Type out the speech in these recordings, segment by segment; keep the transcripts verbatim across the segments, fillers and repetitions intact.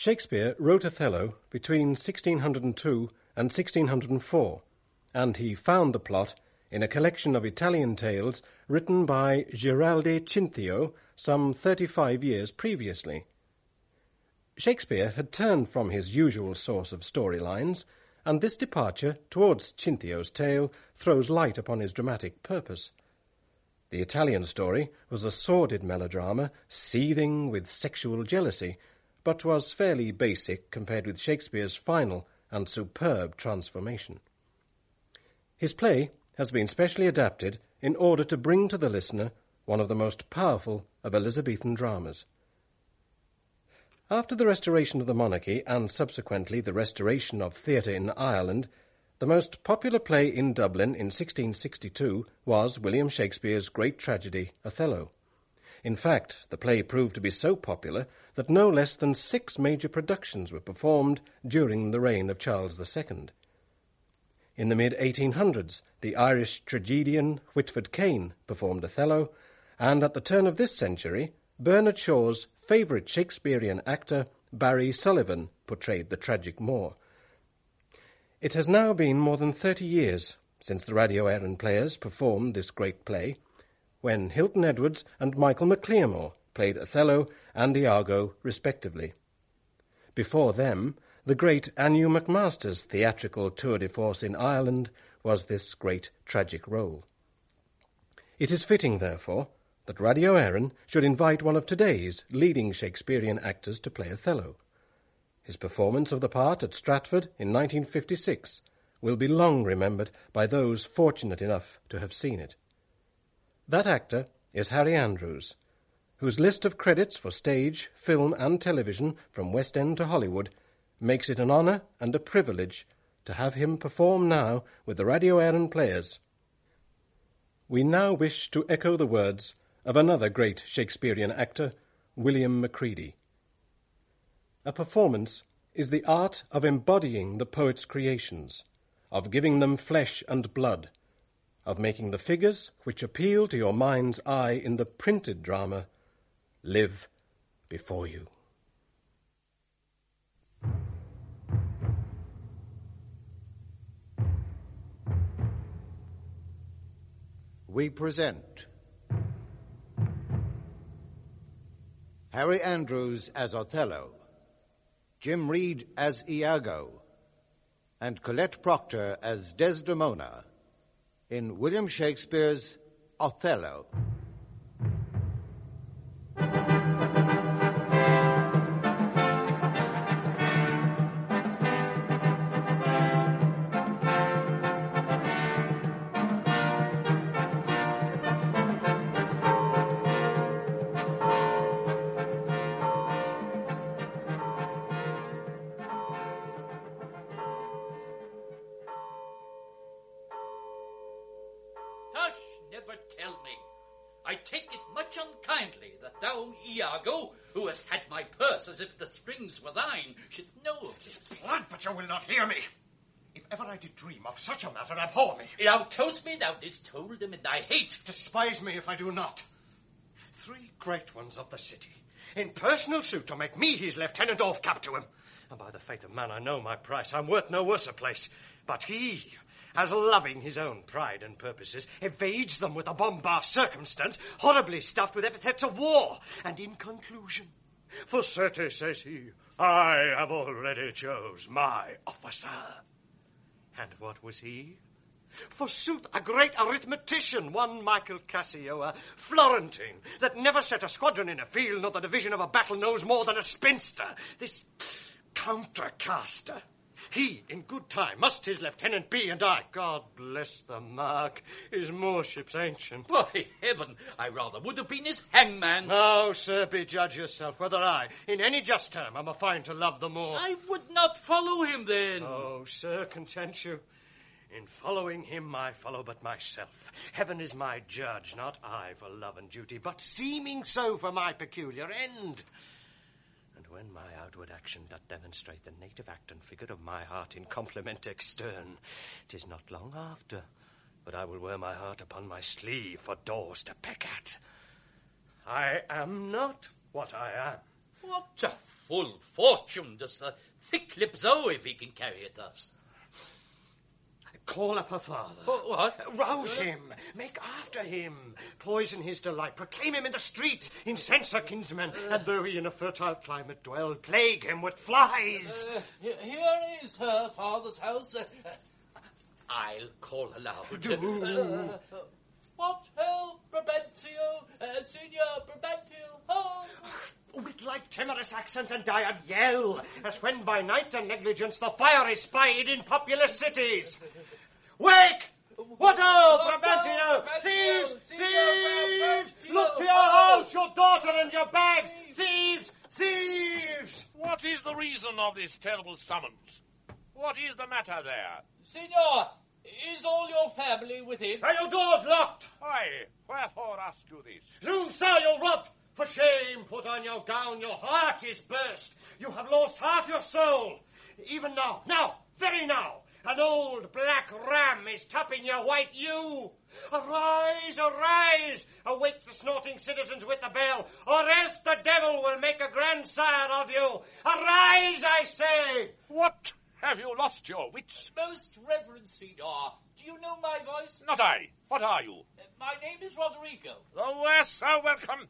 Shakespeare wrote Othello between sixteen hundred two and sixteen hundred four, and he found the plot in a collection of Italian tales written by Giralde Cinthio some thirty-five years previously. Shakespeare had turned from his usual source of storylines, and this departure towards Cinthio's tale throws light upon his dramatic purpose. The Italian story was a sordid melodrama, seething with sexual jealousy, but was fairly basic compared with Shakespeare's final and superb transformation. His play has been specially adapted in order to bring to the listener one of the most powerful of Elizabethan dramas. After the restoration of the monarchy and subsequently the restoration of theatre in Ireland, the most popular play in Dublin in sixteen sixty-two was William Shakespeare's great tragedy, Othello. In fact, the play proved to be so popular that no less than six major productions were performed during the reign of Charles the Second. In the mid eighteen hundreds, the Irish tragedian Whitford Caine performed Othello, and at the turn of this century, Bernard Shaw's favourite Shakespearean actor, Barry Sullivan, portrayed the tragic Moor. It has now been more than thirty years since the Radio Éireann players performed this great play, when Hilton Edwards and Michael McLearmore played Othello and Iago respectively. Before them, the great Anu McMaster's theatrical tour de force in Ireland was this great tragic role. It is fitting, therefore, that Radio Éireann should invite one of today's leading Shakespearean actors to play Othello. His performance of the part at Stratford in nineteen fifty-six will be long remembered by those fortunate enough to have seen it. That actor is Harry Andrews, whose list of credits for stage, film and television from West End to Hollywood makes it an honour and a privilege to have him perform now with the Radio Éireann players. We now wish to echo the words of another great Shakespearean actor, William Macready. A performance is the art of embodying the poet's creations, of giving them flesh and blood, of making the figures which appeal to your mind's eye in the printed drama live before you. We present Harry Andrews as Othello, Jim Reed as Iago, and Colette Proctor as Desdemona in William Shakespeare's Othello. Never tell me. I take it much unkindly that thou, Iago, who hast had my purse as if the strings were thine, shouldst know of this. Blood, but you will not hear me. If ever I did dream of such a matter, abhor me. Thou toldst me thou didst hold him in thy hate. Despise me if I do not. Three great ones of the city, in personal suit to make me his lieutenant off cap to him. And by the faith of man, I know my price. I'm worth no worse a place. But he, as loving his own pride and purposes, evades them with a bombast circumstance, horribly stuffed with epithets of war. And in conclusion, for certes, says he, I have already chose my officer. And what was he? Forsooth, a great arithmetician, one Michael Cassio, a Florentine, that never set a squadron in a field, nor the division of a battle knows more than a spinster. This countercaster. He, in good time, must his lieutenant be, and I, God bless the mark, is Moorship's ancient. Why, heaven, I rather would have been his hangman. Now, sir, bejudge yourself whether I, in any just term, am a fine to love the Moor. I would not follow him then. Oh, sir, content you. In following him, I follow but myself. Heaven is my judge, not I for love and duty, but seeming so for my peculiar end. And when my outward action doth demonstrate the native act and figure of my heart in compliment extern, 'tis not long after, but I will wear my heart upon my sleeve for doors to peck at. I am not what I am. What a full fortune does the thick-lipped owe if he can carry it thus. Call up her father. Oh, what? Rouse him. Make after him. Poison his delight. Proclaim him in the streets. Incense her kinsmen. Uh, and though he in a fertile climate dwell, plague him with flies. Uh, here is her father's house. Uh, I'll call aloud. Do. Uh, what help, Brabantio? Uh, Signor Brabantio, ho! With like timorous accent and dire yell, as when by night and negligence the fire is spied in populous cities. Wake! What ho, Brabantio! Thieves! Thieves! Look to your house, your daughter and your bags! Thieves! Thieves! What is the reason of this terrible summons? What is the matter there? Signor, is all your family within? Are your doors locked? Why, wherefore ask you this? Zoom, sir, you're robbed! For shame, put on your gown, your heart is burst. You have lost half your soul. Even now, now, very now, an old black ram is tapping your white ewe. Arise, arise, awake the snorting citizens with the bell, or else the devil will make a grandsire of you. Arise, I say! What? Have you lost your wits? Most Reverend Signor, do you know my voice? Not I. What are you? Uh, my name is Roderigo. The worst are welcome.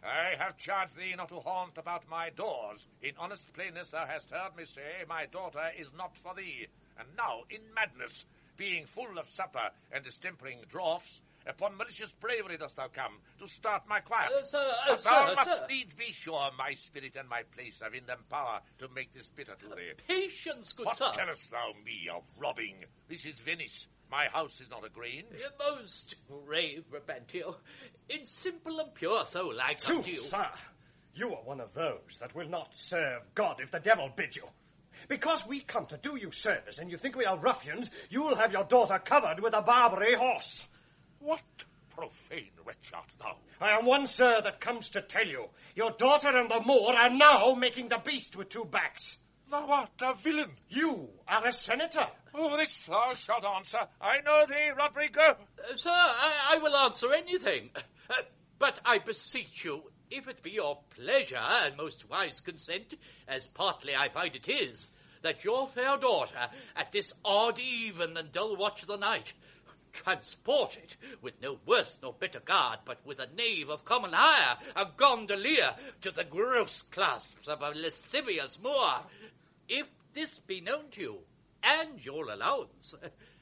I have charged thee not to haunt about my doors. In honest plainness thou hast heard me say, my daughter is not for thee. And now, in madness, being full of supper and distempering draughts, upon malicious bravery dost thou come to start my quiet. Uh, sir, uh, but thou sir, must sir. needs be sure my spirit and my place have in them power to make this bitter to thee. Patience, good What sir. tellest thou me of robbing? This is Venice. My house is not a grange. Uh, Most grave, Brabantio. In simple and pure soul I come Sooth, to you. sir, you are one of those that will not serve God if the devil bid you. Because we come to do you service and you think we are ruffians, you will have your daughter covered with a Barbary horse. What profane wretch art thou? I am one, sir, that comes to tell you, your daughter and the Moor are now making the beast with two backs. Thou art a villain. You are a senator. Oh, this thou shalt answer. I know thee, Rodrigo. Uh, sir, I, I will answer anything. Uh, but I beseech you, if it be your pleasure and most wise consent, as partly I find it is, that your fair daughter, at this odd even and dull watch of the night, transported with no worse nor better guard, but with a knave of common hire, a gondolier, to the gross clasps of a lascivious Moor, if this be known to you, and your allowance,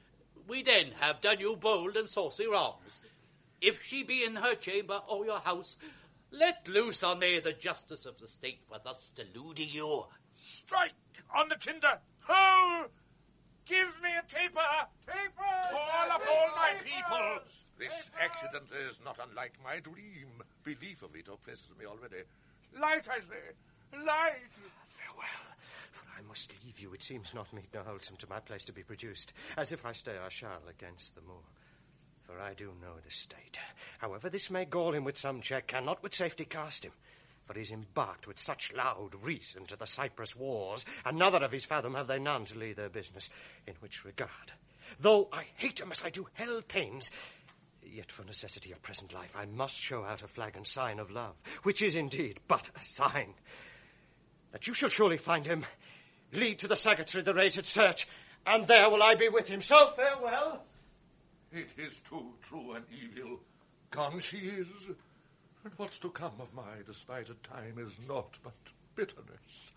we then have done you bold and saucy wrongs. If she be in her chamber or your house, let loose on me the justice of the state for thus deluding you. Strike on the tinder. Ho! Give me a taper. Taper! Call up all my people. This accident is not unlike my dream. Belief of it oppresses me already. Light, I say. Light. Farewell, for I must leave you. It seems not meet nor wholesome to my place to be produced. As if I stay, I shall against the Moor. For I do know the state. However this may gall him with some check, cannot with safety cast him. For he's embarked with such loud reason to the Cyprus wars, another of his fathom have they none to lead their business, in which regard, though I hate him as I do hell pains, yet for necessity of present life I must show out a flag and sign of love, which is indeed but a sign. That you shall surely find him, lead to the Sagittary the razed search, and there will I be with him. So farewell. It is too true and evil. Gone she is, and what's to come of my despised time is naught but bitterness.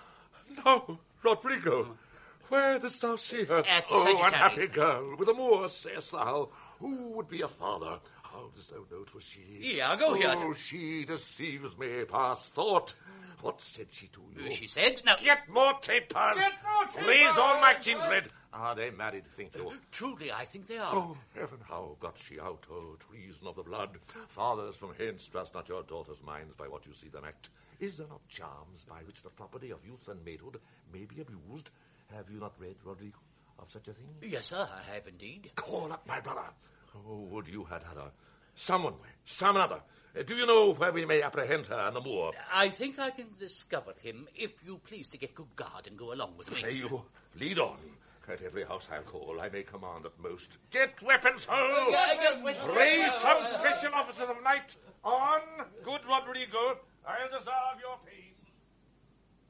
No, Rodrigo, where didst thou see her? At the Oh, Sagittary. unhappy girl, with a Moor, sayest thou? Who would be a father? How dost thou know 'twas she? Iago here. Oh, she deceives me past thought. What said she to you? She said, no. Get more tapers! Get more tapers! Raise all my kindred! Are they married, think you? Truly, I think they are. Oh, heaven, how got she out, oh, treason of the blood? Fathers from hence, trust not your daughters' minds by what you see them act. Is there not charms by which the property of youth and maidhood may be abused? Have you not read, Rodrigo, of such a thing? Yes, sir, I have indeed. Call up my brother. Oh, would you had had her. Someone way, some other. Uh, do you know where we may apprehend her and the Moor? I think I can discover him, if you please to get good guard and go along with me. May you lead on. At every house I'll call, I may command at most. Get weapons, ho! Raise some special officers of night. On, good Rodrigo. I'll deserve your pains.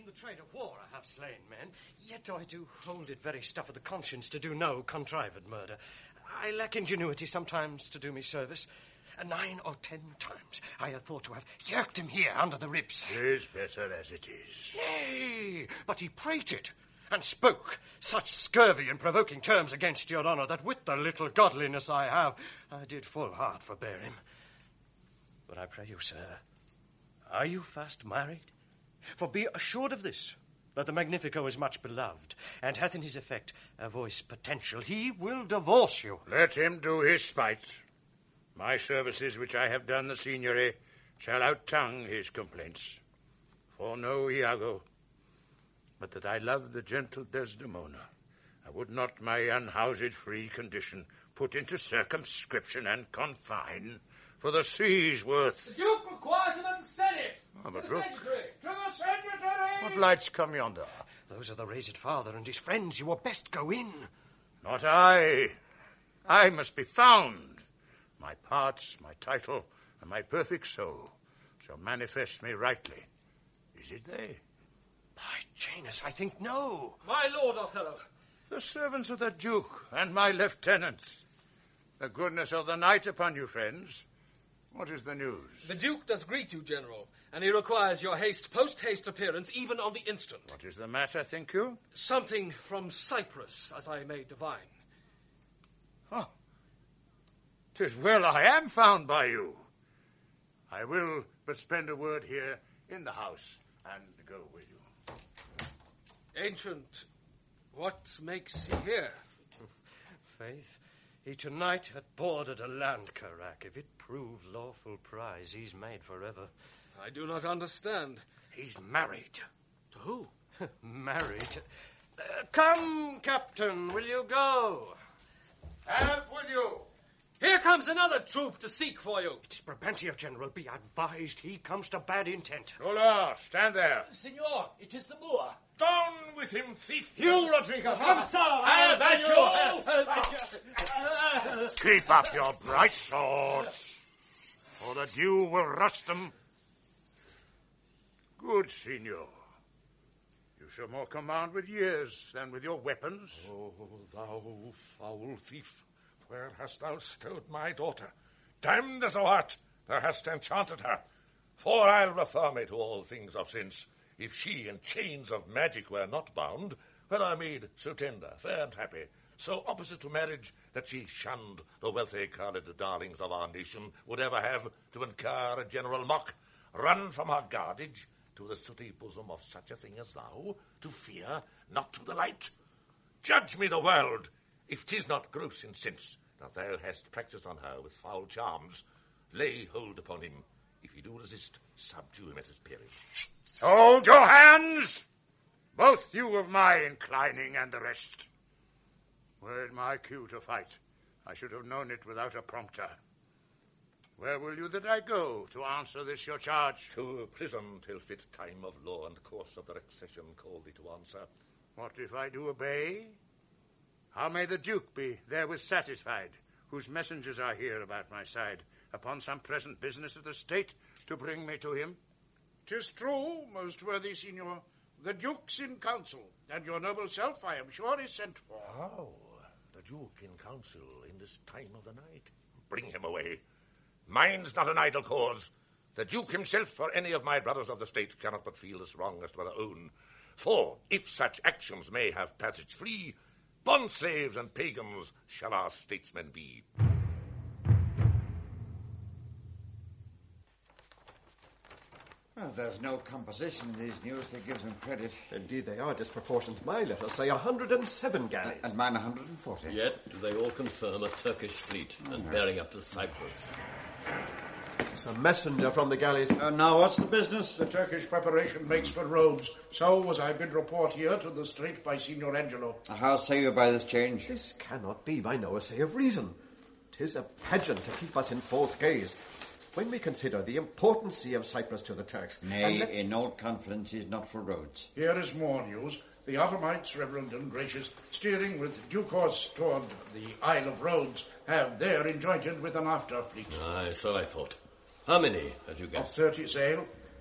the trade of war I have slain men, yet I do hold it very stuff of the conscience to do no contrived murder. I lack ingenuity sometimes to do me service. And nine or ten times I had thought to have yerked him here under the ribs. It is better as it is. Yea, but he prated and spoke such scurvy and provoking terms against your honour that with the little godliness I have, I did full hard forbear him. But I pray you, sir, are you fast married? For be assured of this, that the Magnifico is much beloved, and hath in his effect a voice potential. He will divorce you. Let him do his spite. My services which I have done the Signory shall out-tongue his complaints. For know, Iago, but that I love the gentle Desdemona, I would not my unhoused free condition put into circumscription and confine, for the sea's worth. The Duke requires him at the Senate. Oh, but to the look. Secretary. To the Secretary! What lights come yonder? Those are the raised father and his friends. You were best go in. Not I. I must be found. My parts, my title, and my perfect soul shall manifest me rightly. Is it they? By Janus, I think no. My lord Othello. The servants of the Duke and my lieutenants. The goodness of the night upon you, friends. What is the news? The Duke does greet you, General, and he requires your haste, post-haste appearance, even on the instant. What is the matter, think you? Something from Cyprus, as I may divine. Oh, 'tis well I am found by you. I will but spend a word here in the house and go with you. Ancient, what makes he here? Faith, he tonight hath boarded a land carrack. If it prove lawful prize, he's made forever. I do not understand. He's married. To who? Married? Uh, come, Captain, will you go? Help with you! Here comes another troop to seek for you. It's Brabantio, General. Be advised, he comes to bad intent. Lola, stand there. Signor, it is the Moor. Down with him, thief! You, Rodrigo, come, sir! I'll bat you! Keep up your bright swords, or the dew will rust them. Good, Signor. You shall more command with years than with your weapons. Oh, thou foul thief, where hast thou stowed my daughter? Damned as thou art, thou hast enchanted her. For I'll refer me to all things of since, if she in chains of magic were not bound, were I made so tender, fair and happy, so opposite to marriage, that she shunned the wealthy carded darlings of our nation would ever have to incur a general mock, run from her guardage to the sooty bosom of such a thing as thou, to fear, not to the light. Judge me the world, if 'tis not gross in sense that thou hast practised on her with foul charms. Lay hold upon him. If he do resist, subdue him at his peril. Hold your hands, both you of my inclining and the rest. Were it my cue to fight, I should have known it without a prompter. Where will you that I go to answer this your charge? To prison till fit time of law and course of the accession call thee to answer. What if I do obey? How may the Duke be therewith satisfied, whose messengers are here about my side, upon some present business of the state, to bring me to him? 'Tis true, most worthy Signor. The Duke's in council, and your noble self, I am sure, is sent for. How? The Duke in council in this time of the night? Bring him away. Mine's not an idle cause. The Duke himself or any of my brothers of the state cannot but feel as wrong as to their own. For, if such actions may have passage free, bond slaves and pagans shall our statesmen be. Well, there's no composition in these news that gives them credit. Indeed, they are disproportioned. My letters say one hundred and seven galleys. And mine one hundred and forty. Yet do they all confirm a Turkish fleet and mm-hmm. bearing up to Cyprus. It's a messenger from the galleys. Uh, now, what's the business? The Turkish preparation makes for Rhodes. So was I bid report here to the Strait by Signor Angelo. How say you by this change? This cannot be by no assay of reason. 'Tis a pageant to keep us in false gaze. When we consider the importancy of Cyprus to the Turks... Nay, let... in old confidence is not for Rhodes. Here is more news. The Ottomites, reverend and gracious, steering with due course toward the Isle of Rhodes, have there enjoined with an after fleet. Aye, so I thought. How many have you got? Of thirty sail,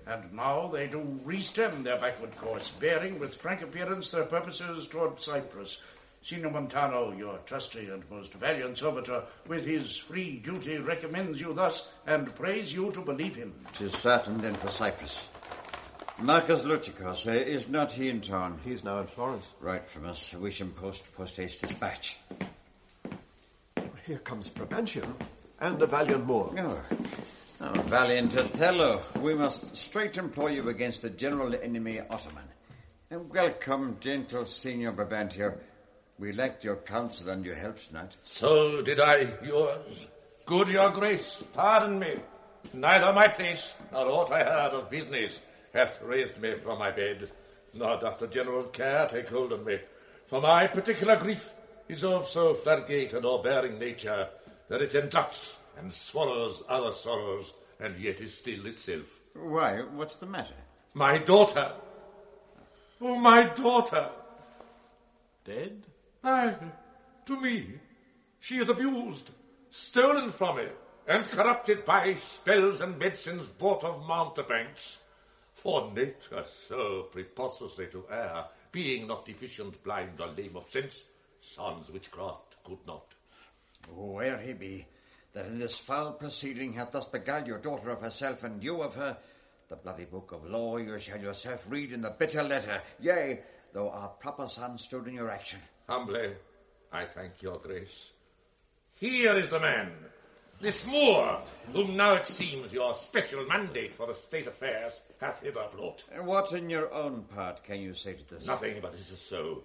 And now they do re-stem their backward course, bearing with frank appearance their purposes toward Cyprus. Signor Montano, your trusty and most valiant servitor, with his free duty recommends you thus, and prays you to believe him. 'Tis certain then for Cyprus. Marcus Luticus, uh, is not he in town? He is now in Florence. Right from us. Wish him post post-haste dispatch. Here comes Brabantio, and a valiant Moor. Oh. Oh, valiant Othello, we must straight employ you against the general enemy Ottoman. And welcome, gentle Signor Brabantio. We lacked your counsel and your help tonight. So did I yours. Good your grace, pardon me. Neither my place nor aught I heard of business hath raised me from my bed, nor doth the general care take hold of me. For my particular grief is of so flagate and o'erbearing nature that it endops and swallows other sorrows, and yet is still itself. Why, what's the matter? My daughter. Oh, my daughter. Dead? Aye, to me. She is abused, stolen from me, and corrupted by spells and medicines bought of mountebanks. For nature so preposterously to err, being not deficient, blind, or lame of sense, sans witchcraft could not. Oh, where he be, that in this foul proceeding hath thus beguiled your daughter of herself and you of her, the bloody book of law you shall yourself read in the bitter letter, yea, though our proper son stood in your action. Humbly, I thank your grace. Here is the man, this Moor, whom now it seems your special mandate for the state affairs hath hither brought. What in your own part can you say to this? Nothing, but this is so.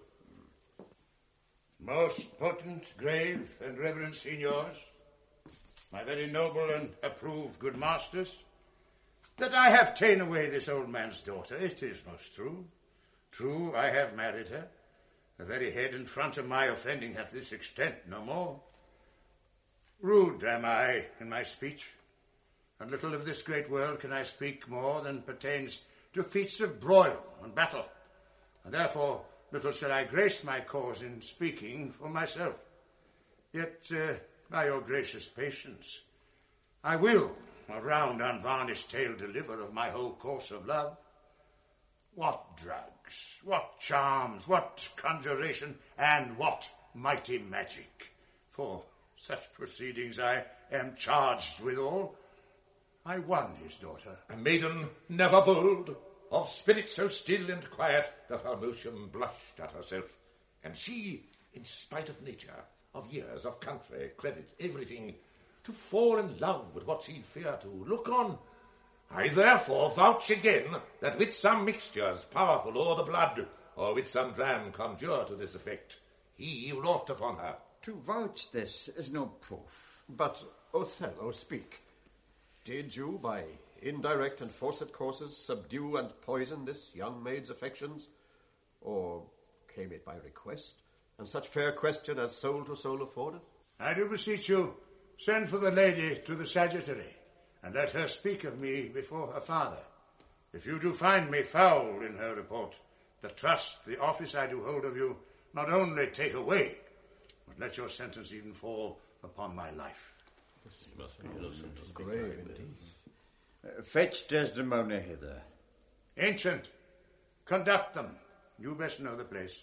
Most potent, grave, and reverend signors, my very noble and approved good masters, that I have ta'en away this old man's daughter, it is most true. True, I have married her. The very head and front of my offending hath this extent, no more. Rude am I in my speech, and little of this great world can I speak more than pertains to feats of broil and battle, and therefore little shall I grace my cause in speaking for myself. Yet, uh, by your gracious patience, I will a round unvarnished tale deliver of my whole course of love. What drugs, what charms, what conjuration, and what mighty magic, for such proceedings I am charged withal. I won his daughter. A maiden never bold, of spirit so still and quiet that her motion blushed at herself, and she, in spite of nature, of years, of country, credit, everything, to fall in love with what she feared to look on. I therefore vouch again that with some mixtures powerful o'er the blood, or with some dram conjure to this effect, he wrought upon her. To vouch this is no proof. But, Othello, speak. Did you, by indirect and forced courses, subdue and poison this young maid's affections? Or came it by request, and such fair question as soul to soul affordeth? I do beseech you, send for the lady to the sagittary, and let her speak of me before her father. If you do find me foul in her report, the trust, the office I do hold of you, not only take away, but let your sentence even fall upon my life. He must be innocent. Grave indeed. Uh, fetch Desdemona hither. Ancient, conduct them. You best know the place.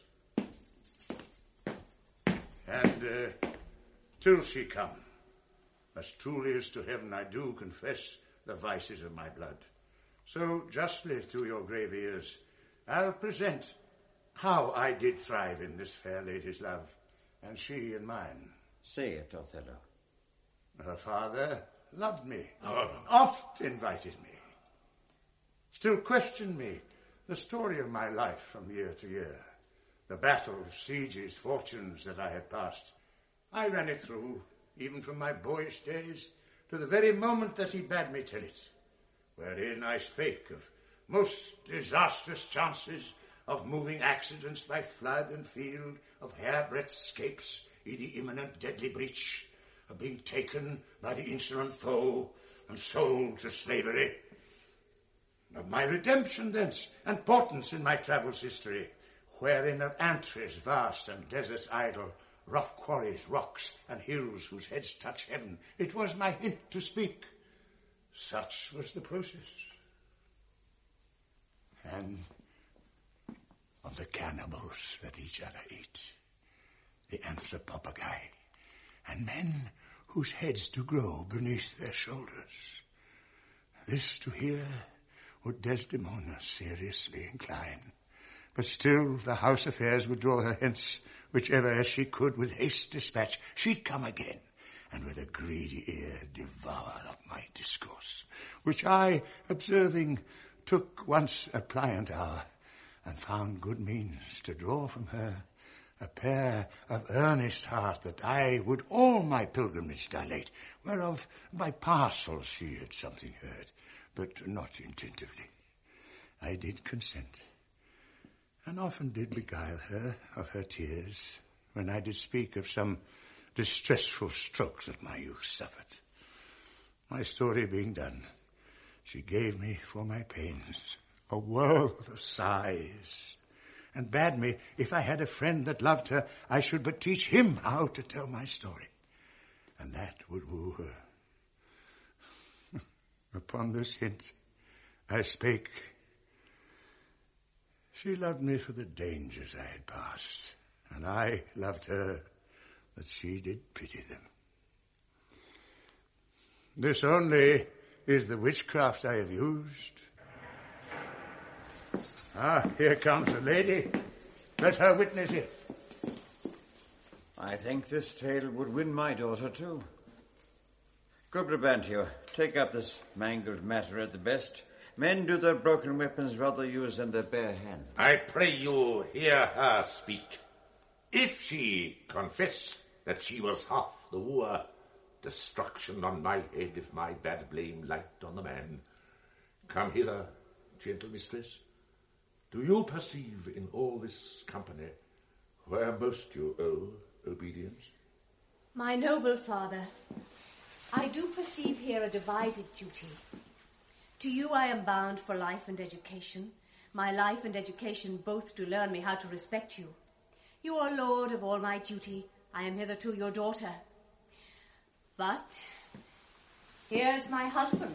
And uh, till she come, as truly as to heaven I do confess the vices of my blood, so justly through your grave ears I'll present how I did thrive in this fair lady's love, and she in mine. Say it, Othello. Her father loved me, Oh. oft invited me, still questioned me the story of my life from year to year, the battles, sieges, fortunes that I had passed. I ran it through, even from my boyish days to the very moment that he bade me tell it, wherein I spake of most disastrous chances, of moving accidents by flood and field, of hairbreadth escapes in the imminent deadly breach, of being taken by the insolent foe and sold to slavery, of my redemption thence and portents in my travels history, wherein of Antries vast and deserts idle, rough quarries, rocks, and hills whose heads touch heaven, it was my hint to speak. Such was the process. and of the cannibals that each other ate, the anthropophagi, and men whose heads do grow beneath their shoulders. This to hear would Desdemona seriously incline, but still the house affairs would draw her hence, whichever as she could with haste dispatch. She'd come again, and with a greedy ear devour up my discourse, which I, observing, took once a pliant hour, and found good means to draw from her a pair of earnest heart that I would all my pilgrimage dilate, whereof by parcels she had something heard, but not intentively. I did consent, and often did beguile her of her tears, when I did speak of some distressful strokes that my youth suffered. My story being done, she gave me for my pains a world of sighs, and bade me, if I had a friend that loved her, I should but teach him how to tell my story, and that would woo her. Upon this hint I spake. She loved me for the dangers I had passed, and I loved her that she did pity them. This only is the witchcraft I have used. Ah, here comes a lady. Let her witness it. I think this tale would win my daughter, too. Good Brabantio, take up this mangled matter at the best. Men do their broken weapons rather use than their bare hands. I pray you hear her speak. If she confess that she was half the wooer, destruction on my head if my bad blame light on the man. Come hither, gentle mistress. Do you perceive in all this company where most you owe obedience? My noble father, I do perceive here a divided duty. To you I am bound for life and education. My life and education both do learn me how to respect you. You are lord of all my duty. I am hitherto your daughter. But here's my husband.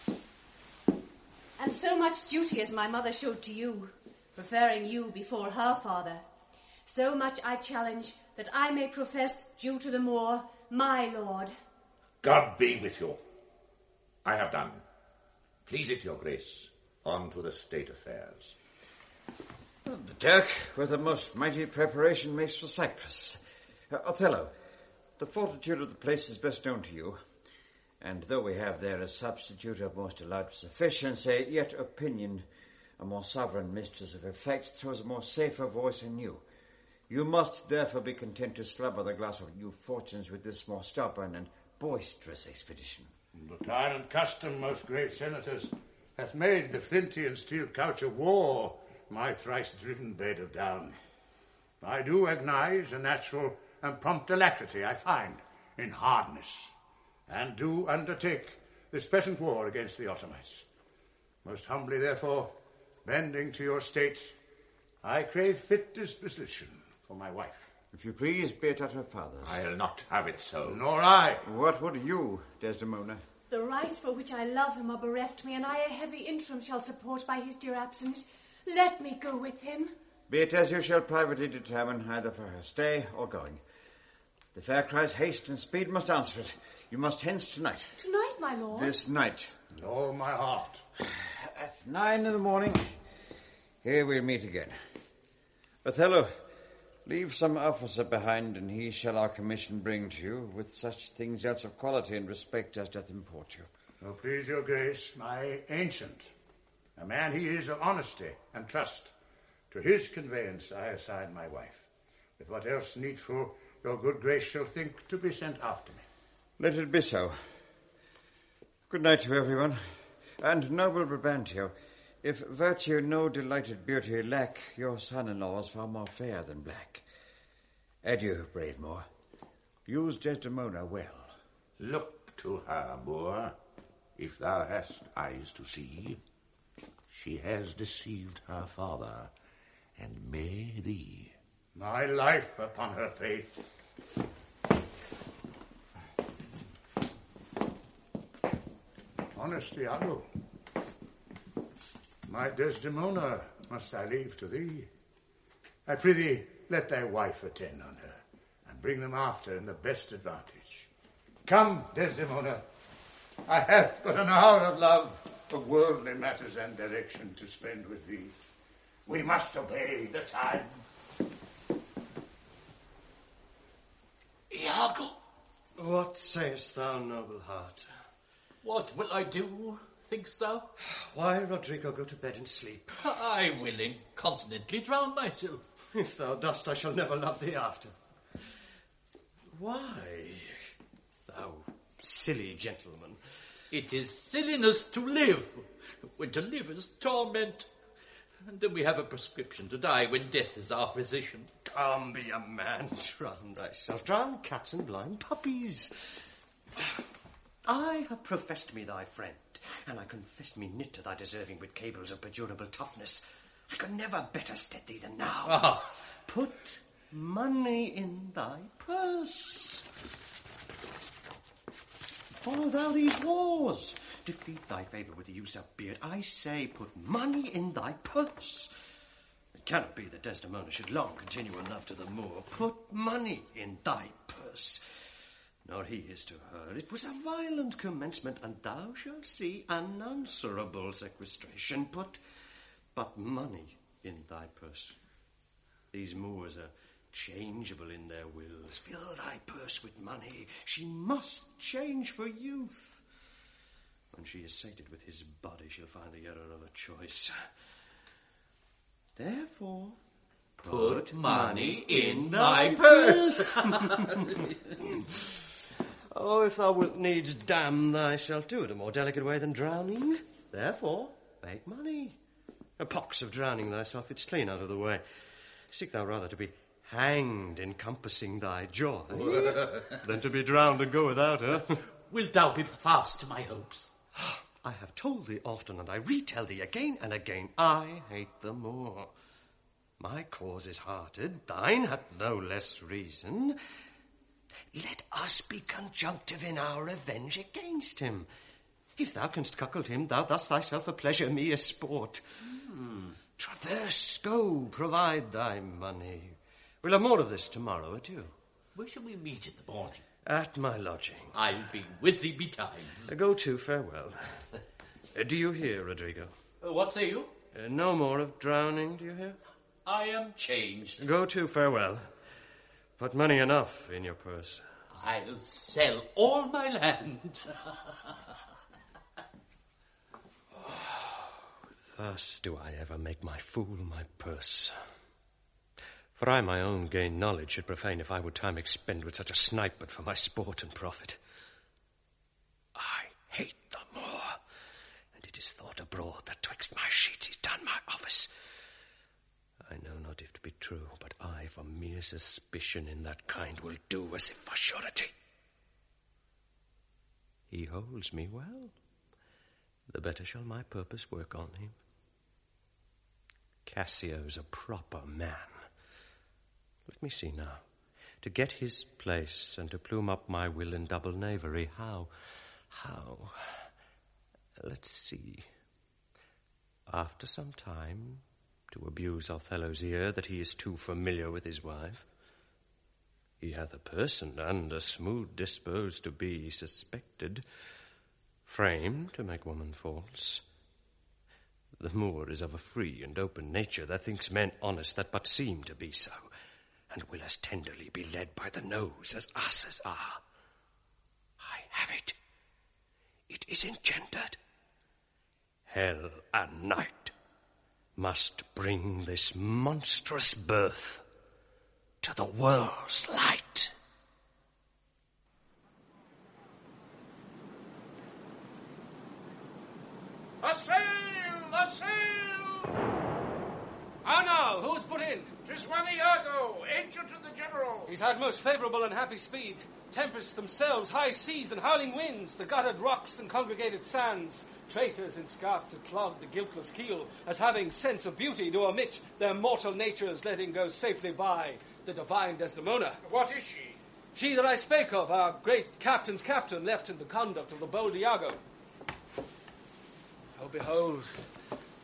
And so much duty as my mother showed to you, preferring you before her father, so much I challenge that I may profess due to the Moor, my lord. God be with you. I have done. Please it your grace, on to the state affairs. The Turk, with a most mighty preparation, makes for Cyprus. Uh, Othello, the fortitude of the place is best known to you, and though we have there a substitute of most allowed sufficiency, yet opinion, a more sovereign mistress of effects, throws a more safer voice in you. You must therefore be content to slubber the glass of new fortunes with this more stubborn and boisterous expedition. The tyrant custom, most great senators, hath made the flinty and steel couch of war my thrice-driven bed of down. I do acknowledge a natural and prompt alacrity I find in hardness, and do undertake this present war against the Ottomites. Most humbly, therefore, bending to your state, I crave fit disposition for my wife. If you please, be it at her father's. I'll not have it so. Nor I. What would you, Desdemona? The rights for which I love him are bereft me, and I a heavy interim shall support by his dear absence. Let me go with him. Be it as you shall privately determine, either for her stay or going. The fair cries haste and speed must answer it. You must hence tonight. Tonight, my lord? This night. With all my heart. At nine in the morning, here we'll meet again. Othello, leave some officer behind, and he shall our commission bring to you, with such things else of quality and respect as doth import you. So please your grace, my ancient, a man he is of honesty and trust, to his conveyance I assign my wife, with what else needful your good grace shall think to be sent after me. Let it be so. Good night to everyone. And noble Brabantio, if virtue no delighted beauty lack, your son-in-law is far more fair than black. Adieu, brave Moor. Use Desdemona well. Look to her, Moor, if thou hast eyes to see. She has deceived her father, and may thee. My life upon her faith. Honest Iago, My Desdemona must I leave to thee. I prithee, let thy wife attend on her, and bring them after in the best advantage. Come, Desdemona, I have but an hour of love, of worldly matters and direction to spend with thee. We must obey the time. Iago! What sayest thou, noble heart? What will I do, thinkst thou? Why, Rodrigo, go to bed and sleep. I will incontinently drown myself. If thou dost, I shall never love thee after. Why, thou silly gentleman? It is silliness to live, when to live is torment. And then we have a prescription to die when death is our physician. Come, be a man, drown thyself. Drown cats and blind puppies. I have professed me thy friend, and I confess me knit to thy deserving with cables of perdurable toughness. I could never better stead thee than now. Ah. Put money in thy purse. Follow thou these wars. Defeat thy favour with the use of beard. I say, put money in thy purse. It cannot be that Desdemona should long continue in love to the Moor. Put money in thy purse. Nor he is to her. It was a violent commencement, and thou shalt see unanswerable sequestration. Put but money in thy purse. These Moors are changeable in their wills. Fill thy purse with money. She must change for youth. When she is sated with his body, she'll find the error of a choice. Therefore, put, put money in thy purse. Oh, if thou wilt needs damn thyself, do it a more delicate way than drowning. Therefore, make money. A pox of drowning thyself, it's clean out of the way. Seek thou rather to be hanged encompassing thy joy than to be drowned and go without her. Wilt thou be fast to my hopes? I have told thee often, and I retell thee again and again, I hate the Moor. My cause is hearted, thine hath no less reason. Let us be conjunctive in our revenge against him. If thou canst cuckold him, thou dost thyself a pleasure, me a sport. Hmm. Traverse, go, provide thy money. We'll have more of this tomorrow, adieu. Where shall we meet in the morning? At my lodging. I'll be with thee betimes. Uh, go to, farewell. uh, do you hear, Rodrigo? Uh, what say you? Uh, no more of drowning, do you hear? I am changed. Go to, farewell. Put money enough in your purse. I'll sell all my land. Thus do I ever make my fool my purse. For I my own gain knowledge should profane if I would time expend with such a snipe but for my sport and profit. I hate the Moor, and it is thought abroad that twixt my sheets is done my office. I know not if 't be true, but I for mere suspicion in that kind will do as if for surety. He holds me well, the better shall my purpose work on him. Cassio's a proper man. Let me see now. To get his place and to plume up my will in double knavery, how, how? Let's see. After some time, to abuse Othello's ear that he is too familiar with his wife. He hath a person and a smooth disposed to be suspected, framed to make woman false. The Moor is of a free and open nature that thinks men honest that but seem to be so, and will as tenderly be led by the nose as asses are. I have it. It is engendered. Hell and night must bring this monstrous birth to the world's light. A sail! A sail! How now? Who's put in? 'Tis one Iago, agent of the general. He's had most favourable and happy speed. Tempests themselves, high seas and howling winds, the guttered rocks and congregated sands. Traitors in scarf to clog the guiltless keel, as having sense of beauty do omit their mortal natures, letting go safely by the divine Desdemona. What is she? She that I spake of, our great captain's captain, left in the conduct of the bold Iago. Oh, behold,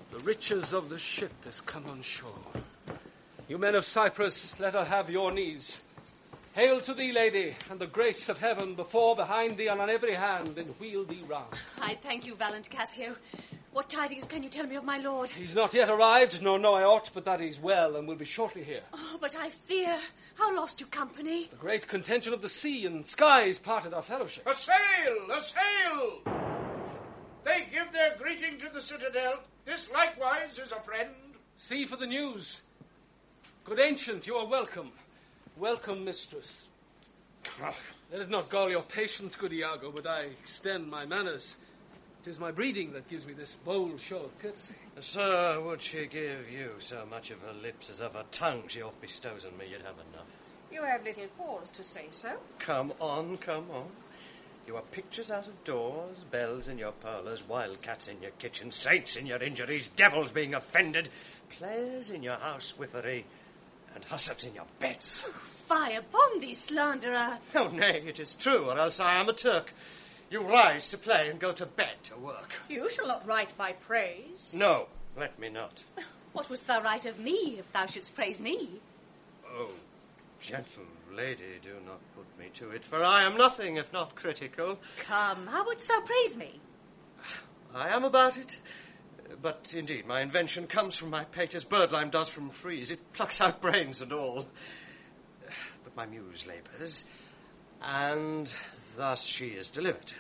The riches of the ship has come on shore. You men of Cyprus, let her have your knees. Hail to thee, lady, and the grace of heaven before, behind thee, and on every hand, and wheel thee round. I thank you, valiant Cassio. What tidings can you tell me of my lord? He's not yet arrived, nor know I aught, but that he's well, and will be shortly here. Oh, but I fear. How lost you company? The great contention of the sea and skies parted our fellowship. A sail! A sail! They give their greeting to the citadel. This likewise is a friend. See for the news. Good ancient, you are welcome. Welcome, mistress. Oh, let it not gall your patience, good Iago, but I extend my manners. It is my breeding that gives me this bold show of courtesy. Sir, would she give you so much of her lips as of her tongue she oft bestows on me, you'd have enough. You have little cause to say so. Come on, come on. You are pictures out of doors, bells in your parlours, wildcats in your kitchen, saints in your injuries, devils being offended, players in your housewiffery, and hussups in your beds. Fie upon thee, slanderer. Oh, nay, it is true, or else I am a Turk. You rise to play and go to bed to work. You shall not write my praise. No, let me not. What wouldst thou write of me, if thou shouldst praise me? Oh, gentle lady, do not put me to it, for I am nothing if not critical. Come, how wouldst thou praise me? I am about it. But, indeed, my invention comes from my pate as birdlime does from frieze. It plucks out brains and all. But my muse labours, and thus she is delivered.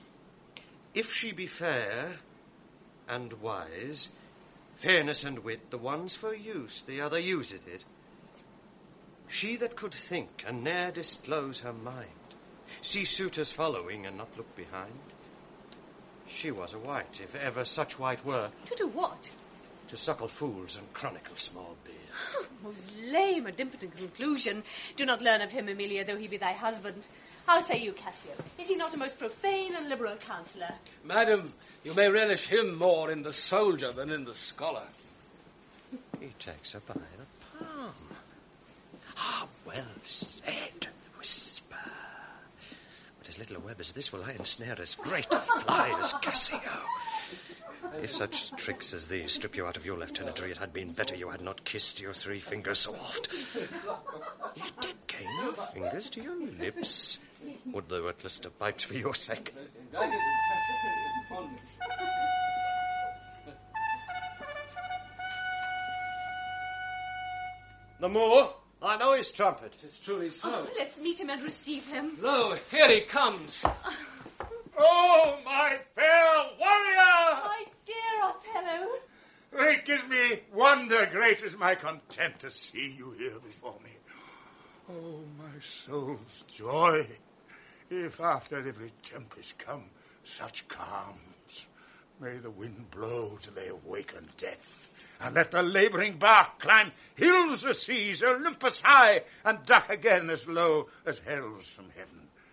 If she be fair and wise, fairness and wit, the one's for use, the other useth it. She that could think and ne'er disclose her mind, see suitors following and not look behind, she was a wight, if ever such wight were. To do what? To suckle fools and chronicle small beer. Most lame and impotent conclusion. Do not learn of him, Emilia, though he be thy husband. How say you, Cassio? Is he not a most profane and liberal counsellor? Madam, you may relish him more in the soldier than in the scholar. He takes her by the palm. Ah, well said, whisper. But as little a web as this will I ensnare as great a fly as Cassio. If such tricks as these strip you out of your lieutenantry, it had been better you had not kissed your three fingers so oft. Yet again your fingers to your lips. Would they were at least a bite for your sake. The Moor, I know his trumpet. It's truly so. Oh, let's meet him and receive him. Lo, here he comes. Oh, my fair warrior! My dear Othello. It gives me wonder great as my content to see you here before me. Oh, my soul's joy, if after every tempest come such calms, may the wind blow till they awaken death, and let the labouring bark climb hills or seas, Olympus high, and duck again as low as hells from heaven.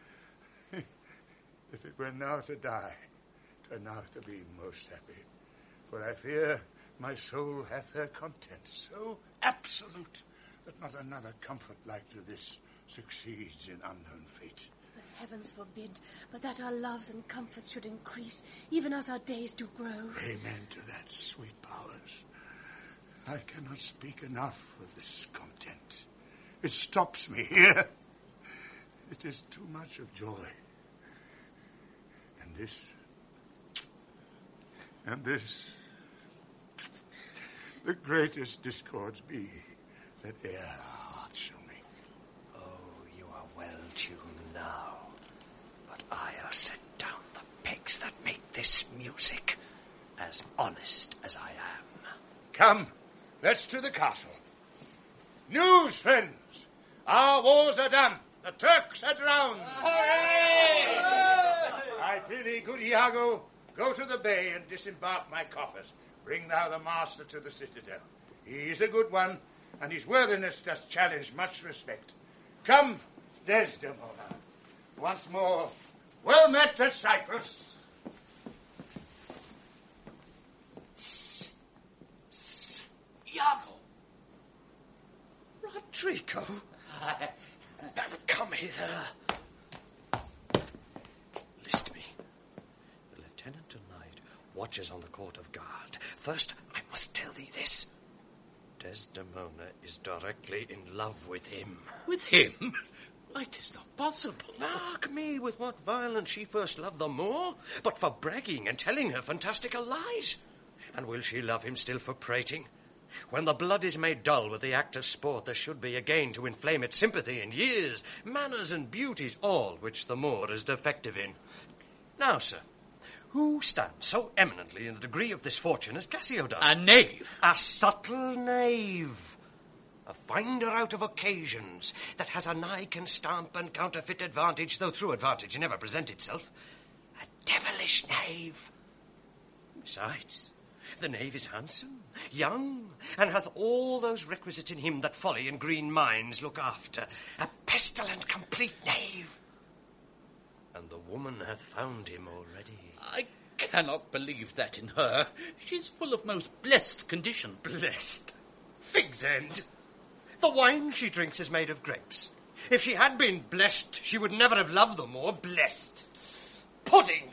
If it were now to die, 'twere now to be most happy, for I fear my soul hath her content so absolute that not another comfort like to this succeeds in unknown fate. The heavens forbid, but that our loves and comforts should increase, even as our days do grow. Amen to that, sweet powers. I cannot speak enough of this content. It stops me here. It is too much of joy. And this, and this, the greatest discords be that e'er our hearts shall make. Oh, you are well tuned now, but I'll set down the pegs that make this music, as honest as I am. Come, let's to the castle. News, friends! Our wars are done. The Turks are drowned. Hooray! I prithee, good Iago, go to the bay and disembark my coffers. Bring thou the master to the citadel. He is a good one, and his worthiness does challenge much respect. Come, Desdemona. Once more, well met at Cyprus. Iago! Rodrigo! I have come hither. List me. The lieutenant tonight watches on the court of guard. First, I tell thee this. Desdemona is directly in love with him. With him? It is not possible. Mark me with what violence she first loved the Moor, but for bragging and telling her fantastical lies. And will she love him still for prating? When the blood is made dull with the act of sport, there should be again to inflame its sympathy and years, manners and beauties, all which the Moor is defective in. Now, sir, who stands so eminently in the degree of this fortune as Cassio does? A knave. A subtle knave. A finder out of occasions, that has a nigh can stamp and counterfeit advantage, though true advantage never present itself. A devilish knave. Besides, the knave is handsome, young, and hath all those requisites in him that folly and green minds look after. A pestilent complete knave. And the woman hath found him already. I cannot believe that in her. She is full of most blessed condition. Blessed? Fig's end! The wine she drinks is made of grapes. If she had been blessed, she would never have loved them more. Blessed. Pudding!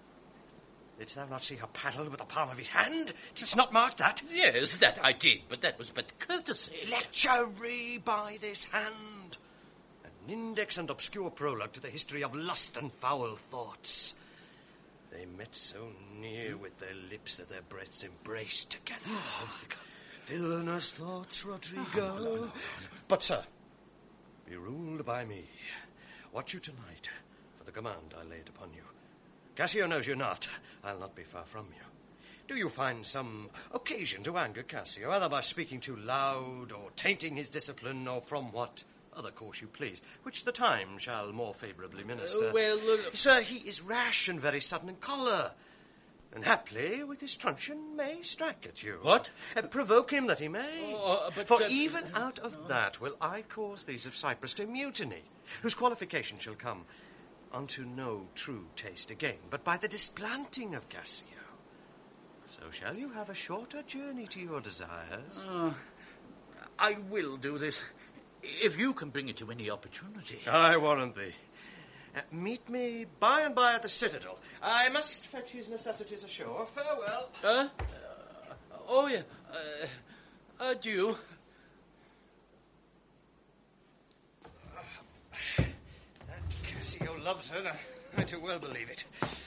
Didst thou not see her paddle with the palm of his hand? Didst not mark that? Yes, that I did, but that was but courtesy. Lechery by this hand. An index and obscure prologue to the history of lust and foul thoughts. They met so near with their lips that their breaths embraced together. Oh, villainous thoughts, Rodrigo. Oh, no, no, no, no. But, sir, be ruled by me. Watch you tonight for the command I laid upon you. Cassio knows you not. I'll not be far from you. Do you find some occasion to anger Cassio, either by speaking too loud, or tainting his discipline, or from what other course you please, which the time shall more favourably minister? Uh, well, uh, Sir, he is rash and very sudden in choler, and haply with his truncheon may strike at you. What? Uh, provoke him that he may. Oh, uh, but, For uh, even out of that will I cause these of Cyprus to mutiny, whose qualification shall come unto no true taste again, but by the displanting of Cassio. So shall you have a shorter journey to your desires? Uh, I will do this, if you can bring it to any opportunity. I warrant thee. Uh, meet me by and by at the Citadel. I must fetch his necessities ashore. Farewell. Uh? uh oh, yeah. Uh, adieu. That Cassio loves her. Now, I too well believe it.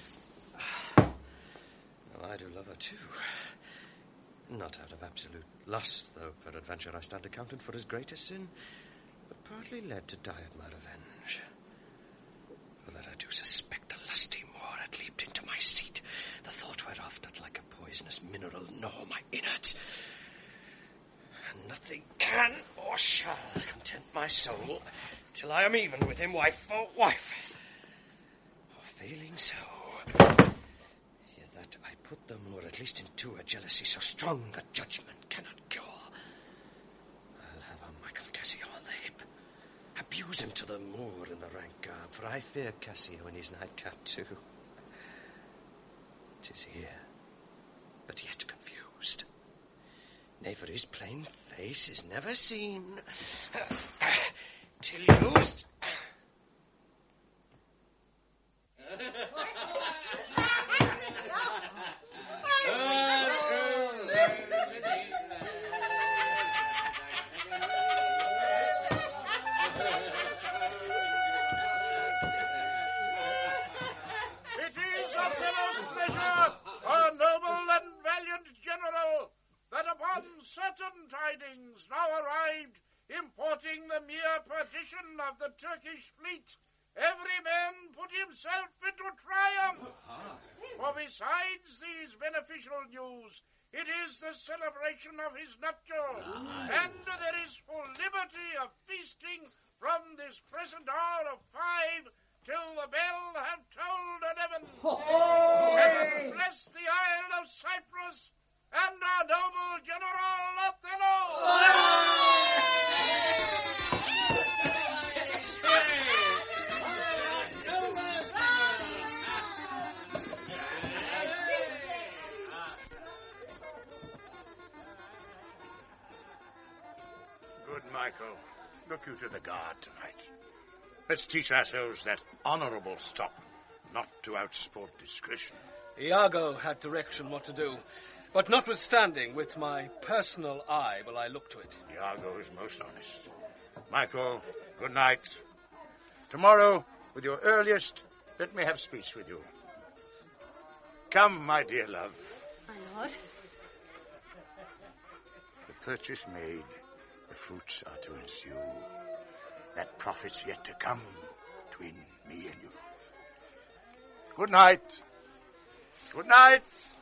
Well, I do love her too. Not out of absolute lust, though peradventure I stand accounted for his greatest sin, but partly led to die at my revenge. For that I do suspect the lusty Moor had leaped into my seat, the thought whereof doth like a poisonous mineral gnaw my innards. And nothing can or shall content my soul till I am even with him, wife for wife. Or failing so, yet that I put the Moor at least into a jealousy so strong that judgment cannot cure. I'll have a Michael Cassio on the hip. Abuse him to the Moor in the rank garb, for I fear Cassio in his nightcap too. 'Tis here, but yet confused. Nay, for his plain face is never seen till used. Certain tidings now arrived, importing the mere perdition of the Turkish fleet. Every man put himself into triumph. For besides these beneficial news, it is the celebration of his nuptial, and there is full liberty of feasting from this present hour of five till the bell have tolled eleven. And bless the Isle of Cyprus and our noble General Othello! Good Michael, look you to the guard tonight. Let's teach ourselves that honourable stop, not to outsport discretion. Iago had direction what to do. But notwithstanding, with my personal eye will I look to it. Iago is most honest. Michael, good night. Tomorrow, with your earliest, let me have speech with you. Come, my dear love. My lord. The purchase made, the fruits are to ensue. That profit's yet to come between me and you. Good night. Good night.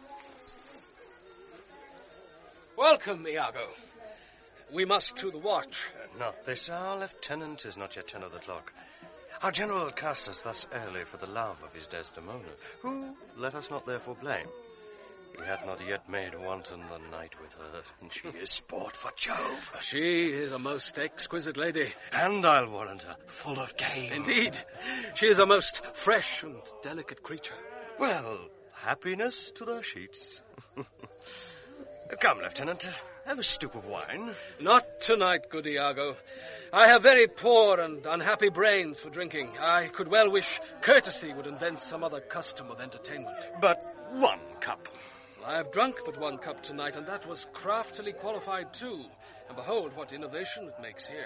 Welcome, Iago. We must to the watch. Uh, not this hour. Lieutenant is not yet ten of the clock. Our general cast us thus early for the love of his Desdemona, who, let us not therefore blame. He had not yet made wanton the night with her, and she is sport for Jove. She is a most exquisite lady. And I'll warrant her, full of game. Indeed. She is a most fresh and delicate creature. Well, happiness to their sheets. Come, Lieutenant, have a stoup of wine. Not tonight, good Iago. I have very poor and unhappy brains for drinking. I could well wish courtesy would invent some other custom of entertainment. But one cup. I have drunk but one cup tonight, and that was craftily qualified too. And behold, what innovation it makes here.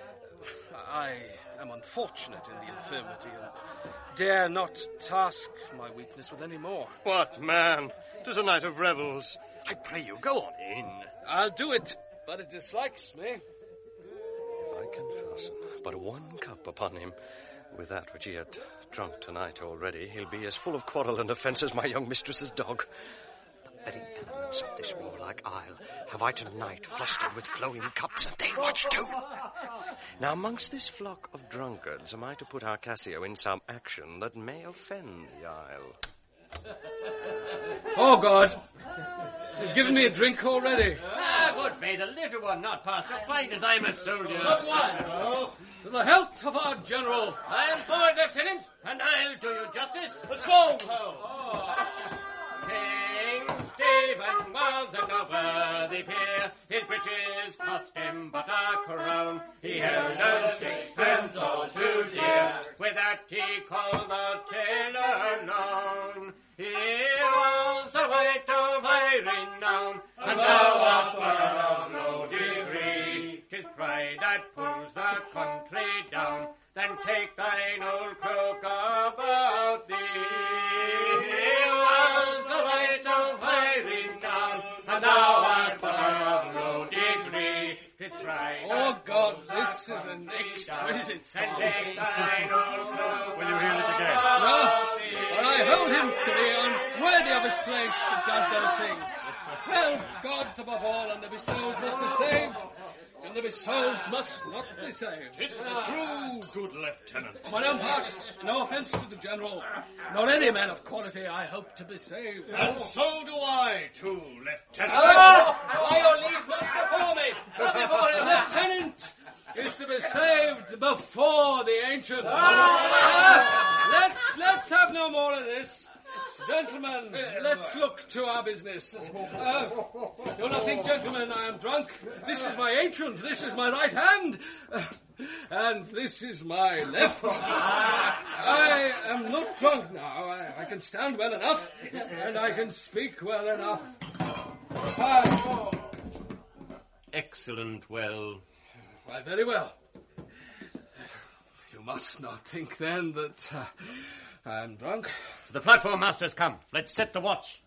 I am unfortunate in the infirmity, and dare not task my weakness with any more. What, man? 'Tis a night of revels. I pray you, go on in. I'll do it, but it dislikes me. If I can fasten but one cup upon him, with that which he had drunk tonight already, he'll be as full of quarrel and offence as my young mistress's dog. The very tenements of this warlike isle have I tonight flustered with flowing cups, and they watch too. Now, amongst this flock of drunkards, am I to put our Cassio in some action that may offend the isle? Oh, God! You've given me a drink already. Ah, good faith, a little one, not past so fine as I'm a soldier. Some wine, oh. To the health of our general. I am bored, Lieutenant, and I'll do you justice. A song, oh. King Stephen was a noble peer. His breeches cost him but a crown. He held a sixpence all too dear. With that he called the tailor known. He was a wight of high renown, and thou art one of no degree. 'Tis pride that pulls the country down. Then take thine old cloak about thee. He was a wight of high renown, and thou art one of no degree. 'Tis pride. Oh, God, this is an exquisite song. And take thine old cloak. Will you hear it again? No. But I hold him to be unworthy of his place that does those things. Well, gods above all, and there be souls must be saved, and there be souls must not be saved. It is a true good lieutenant. For my own part, no offence to the general, nor any man of quality, I hope to be saved. And so do I, too, lieutenant. Oh, by your leave, not before me, not before him. Lieutenant is to be saved before the ancients. Ah, let's, let's have no more of this. Gentlemen, let's look to our business. Uh, do not think, gentlemen, I am drunk. This is my ancient, this is my right hand, uh, and this is my left. I am not drunk now. I, I can stand well enough, and I can speak well enough. Uh, Excellent, well. Why, very well. You must not think, then, that uh, I'm drunk. The platform masters come. Let's set the watch.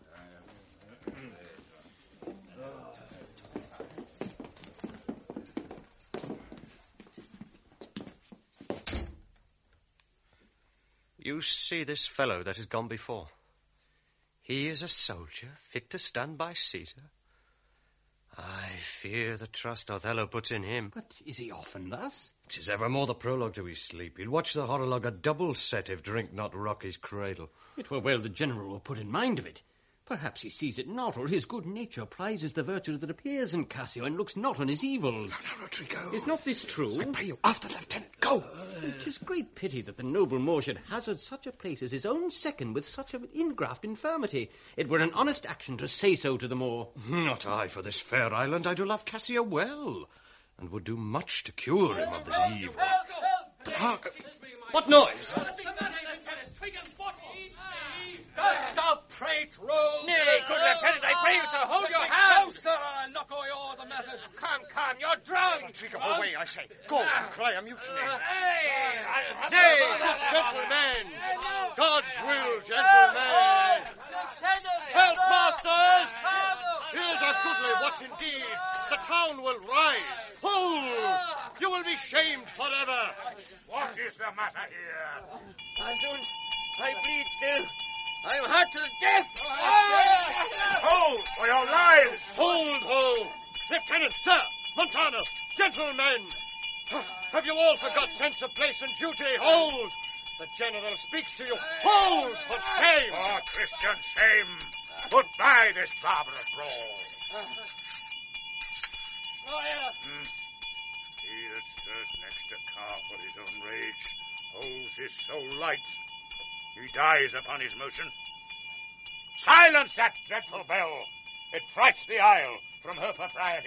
You see this fellow that has gone before. He is a soldier, fit to stand by Caesar. I fear the trust Othello puts in him. But is he often thus? 'Tis evermore the prologue to his sleep. He'll watch the horologe a double set if drink not rock his cradle. It were well the general were put in mind of it. Perhaps he sees it not, or his good nature prizes the virtue that appears in Cassio and looks not on his evils. Now, Rodrigo. Is not this true? I pray you, after Lieutenant, go! It is great pity that the noble Moor should hazard such a place as his own second with such an ingraft infirmity. It were an honest action to say so to the Moor. Not I for this fair island. I do love Cassio well, and would do much to cure him of this evil. But hark! What noise? Stop, prate, rogue! Nay, good lieutenant, I pray you, sir, hold your No, hands! sir, I'll knock all your the method. Come, come, you're drunk! Take him away, I say. Go and cry a mutiny. Hey! Nay, gentlemen! God's will, gentlemen! Help, masters! Here's a goodly watch indeed. The town will rise. Hold! You will be shamed forever. What is the matter here? I don't... I bleed still. I'm hurt to death. Hold for your lives! Hold, hold! Lieutenant, sir, Montano, gentlemen! Have you all forgot sense of place and duty? Hold! The general speaks to you. Hold, for shame! For Christian shame! Put by this barbarous brawl. Hmm. He that stirs next to Carr for his own rage holds his soul light. He dies upon his motion. Silence that dreadful bell! It frights the isle from her propriety.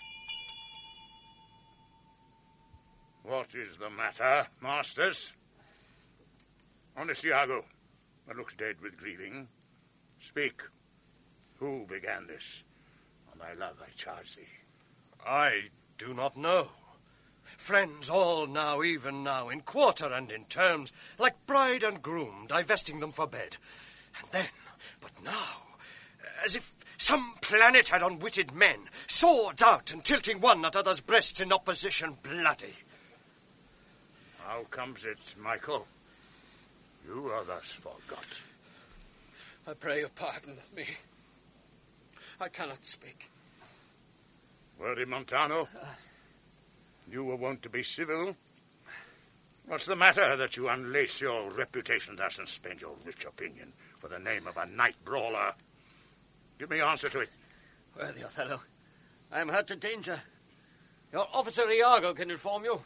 What is the matter, masters? Honest Iago, that looks dead with grieving. Speak. Who began this? On thy love I charge thee. I do not know. Friends all now, even now, in quarter and in terms, like bride and groom, divesting them for bed. And then, but now, as if some planet had unwitted men, swords out and tilting one at other's breasts in opposition bloody. How comes it, Michael? You are thus forgot. I pray you pardon me. I cannot speak. Worthy Montano, you were wont to be civil. What's the matter that you unlace your reputation thus and spend your rich opinion for the name of a night brawler? Give me answer to it. Worthy Othello, I am hurt to danger. Your officer Iago can inform you.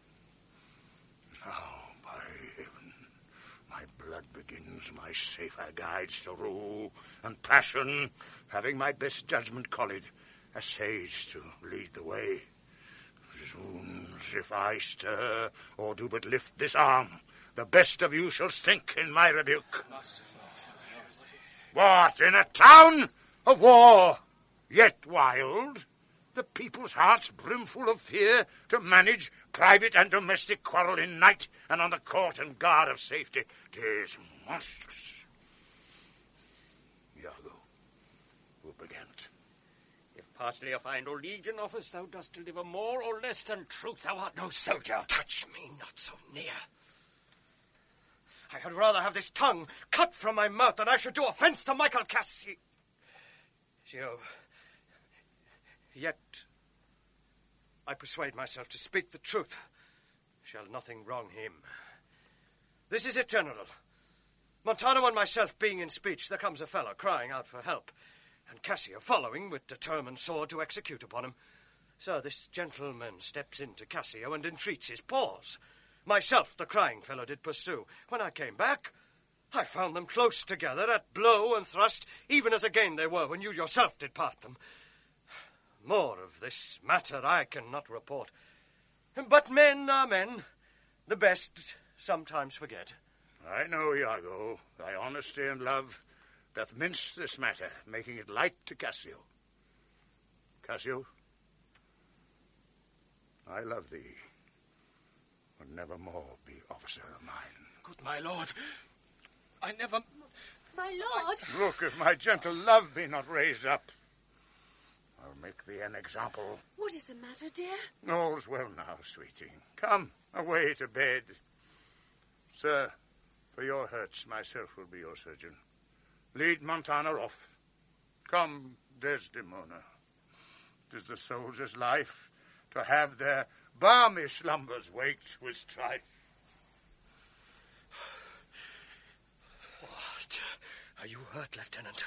Oh, by heaven, my blood begins my safer guides to rule, and passion, having my best judgment collid, essays to lead the way. Zoons, if I stir, or do but lift this arm, the best of you shall stink in my rebuke. What, in a town of war, yet wild, the people's hearts brimful of fear, to manage private and domestic quarrel in night, and on the court and guard of safety? 'Tis monstrous. Iago, who began it? If partly a fine or legion offers, thou dost deliver more or less than truth. Thou art no soldier. Touch me not so near. I had rather have this tongue cut from my mouth than I should do offence to Michael Cassio. Yet I persuade myself to speak the truth. Shall nothing wrong him. This is it, General. Montano and myself being in speech, there comes a fellow crying out for help, and Cassio following with determined sword to execute upon him. So this gentleman steps in to Cassio and entreats his pause. Myself, the crying fellow, did pursue. When I came back, I found them close together at blow and thrust, even as again they were when you yourself did part them. More of this matter I cannot report. But men are men. The best sometimes forget. I know, Iago, thy honesty and love doth mince this matter, making it light to Cassio. Cassio, I love thee, but never more be officer of mine. Good my lord, I never... My lord! Look, if my gentle love be not raised up, I'll make thee an example. What is the matter, dear? All's well now, sweeting. Come, away to bed. Sir, for your hurts, myself will be your surgeon. Lead Montano off. Come, Desdemona. 'Tis the soldier's life to have their balmy slumbers waked with strife. What? Are you hurt, Lieutenant?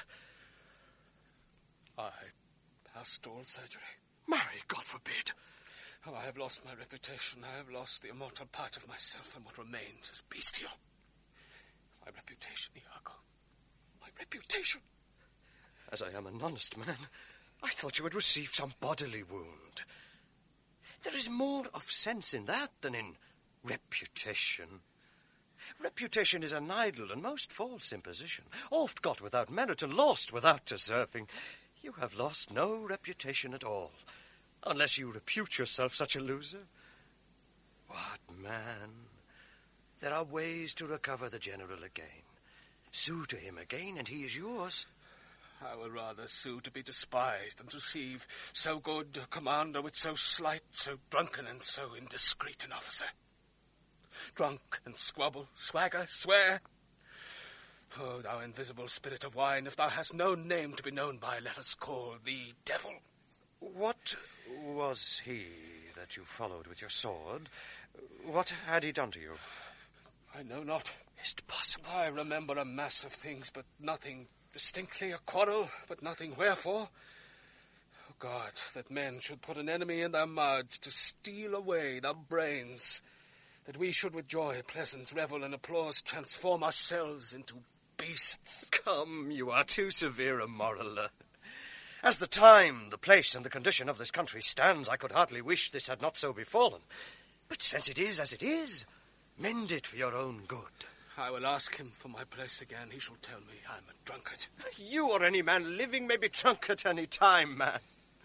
I passed all surgery. Marry, God forbid. Oh, I have lost my reputation. I have lost the immortal part of myself, and what remains is bestial. My reputation, Iago. My reputation. As I am an honest man, I thought you had received some bodily wound. There is more of sense in that than in reputation. Reputation is an idle and most false imposition, oft got without merit and lost without deserving. You have lost no reputation at all, unless you repute yourself such a loser. What, man? There are ways to recover the general again. Sue to him again, and he is yours. I will rather sue to be despised than receive so good a commander with so slight, so drunken, and so indiscreet an officer. Drunk and squabble, swagger, swear. Oh, thou invisible spirit of wine, if thou hast no name to be known by, let us call thee devil. What was he that you followed with your sword? What had he done to you? I know not. Is't possible? I remember a mass of things, but nothing distinctly, a quarrel, but nothing wherefore. Oh, God, that men should put an enemy in their mouths to steal away their brains, that we should with joy, pleasance, revel, and applause transform ourselves into beasts. Come, you are too severe a moraler. As the time, the place, and the condition of this country stands, I could hardly wish this had not so befallen. But since it is as it is, mend it for your own good. I will ask him for my place again. He shall tell me I'm a drunkard. You or any man living may be drunk at any time, man.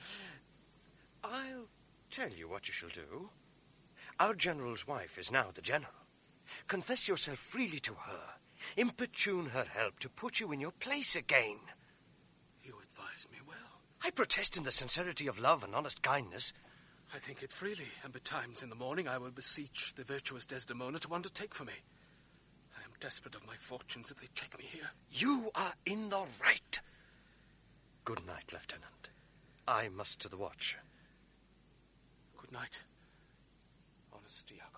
I'll tell you what you shall do. Our general's wife is now the general. Confess yourself freely to her. Importune her help to put you in your place again. You advise me well. I protest in the sincerity of love and honest kindness. I think it freely, and betimes in the morning I will beseech the virtuous Desdemona to undertake for me. I am desperate of my fortunes if they check me here. You are in the right. Good night, Lieutenant. I must to the watch. Good night, honest Iago.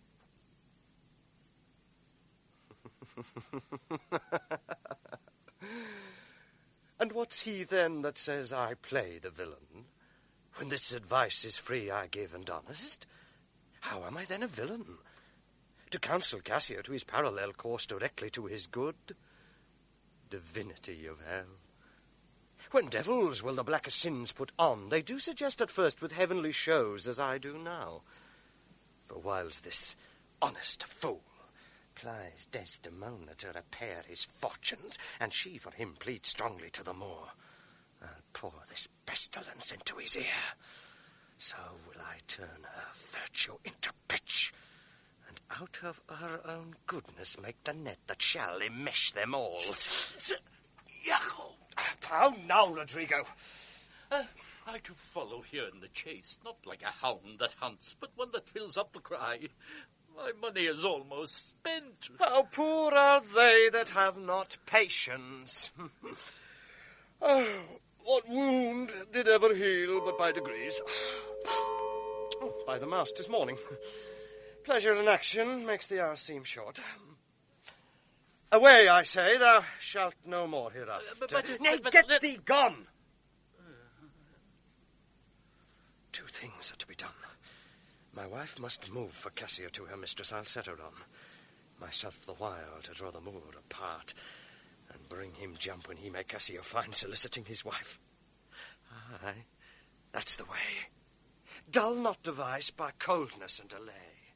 And what's he then that says I play the villain? When this advice is free I give and honest, how am I then a villain? To counsel Cassio to his parallel course directly to his good? Divinity of hell! When devils will the blackest sins put on, they do suggest at first with heavenly shows, as I do now. For whiles this honest fool plies Desdemona to repair his fortunes, and she for him pleads strongly to the Moor, I'll pour this pestilence into his ear. So will I turn her virtue into pitch, and out of her own goodness make the net that shall enmesh them all. Iago! How now, Rodrigo? Uh, I do follow here in the chase, not like a hound that hunts, but one that fills up the cry. My money is almost spent. How poor are they that have not patience. Oh, what wound did ever heal but by degrees? Oh, by the mouse, 'tis morning. Pleasure in action makes the hour seem short. Away, I say, thou shalt no more hereafter. Uh, but, but, Nay, but, get but, thee gone! Two things are to be done. My wife must move for Cassio to her mistress. I'll set her on. Myself the while to draw the Moor apart, and bring him jump when he may Cassio find soliciting his wife. Aye, that's the way. Dull not device by coldness and delay.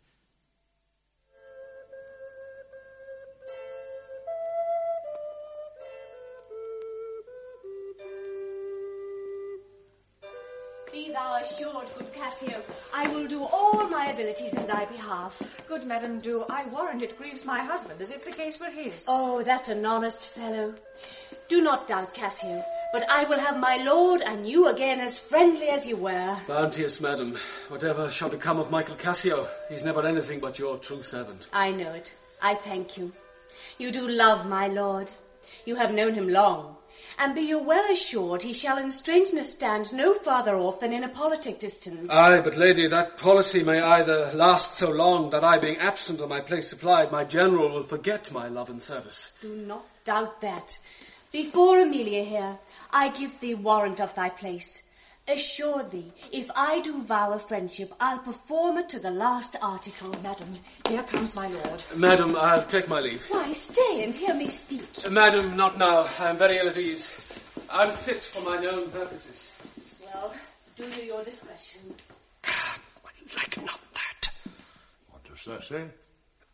Be thou assured, good Cassio, I will do all my abilities in thy behalf. Good Madam Do, I warrant it grieves my husband as if the case were his. Oh, that's an honest fellow. Do not doubt, Cassio, but I will have my lord and you again as friendly as you were. Bounteous madam, whatever shall become of Michael Cassio, he's never anything but your true servant. I know it. I thank you. You do love my lord. You have known him long. And be you well assured he shall in strangeness stand no farther off than in a politic distance. Aye, but lady, that policy may either last so long that I being absent or my place supplied, my general will forget my love and service. Do not doubt that. Before Amelia here, I give thee warrant of thy place. Assure thee, if I do vow a friendship, I'll perform it to the last article. Madam, here comes my lord. Madam, I'll take my leave. Why, stay and hear me speak. Uh, madam, not now. I'm very ill at ease. I'm fit for mine own purposes. Well, do you your discretion. Like not that. What does that say?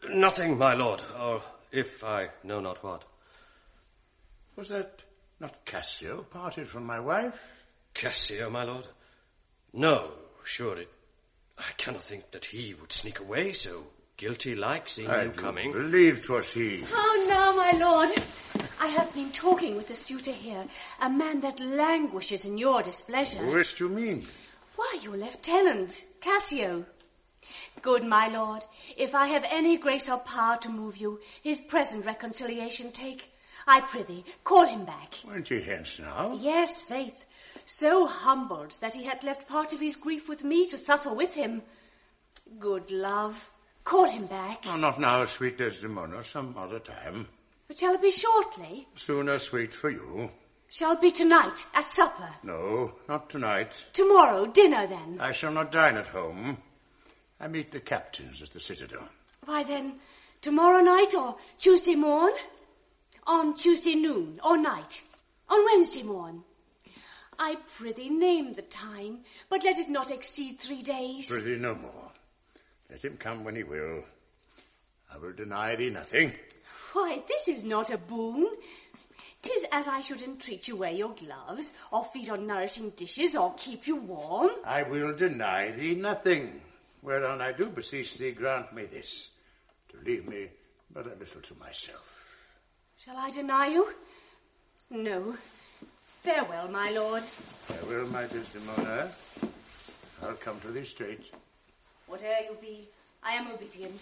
Nothing, my lord, or if I know not what. Was that not Cassio parted from my wife? Cassio, my lord? No, sure it... I cannot think that he would sneak away so guilty-like, seeing I you do coming. believe 'twas he. How now, my lord? I have been talking with the suitor here, a man that languishes in your displeasure. Which do you mean? Why, your lieutenant, Cassio. Good, my lord, if I have any grace or power to move you, his present reconciliation take. I prithee, call him back. Went he hence now? Yes, faith, so humbled that he had left part of his grief with me to suffer with him. Good love, call him back. Oh, not now, sweet Desdemona, some other time. But shall it be shortly? Sooner, sweet, for you. Shall it be tonight, at supper? No, not tonight. Tomorrow, dinner then? I shall not dine at home. I meet the captains at the Citadel. Why then, tomorrow night or Tuesday morn? On Tuesday noon or night? On Wednesday morn? I prithee name the time, but let it not exceed three days. Prithee no more. Let him come when he will. I will deny thee nothing. Why, this is not a boon. 'Tis as I should entreat you wear your gloves, or feed on nourishing dishes, or keep you warm. I will deny thee nothing, whereon I do beseech thee grant me this, to leave me but a little to myself. Shall I deny you? No. Farewell, my lord. Farewell, my Desdemona. I'll come to thee straight. Whate'er you be, I am obedient.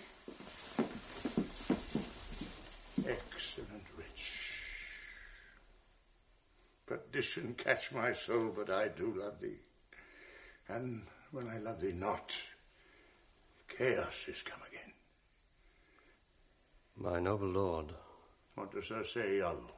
Excellent wretch. Perdition catch my soul, but I do love thee. And when I love thee not, chaos is come again. My noble lord. What dost thou say, Iago?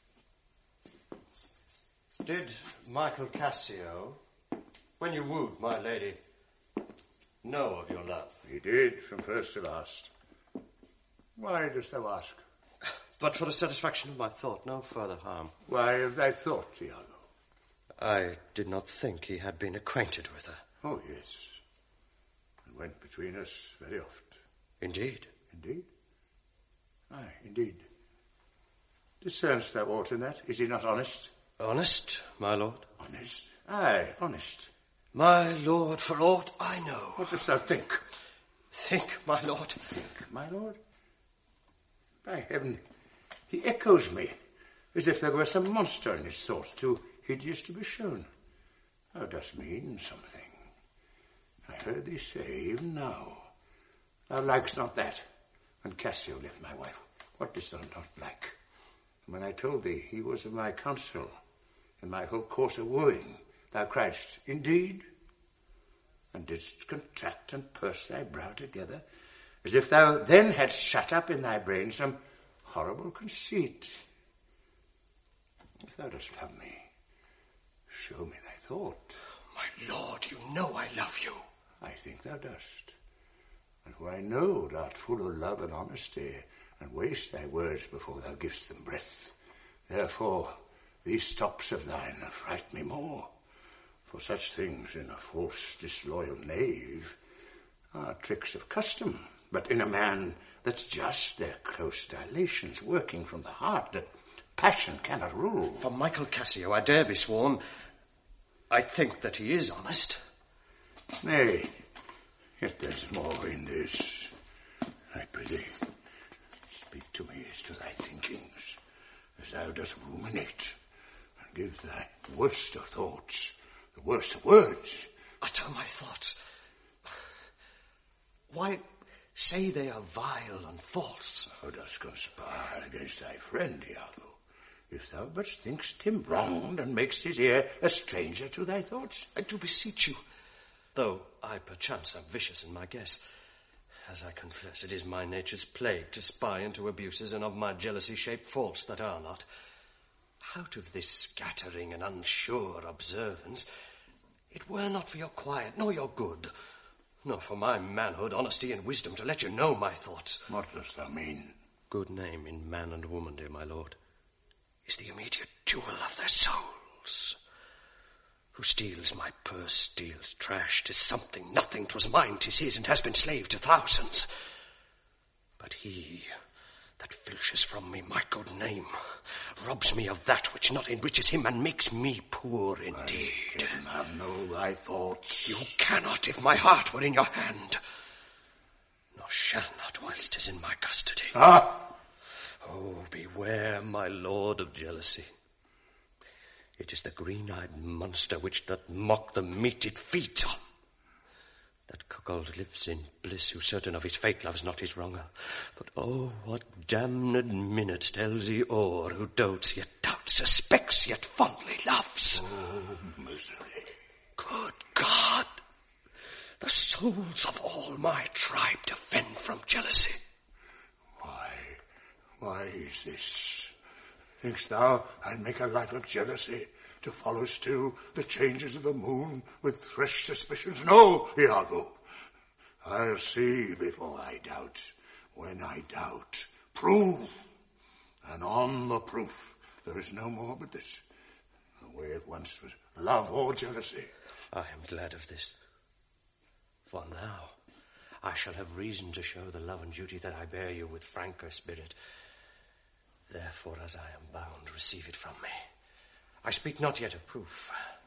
Did Michael Cassio, when you wooed my lady, know of your love? He did, from first to last. Why dost thou ask? But for the satisfaction of my thought, no further harm. Why of thy thought, Iago? I did not think he had been acquainted with her. Oh, yes. And went between us very oft. Indeed? Indeed? Aye, indeed. Discernst thou aught in that? Is he not honest? Honest, my lord? Honest? Aye, honest. My lord, for aught I know. What dost thou think? Think, my lord. Think, my lord? By heaven, he echoes me, as if there were some monster in his thoughts, too hideous to be shown. Thou dost mean something. I heard thee say, even now, thou likest not that. When Cassio left my wife, what didst thou not like? And when I told thee he was of my counsel, in my whole course of wooing, thou criedst, indeed? And didst contract and purse thy brow together, as if thou then hadst shut up in thy brain some horrible conceit. If thou dost love me, show me thy thought. My lord, you know I love you. I think thou dost. And for I know thou art full of love and honesty, and waste thy words before thou givest them breath. Therefore, these stops of thine affright me more, for such things in a false, disloyal knave are tricks of custom, but in a man that's just, they're close dilations working from the heart that passion cannot rule. For Michael Cassio, I dare be sworn, I think that he is honest. Nay, yet there's more in this. I prithee, speak to me as to thy thinkings, as thou dost ruminate, and give thy worst of thoughts, the worst of words. Utter my thoughts. Why say they are vile and false? Thou dost conspire against thy friend, Iago, if thou but thinkst him wronged and makest his ear a stranger to thy thoughts. I do beseech you, though I perchance am vicious in my guess. As I confess, it is my nature's plague to spy into abuses, and of my jealousy shape faults that are not. Out of this scattering and unsure observance, it were not for your quiet, nor your good, nor for my manhood, honesty, and wisdom to let you know my thoughts. What dost thou mean? Good name in man and woman, dear my lord, is the immediate jewel of their souls. Who steals my purse, steals trash, 'tis something, nothing, 'twas mine, 'tis his, and has been slave to thousands. But he that filches from me my good name robs me of that which not enriches him and makes me poor indeed. I can have no thy thoughts. You cannot if my heart were in your hand, nor shall not whilst 'tis in my custody. Ah! Oh, beware, my lord of jealousy. It is the green-eyed monster which doth mock the meat it feeds on. That cuckold lives in bliss, who certain of his fate loves not his wronger. But oh, what damned minutes tells he o'er, who dotes yet doubts, suspects yet fondly loves. Oh, misery. Good God! The souls of all my tribe defend from jealousy. Why, why is this? Think'st thou I'd make a life of jealousy, to follow still the changes of the moon with fresh suspicions? No, Iago. I'll see before I doubt. When I doubt, prove. And on the proof, there is no more but this. The way it once was love or jealousy. I am glad of this. For now I shall have reason to show the love and duty that I bear you with franker spirit. Therefore, as I am bound, receive it from me. I speak not yet of proof.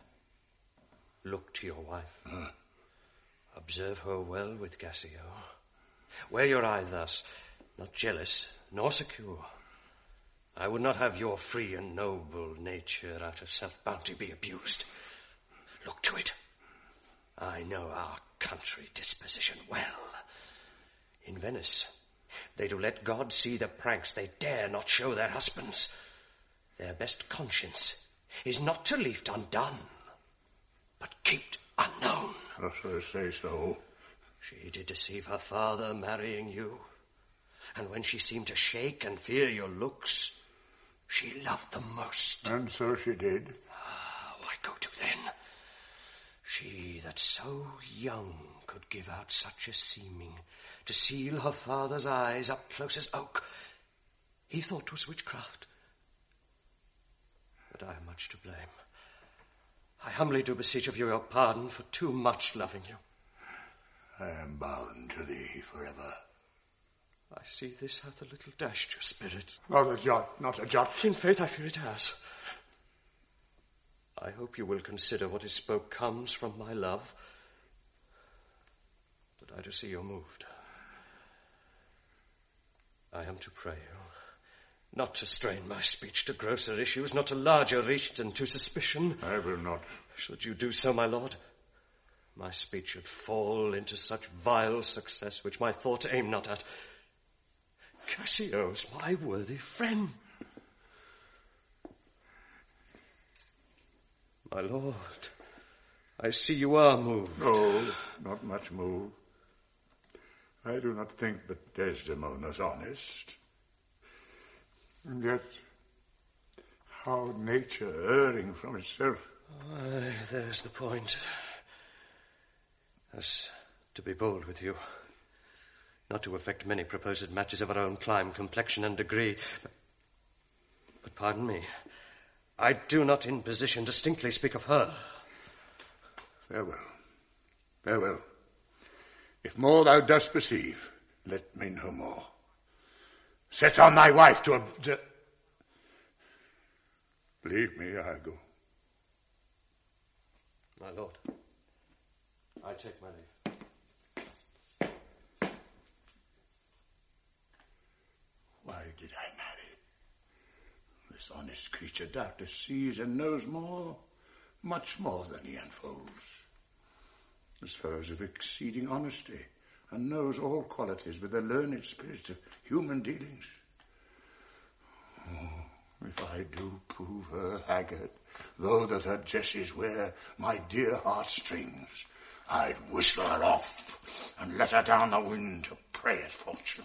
Look to your wife. Huh? Observe her well with Cassio. Wear your eye thus, not jealous, nor secure. I would not have your free and noble nature out of self-bounty be abused. Look to it. I know our country disposition well. In Venice, they do let God see the pranks they dare not show their husbands. Their best conscience is not to leave undone, but kept unknown. Dost thou say so? She did deceive her father, marrying you. And when she seemed to shake and fear your looks, she loved them most. And so she did. Ah, why go to then? She that so young could give out such a seeming, to seal her father's eyes up close as oak. He thought 'twas witchcraft. But I am much to blame. I humbly do beseech of you your pardon for too much loving you. I am bound to thee forever. I see this hath a little dashed your spirit. Not a jot, not a jot. In faith, I fear it has. I hope you will consider what is spoke comes from my love. But I do see you're moved. I am to pray you not to strain my speech to grosser issues, not to larger reach than to suspicion. I will not. Should you do so, my lord, my speech should fall into such vile success which my thought aim not at. Cassio's my worthy friend. My lord, I see you are moved. No, not much moved. I do not think but Desdemona's honest. And yet, how nature erring from itself. Aye, there's the point. As to be bold with you, not to affect many proposed matches of our own clime, complexion, and degree. But, but pardon me, I do not in position distinctly speak of her. Farewell. Farewell. If more thou dost perceive, let me know more. Set on thy wife to observe. Leave me, Iago. My lord, I take my leave. Why did I marry? This honest creature doubtless sees and knows more, much more than he unfolds. This fellow's of exceeding honesty, and knows all qualities with the learned spirit of human dealings. Oh, if I do prove her haggard, though that her jesses wear my dear heartstrings, I'd whistle her off and let her down the wind to prey at fortune.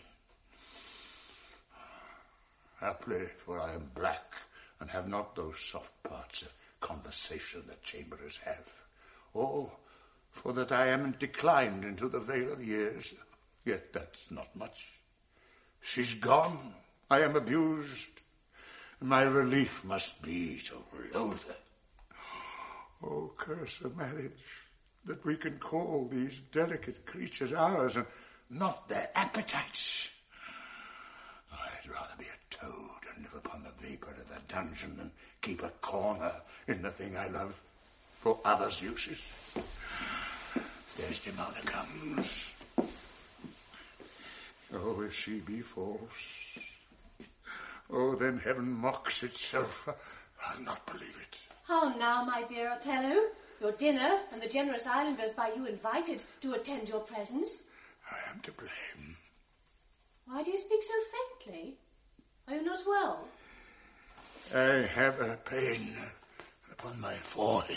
Haply, for I am black, and have not those soft parts of conversation that chamberers have, or for that I am declined into the vale of years, yet that's not much. She's gone, I am abused, and my relief must be to loathe her. Oh, curse a marriage, that we can call these delicate creatures ours, and not their appetites. I'd rather be a toad and live upon the vapour of the dungeon than keep a corner in the thing I love for others' uses. Desdemona comes. Oh, if she be false, oh, then heaven mocks itself. I'll not believe it. How now, my dear Othello? Your dinner and the generous islanders by you invited to attend your presence. I am to blame. Why do you speak so faintly? Are you not well? I have a pain upon my forehead.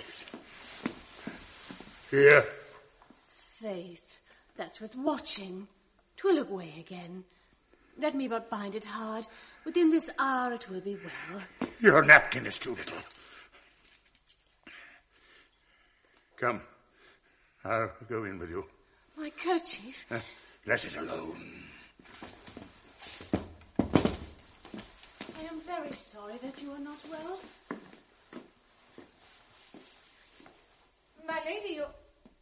Here. Faith, that's worth watching. 'Twill look away again. Let me but bind it hard. Within this hour it will be well. Your napkin is too little. Come, I'll go in with you. My kerchief? Uh, let it alone. I am very sorry that you are not well. My lady, you...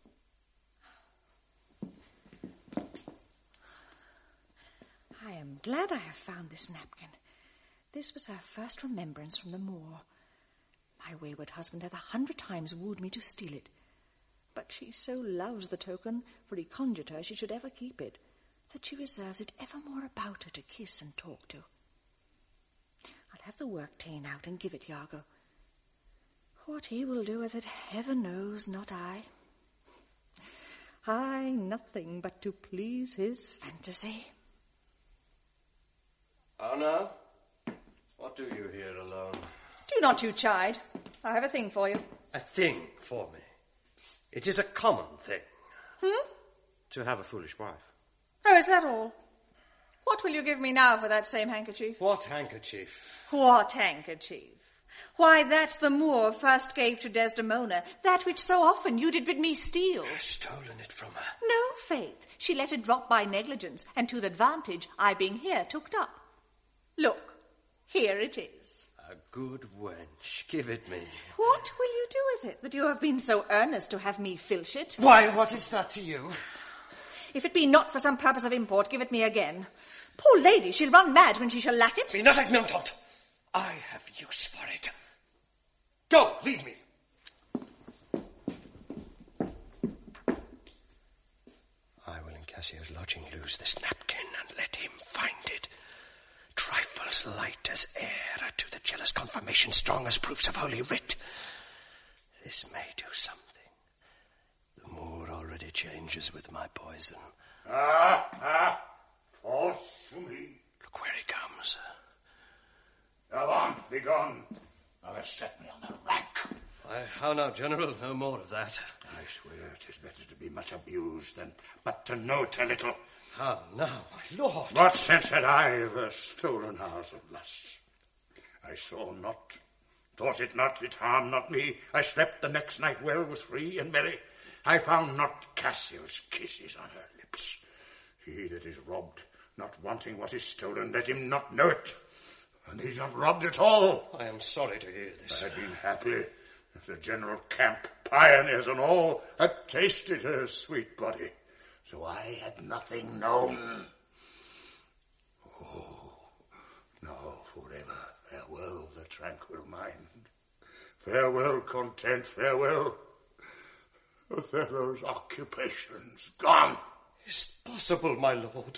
I am glad I have found this napkin. This was her first remembrance from the moor. My wayward husband hath a hundred times wooed me to steal it. But she so loves the token, for he conjured her she should ever keep it, that she reserves it evermore about her to kiss and talk to. I'll have the work ta'en out and give it Iago. What he will do with it, heaven knows, not I. I nothing but to please his fantasy. How now? What do you here alone? Do not you chide. I have a thing for you. A thing for me? It is a common thing. Hmm? To have a foolish wife. Oh, is that all? What will you give me now for that same handkerchief? What handkerchief? What handkerchief? Why, that the Moor first gave to Desdemona, that which so often you did bid me steal. I've stolen it from her. No, faith. She let it drop by negligence, and to the advantage I being here tooked up. Look, here it is. A good wench. Give it me. What will you do with it, that you have been so earnest to have me filch it? Why, what is that to you? If it be not for some purpose of import, give it me again. Poor lady, she'll run mad when she shall lack it. Be not ignorant. I have use for it. Go, leave me. I will in Cassio's lodging lose this napkin and let him find it. Trifles light as air are to the jealous confirmation strong as proofs of holy writ. This may do something. The Moor already changes with my poison. Ah, ah, false to me. Look where he comes. Avaunt, be gone. Thou hast set me on a rank. Why, how now, General? No more of that. I swear it is better to be much abused than but to note a little. How now, my lord? What sense had I of the stolen hours of lust? I saw not, thought it not, it harmed not me. I slept the next night well, was free and merry. I found not Cassio's kisses on her lips. He that is robbed, not wanting what is stolen, let him not know it. And he's not robbed at all. I am sorry to hear this. I had been happy if the general camp, pioneers and all, had tasted her sweet body. So I had nothing known. Oh, now forever farewell the tranquil mind. Farewell content, farewell. Othello's occupation's gone. Is it possible, my lord?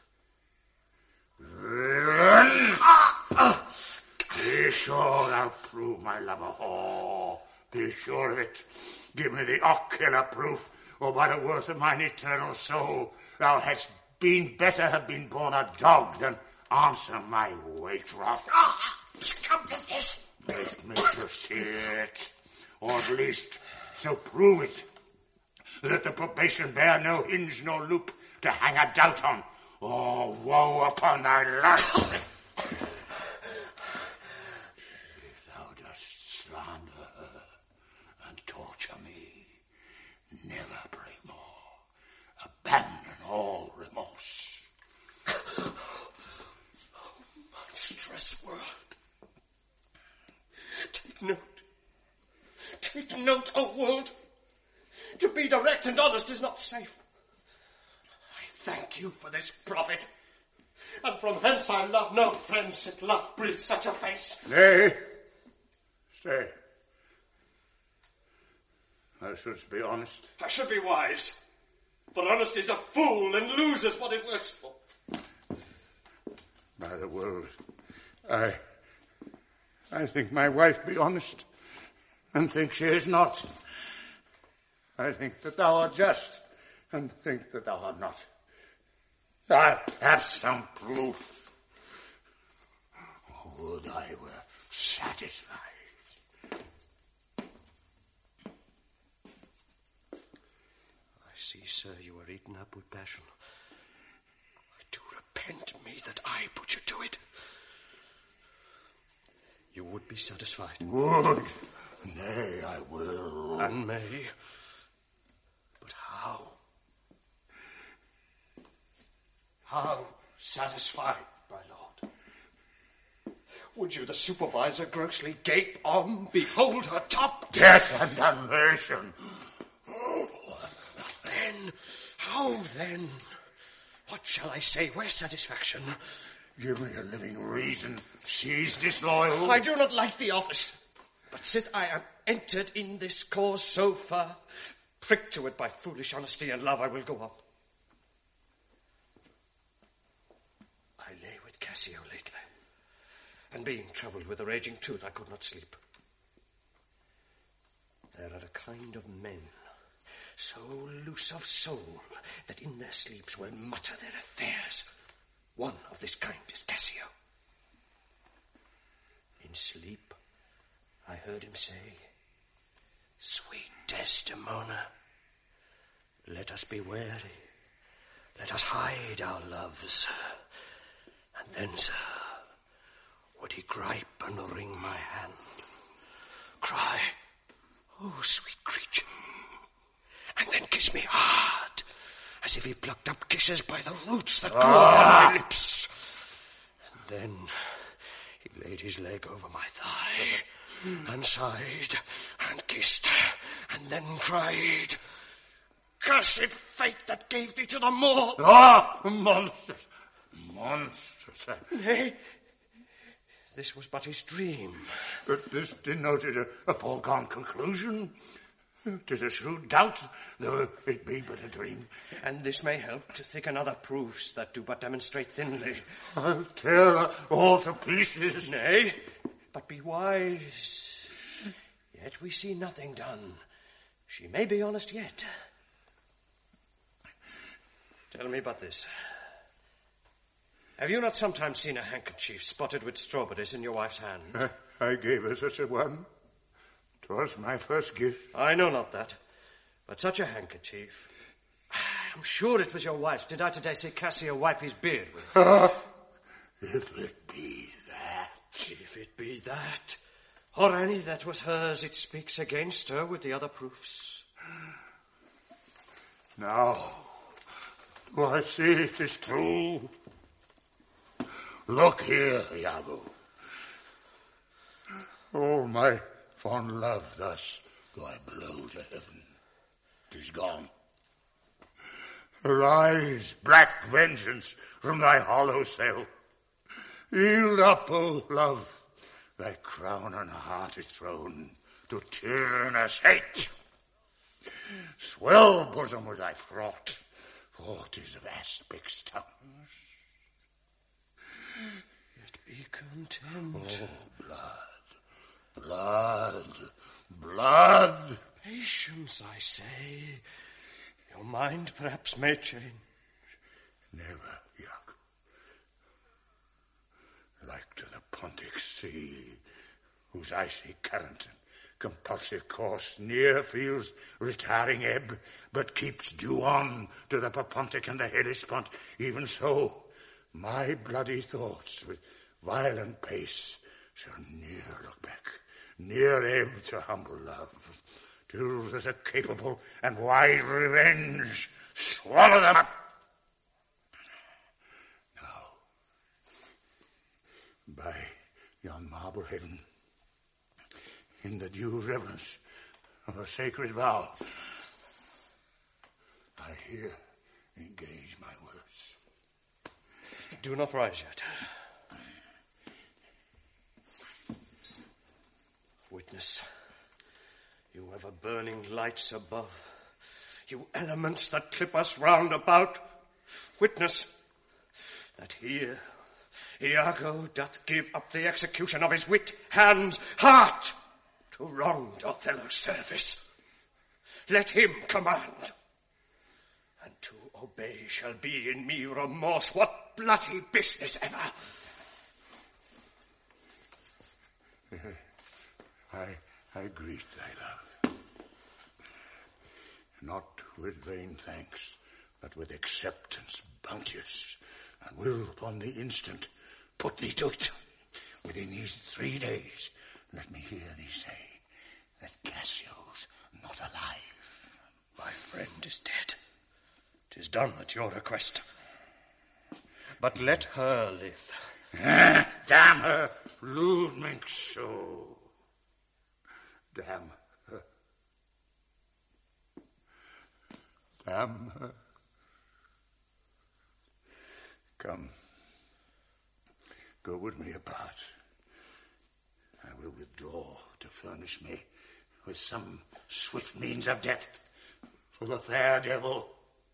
Villain! Be sure thou prove my love a whore. Be sure of it. Give me the ocular proof, or by the worth of mine eternal soul, thou hadst been better have been born a dog than answer my weight wrath. Ah, come to this. Make me to see it, or at least so prove it, that the probation bear no hinge nor loop to hang a doubt on. Oh, woe upon thy life! If thou dost slander her and torture me, never pray more. Abandon all remorse. Oh, monstrous world. Take note. Take note, O world. To be direct and honest is not safe. I thank you for this profit. and from hence I love no friend, since love breeds such a face. Nay, stay. Thou shouldst be honest. I should be wise, for honesty's a fool and loses what it works for. By the word, I... I think my wife be honest, and think she is not. I think that thou art just, and think that thou art not. I have some proof. Would I were satisfied. I see, sir, you are eaten up with passion. I do repent me that I put you to it. You would be satisfied. Would? Nay, I will. And may. But how? How satisfied, my lord? Would you, the supervisor, grossly gape on, behold her top? Death and damnation. Then, how then? What shall I say? Where's satisfaction? Give me a living reason. She's disloyal. I do not like the office. But sith I am entered in this cause so far, pricked to it by foolish honesty and love, I will go on. I lay with Cassio lately, and being troubled with a raging tooth, I could not sleep. There are a kind of men, so loose of soul, that in their sleeps will mutter their affairs. One of this kind is Cassio. In sleep, I heard him say, "Sweet Desdemona, let us be wary. Let us hide our loves." And then, sir, would he gripe and wring my hand, cry, "Oh, sweet creature," and then kiss me hard, as if he plucked up kisses by the roots that grew ah. upon my lips. And then he laid his leg over my thigh, and sighed, and kissed, and then cried, "Cursed fate that gave thee to the moor!" Ah, monsters, monsters. Nay, this was but his dream. But this denoted a, a foregone conclusion. 'Tis a shrewd doubt, though it be but a dream. And this may help to thicken other proofs that do but demonstrate thinly. I'll tear her all to pieces. Nay, but be wise. Yet we see nothing done. She may be honest yet. Tell me but this. Have you not sometimes seen a handkerchief spotted with strawberries in your wife's hand? I, I gave her such a one. 'Twas my first gift. I know not that, but such a handkerchief. I'm sure it was your wife's. Did I today see Cassio wipe his beard with? Ah, if it be that. If it be that, or any that was hers, it speaks against her with the other proofs. Now, do I see it is true? Look here, Iago. Oh, my fond love, thus do I blow to heaven. 'Tis gone. Arise, black vengeance, from thy hollow cell. Yield up, O love, thy crown and heart is thrown to tyrannous hate. Swell bosom with thy fraught, for 'tis of aspect's tongues. Yet be content. Oh, blood, blood, blood. Patience, I say. Your mind perhaps may change. Never, Iago. Like to the Pontic Sea, whose icy current and compulsive course near feels retiring ebb, but keeps due on to the Papontic and the Hellespont, even so my bloody thoughts with violent pace shall near look back, near ebb to humble love, till there's a capable and wide revenge swallow them up. Now, by yon marble heaven, in the due reverence of a sacred vow, I here engage my words. Do not rise yet. Witness, you ever burning lights above, you elements that clip us round about, witness that here Iago doth give up the execution of his wit, hands, heart, to wronged Othello's service. Let him command, and to obey shall be in me remorse. What bloody business ever! I, I greet thy love, not with vain thanks, but with acceptance bounteous, and will upon the instant put thee to it. Within these three days, let me hear thee say that Cassio's not alive. My friend is dead. 'Tis done at your request. But let her live. Ah, damn her, lewd minx so. Damn her. Damn her. Come. Go with me apart. I will withdraw to furnish me with some swift means of death for the fair devil.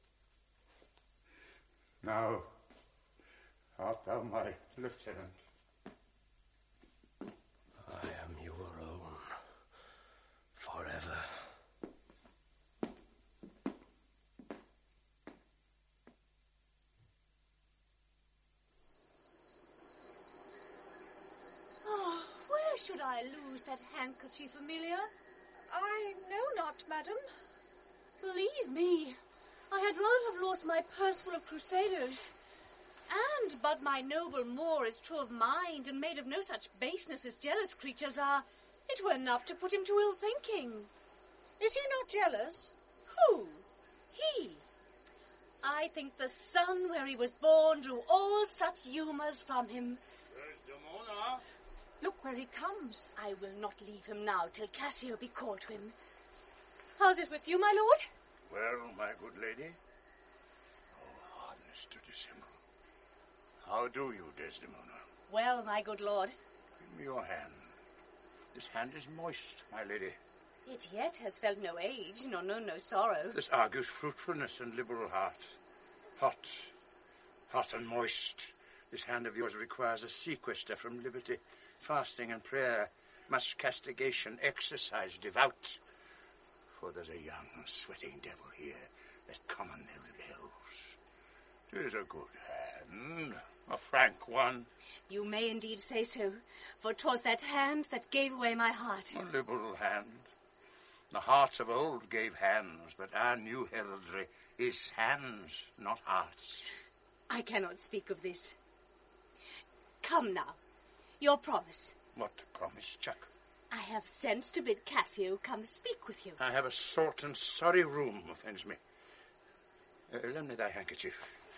Now, art thou my lieutenant? I am your own, forever. Oh, where should I lose that handkerchief, Amelia? I know not, madam. Believe me, I had rather have lost my purse full of crusaders. And but my noble Moor is true of mind and made of no such baseness as jealous creatures are, it were enough to put him to ill thinking. Is he not jealous? Who? He. I think the sun where he was born drew all such humours from him. Desdemona. Look where he comes. I will not leave him now till Cassio be called to him. How's it with you, my lord? Well, my good lady, oh, hardness to dissemble. How do you, Desdemona? Well, my good lord. Give me your hand. This hand is moist, my lady. It yet has felt no age, nor known no sorrow. This argues fruitfulness and liberal heart. Hot, hot and moist. This hand of yours requires a sequester from liberty, fasting and prayer, much castigation, exercise devout. For there's a young, sweating devil here that commonly rebels. 'Tis a good hand, a frank one. You may indeed say so, for 'twas that hand that gave away my heart. A liberal hand. The hearts of old gave hands, but our new heraldry is hands, not hearts. I cannot speak of this. Come now, your promise. What promise, Chuck? I have sent to bid Cassio come speak with you. I have a salt and sorry room offends me. Uh, lend me thy handkerchief.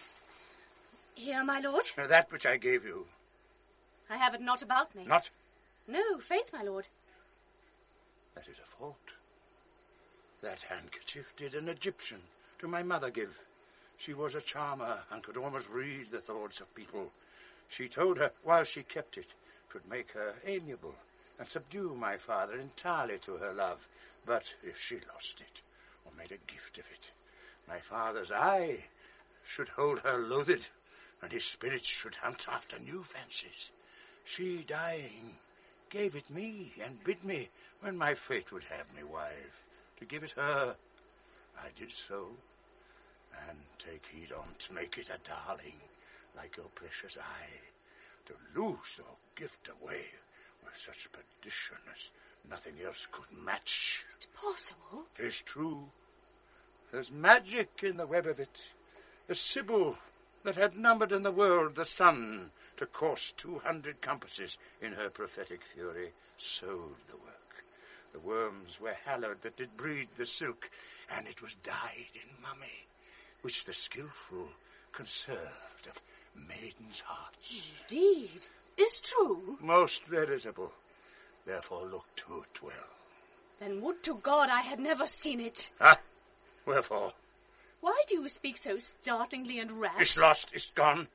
Here, my lord. Uh, that which I gave you. I have it not about me. Not? No, faith, my lord. That is a fault. That handkerchief did an Egyptian to my mother give. She was a charmer and could almost read the thoughts of people. She told her, while she kept it, 'twould make her amiable and subdue my father entirely to her love. But if she lost it, or made a gift of it, my father's eye should hold her loathed, and his spirits should hunt after new fancies. She, dying, gave it me, and bid me, when my fate would have me wife, to give it her. I did so, and take heed on to make it a darling, like your precious eye. To lose or gift away with such perdition as nothing else could match. Is it possible? 'Tis true. There's magic in the web of it. A Sibyl that had numbered in the world the sun to course two hundred compasses in her prophetic fury, sewed the work. The worms were hallowed that did breed the silk, and it was dyed in mummy, which the skilful conserved of maidens' hearts. Indeed, is true. Most veritable. Therefore look to it well. Then would to God I had never seen it. Ah, wherefore? Why do you speak so startlingly and rash? It's lost, it's gone.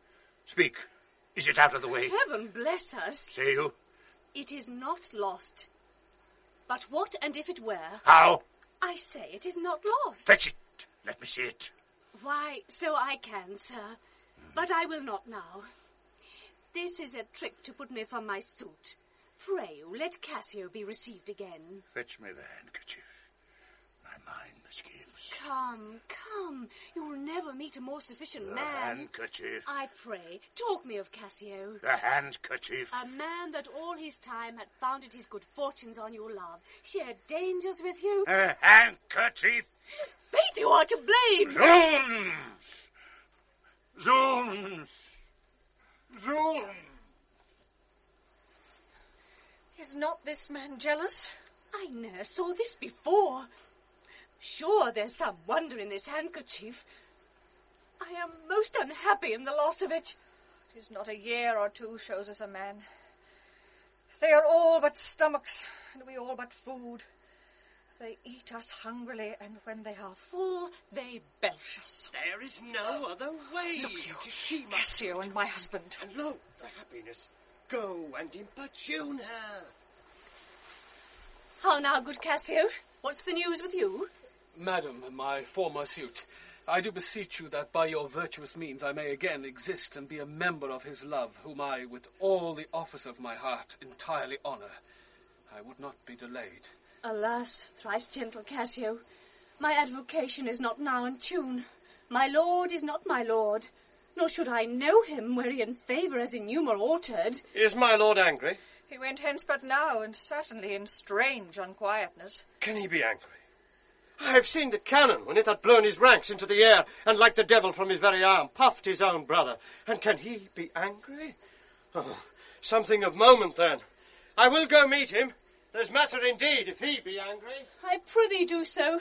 Speak. Is it out of the way? Heaven bless us. Say you? It is not lost. But what and if it were? How? I say it is not lost. Fetch it. Let me see it. Why, so I can, sir. But I will not now. This is a trick to put me from my suit. Pray you, let Cassio be received again. Fetch me the handkerchief. My mind misgives. Come, come. You will never meet a more sufficient The man. handkerchief. I pray, talk me of Cassio. The handkerchief. A man that all his time had founded his good fortunes on your love, shared dangers with you. The handkerchief. Faith, you are to blame. Zoons! Zoons! Zoons! Is not this man jealous? I ne'er saw this before. Sure, there's some wonder in this handkerchief. I am most unhappy in the loss of it. It is not a year or two shows us a man. They are all but stomachs, and we all but food. They eat us hungrily, and when they are full, they belch us. There is no other way. Look you, she must... Cassio and my husband. And lo, the happiness. Go and importune her. How now, good Cassio? What's the news with you? Madam, my former suit, I do beseech you that by your virtuous means I may again exist and be a member of his love, whom I, with all the office of my heart, entirely honour. I would not be delayed. Alas, thrice gentle Cassio, my advocation is not now in tune. My lord is not my lord, nor should I know him were he in favour as in humour altered. Is my lord angry? He went hence but now, and certainly in strange unquietness. Can he be angry? I have seen the cannon when it had blown his ranks into the air, and like the devil from his very arm, puffed his own brother. And can he be angry? Oh, something of moment, then. I will go meet him. There's matter indeed, if he be angry. I prithee do so.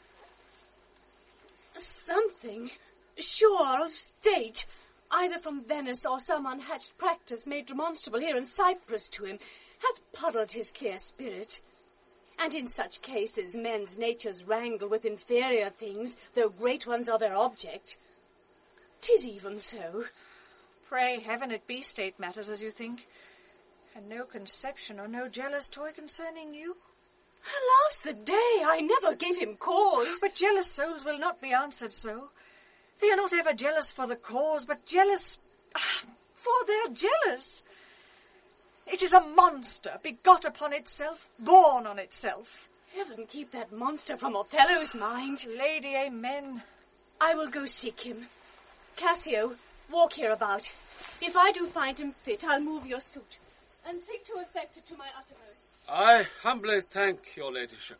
Something, sure, of state, either from Venice or some unhatched practice made demonstrable here in Cyprus to him, hath puddled his clear spirit. And in such cases men's natures wrangle with inferior things, though great ones are their object. 'Tis even so. Pray heaven it be state matters as you think, and no conception or no jealous toy concerning you. Alas the day, I never gave him cause. But jealous souls will not be answered so. They are not ever jealous for the cause, but jealous for they're jealous. It is a monster, begot upon itself, born on itself. Heaven keep that monster from Othello's mind. Lady, amen. I will go seek him. Cassio, walk hereabout. If I do find him fit, I'll move your suit, and seek to effect it to my uttermost. I humbly thank your ladyship.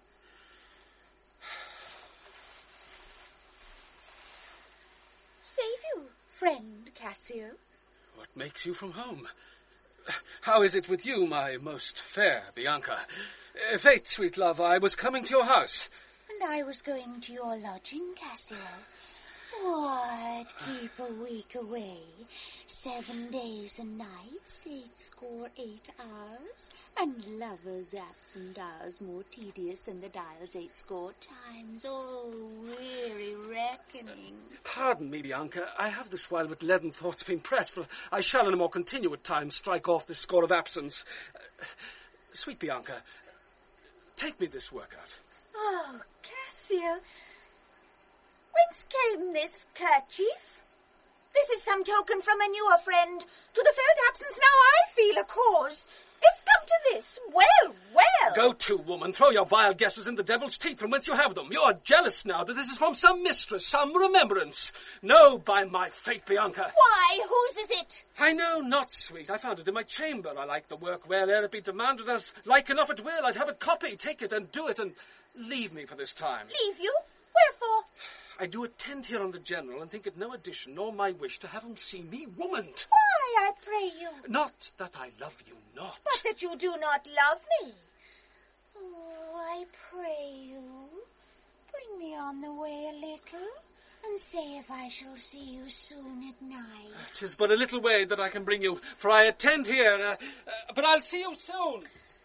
Save you, friend Cassio. What makes you from home? How is it with you, my most fair Bianca? Uh, Faith, sweet love, I was coming to your house. And I was going to your lodging, Cassio. What, keep a week away? Seven days and nights, eight score eight hours, and lovers' absent hours more tedious than the dial's eight score times. Oh, weary reckoning. Pardon me, Bianca. I have this while with leaden thoughts been pressed, but I shall in a more continuate time strike off this score of absence. Uh, sweet Bianca, take me this work out. Oh, Cassio, whence came this kerchief? This is some token from a newer friend. To the felt absence now I feel a cause. It's come to this. Well, well. Go to, woman. Throw your vile guesses in the devil's teeth from whence you have them. You are jealous now that this is from some mistress, some remembrance. No, by my faith, Bianca. Why, whose is it? I know not, sweet. I found it in my chamber. I like the work well ere it be demanded as like enough at will. I'd have it copy, take it and do it, and leave me for this time. Leave you? Wherefore? I do attend here on the general, and think it no addition nor my wish to have him see me womaned. Why, I pray you? Not that I love you not. But that you do not love me. Oh, I pray you, bring me on the way a little, and say if I shall see you soon at night. 'Tis but a little way that I can bring you, for I attend here, uh, uh, but I'll see you soon.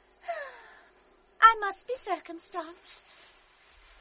I must be circumstanced.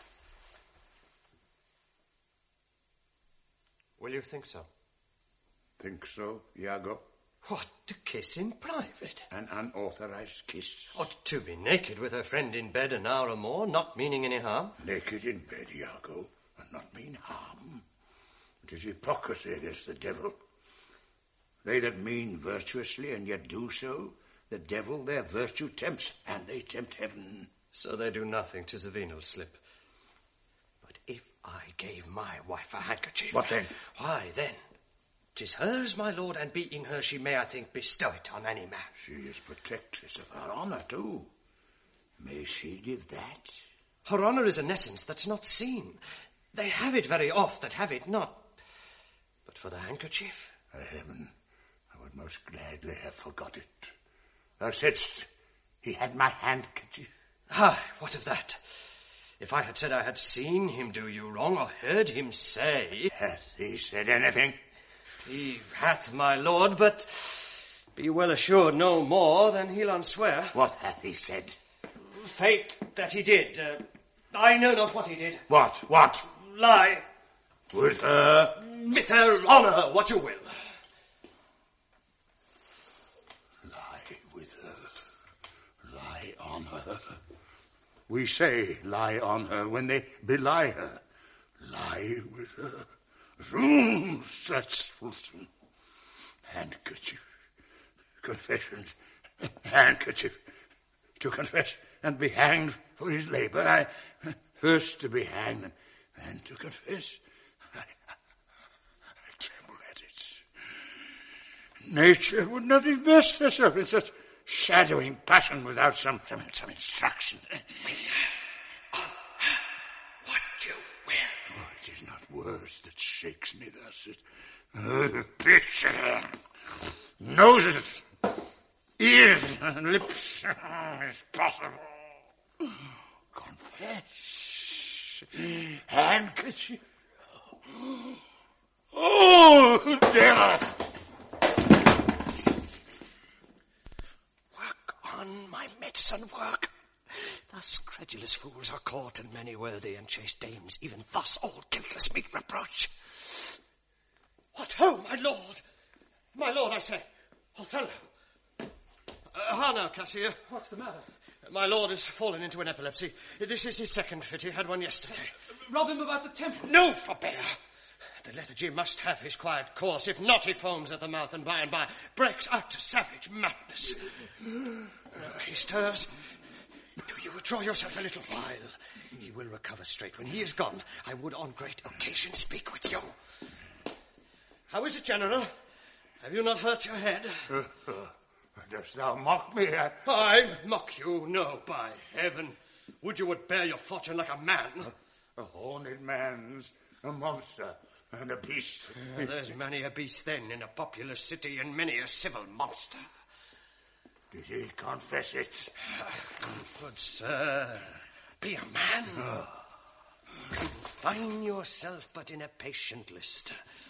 Will you think so? Think so, Iago? What, to kiss in private? An unauthorized kiss? Or to be naked with her friend in bed an hour or more, not meaning any harm? Naked in bed, Iago, and not mean harm. It is hypocrisy against the devil. They that mean virtuously and yet do so, the devil their virtue tempts, and they tempt heaven. So they do nothing, 'tis a venal slip. But if I gave my wife a handkerchief... What then? Why, then, 'tis hers, my lord, and being hers, she may, I think, bestow it on any man. She is protectress of her honour, too. May she give that? Her honour is an essence that's not seen. They have it very oft that have it not. But for the handkerchief... A heaven, I would most gladly have forgot it. Thou saidst he had my handkerchief. Ah, what of that? If I had said I had seen him do you wrong, or heard him say... Hath he said anything? He hath, my lord, but be well assured no more than he'll unswear. What hath he said? Faith, that he did. Uh, I know not what he did. What? What? Lie. With her? With her honour, what you will. Lie with her. Lie on her. We say lie on her when they belie her. Lie with her. Zoom, that's fulsome. Handkerchief. Confessions. Handkerchief. To confess and be hanged for his labour. I, first to be hanged and then to confess. I, I tremble at it. Nature would not invest herself in such shadowing passion without some, some, some instruction. What you will. Oh, it is not words that shakes me thus. It, uh, piss, uh, noses, ears, and lips. Oh, it's possible. Confess. Handkerchief. Oh, devil. On my medicine work. Thus credulous fools are caught, and many worthy and chaste dames, even thus all guiltless meet reproach. What ho, my lord! My lord, I say, Othello. Uh, how now, Cassio? What's the matter? My lord has fallen into an epilepsy. This is his second fit. He had one yesterday. Rob him about the temple. No, forbear. The lethargy must have his quiet course. If not, he foams at the mouth and by and by breaks out to savage madness. Look, he stirs. Do you withdraw yourself a little while? He will recover straight. When he is gone, I would on great occasion speak with you. How is it, General? Have you not hurt your head? Uh, uh, dost thou mock me? I... I mock you? No, by heaven. Would you would bear your fortune like a man? A, a horned man's a monster. And a beast. Uh, there's many a beast, then, in a populous city, and many a civil monster. Did he confess it? Good sir, be a man. Oh. Confine yourself but in a patient list.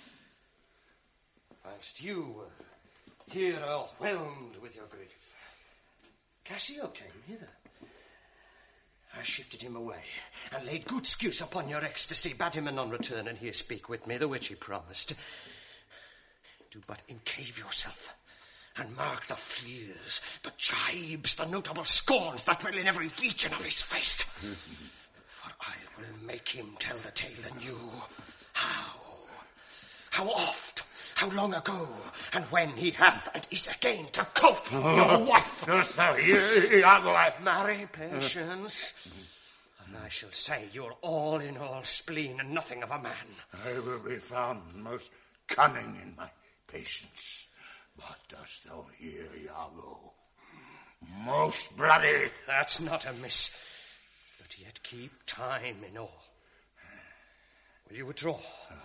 Whilst you here are whelmed with your grief. Cassio came hither. I shifted him away, and laid good excuse upon your ecstasy, bade him anon return, and here speak with me, the which he promised. Do but encave yourself, and mark the fleers, the jibes, the notable scorns that dwell in every region of his face. For I will make him tell the tale anew. How? How oft? How long ago? And when he hath and is again to cope oh, your wife? Dost thou hear, Iago? I... Marry, patience. And I shall say you're all in all spleen and nothing of a man. I will be found most cunning in my patience. But dost thou hear, Iago? Most bloody. That's not amiss. But yet keep time in all. Will you withdraw?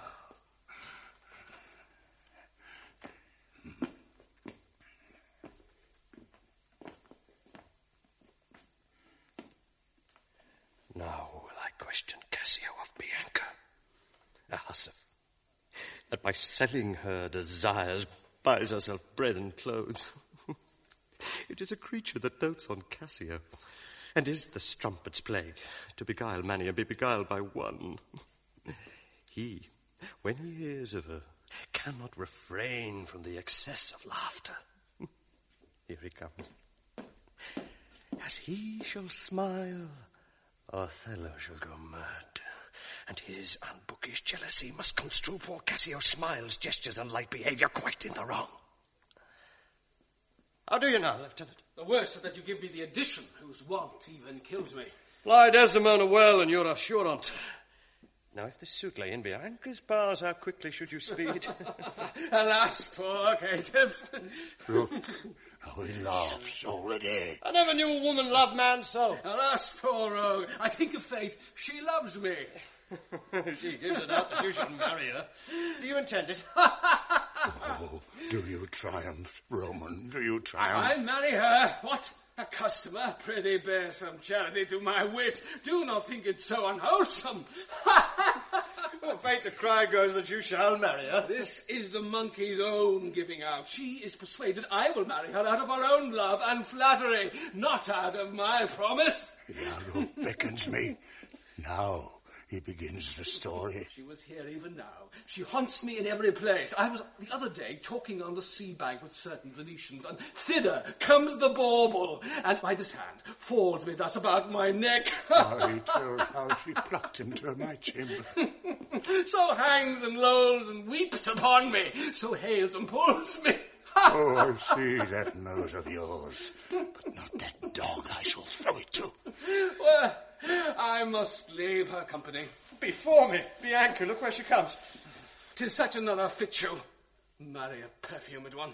Now will I question Cassio of Bianca, a hussif, that by selling her desires buys herself bread and clothes. It is a creature that dotes on Cassio, and is the strumpet's plague, to beguile many and be beguiled by one. He, when he hears of her cannot refrain from the excess of laughter. Here he comes. As he shall smile, Othello shall go mad, and his unbookish jealousy must construe poor Cassio's smiles, gestures, and light behaviour quite in the wrong. How do you now, Lieutenant? The worst is that you give me the addition, whose want even kills me. Fly Desdemona well, and you're assurant. Now, if this suit lay in Bianca's bars, how quickly should you speed? Alas, poor caitiff. Look how he laughs already. I never knew a woman love man so. Alas, poor rogue. I think of fate, she loves me. She gives it out that you should marry her. Do you intend it? Oh, do you triumph, Roman? Do you triumph? I marry her. What? A customer? Prithee bear some charity to my wit. Do not think it so unwholesome. Well, faith, the cry goes that you shall marry her. This is the monkey's own giving out. She is persuaded I will marry her out of her own love and flattery, not out of my promise. Iago beckons me. Now he begins the story. She was here even now. She haunts me in every place. I was the other day talking on the sea bank with certain Venetians, and thither comes the bauble, and by this hand falls me thus about my neck. I told how she plucked him to my chamber. So hangs and lolls and weeps upon me, so hails and pulls me. Oh, I see that nose of yours, but not that dog I shall throw it to. Well, I must leave her company. Before me, Bianca, look where she comes. 'Tis such another fit you. Marry a perfumed one.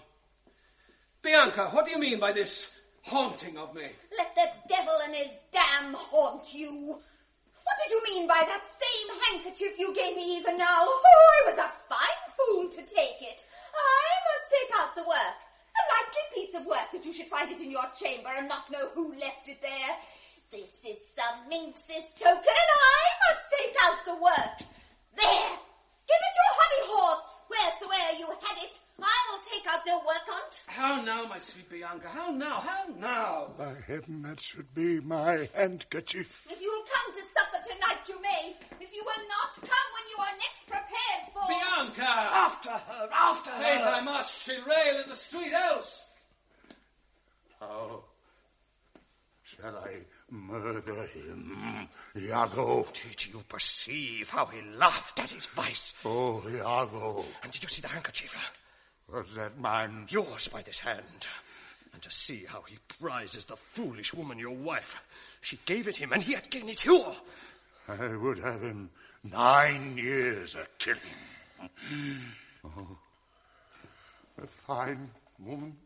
Bianca, what do you mean by this haunting of me? Let the devil and his dam haunt you. What did you mean by that same handkerchief you gave me even now? Oh, I was a fine fool to take it. I must take out the work. A likely piece of work that you should find it in your chamber and not know who left it there. This is some minx's token, and I must take out the work. There! Give it your hobby horse, wheresoe'er you had it. I will take out their work on't. How now, my sweet Bianca? How now? How now? By heaven, that should be my handkerchief. If you'll come to supper tonight, you may. If you will not, come when you are next prepared for... Bianca! After her, after her! Faith, I must. She'll rail in the street else. How shall I murder him, Iago? Did you perceive how he laughed at his vice? Oh, Iago. And did you see the handkerchief? Was that mine? Yours by this hand. And to see how he prizes the foolish woman, your wife. She gave it him, and he had given it you. I would have him nine years a killing. Oh, a fine woman.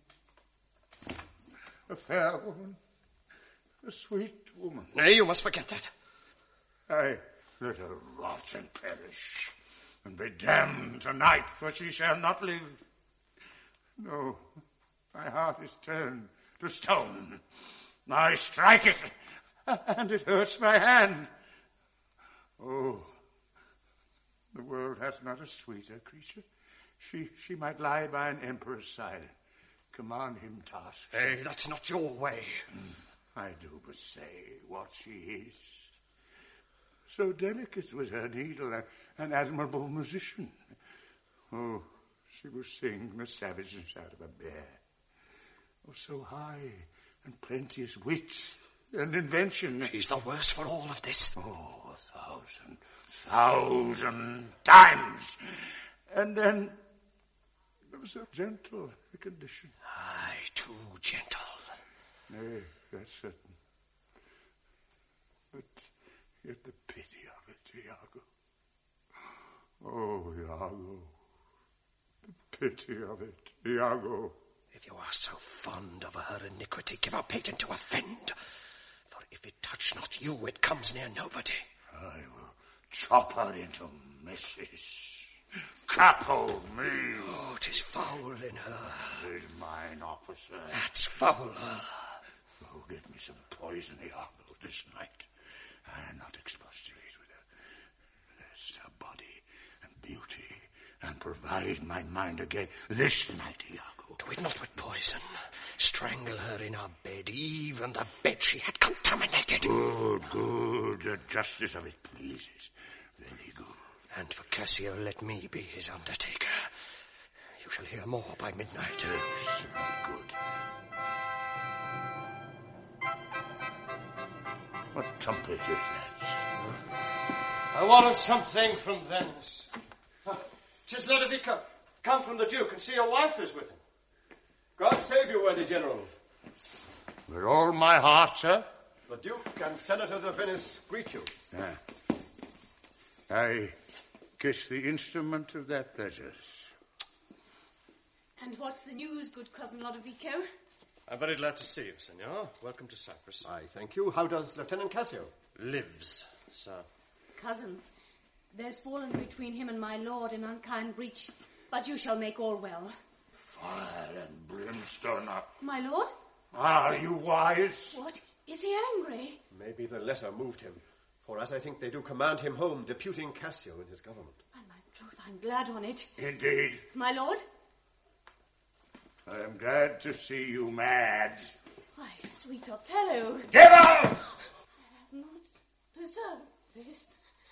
A fair woman. A sweet woman. Nay, you must forget that. Aye, let her rot and perish, and be damned tonight, for she shall not live. No, my heart is turned to stone. I strike it, and it hurts my hand. Oh, the world hath not a sweeter creature. She she might lie by an emperor's side, command him tasks. Hey, that's not your way. I do but say what she is. So delicate was her needle, an, an admirable musician. Oh, she will sing the savageness out of a bear. Oh, so high and plenteous wit and invention. She's the worse for all of this. Oh, a thousand, thousand times. And then so gentle a condition. Aye, too gentle. Nay, that's certain. But yet the pity of it, Iago. Oh, Iago. The pity of it, Iago. If you are so fond of her iniquity, give her patent to offend. For if it touch not you, it comes near nobody. I will chop her into messes. Crapple me. Oh, 'tis foul in her. Is mine officer. That's fouler. Oh, get me some poison, Iago, this night. I am not expostulate with her. Lest her body and beauty and provide my mind again this night, Iago. Do it not with poison. Strangle her in her bed, even the bed she had contaminated. Good, good. The justice of it pleases. Very good. And for Cassio, let me be his undertaker. You shall hear more by midnight. Yes, good. What trumpet is that? I wanted something from Venice. Uh, 'tis Lodovico, come from the Duke and see your wife is with him. God save you, worthy general. With all my heart, sir. The Duke and senators of Venice greet you. Ah. I kiss the instrument of their pleasures. And what's the news, good cousin Lodovico? I'm very glad to see you, senor. Welcome to Cyprus. I thank you. How does Lieutenant Cassio? Lives, sir. Cousin, there's fallen between him and my lord an unkind breach, but you shall make all well. Fire and brimstone up. My lord? Are you wise? What? Is he angry? Maybe the letter moved him, for as I think they do command him home, deputing Cassio in his government. By my troth, I'm glad on it. Indeed. My lord? I am glad to see you mad. Why, sweet Othello. Devil! I have not deserved this.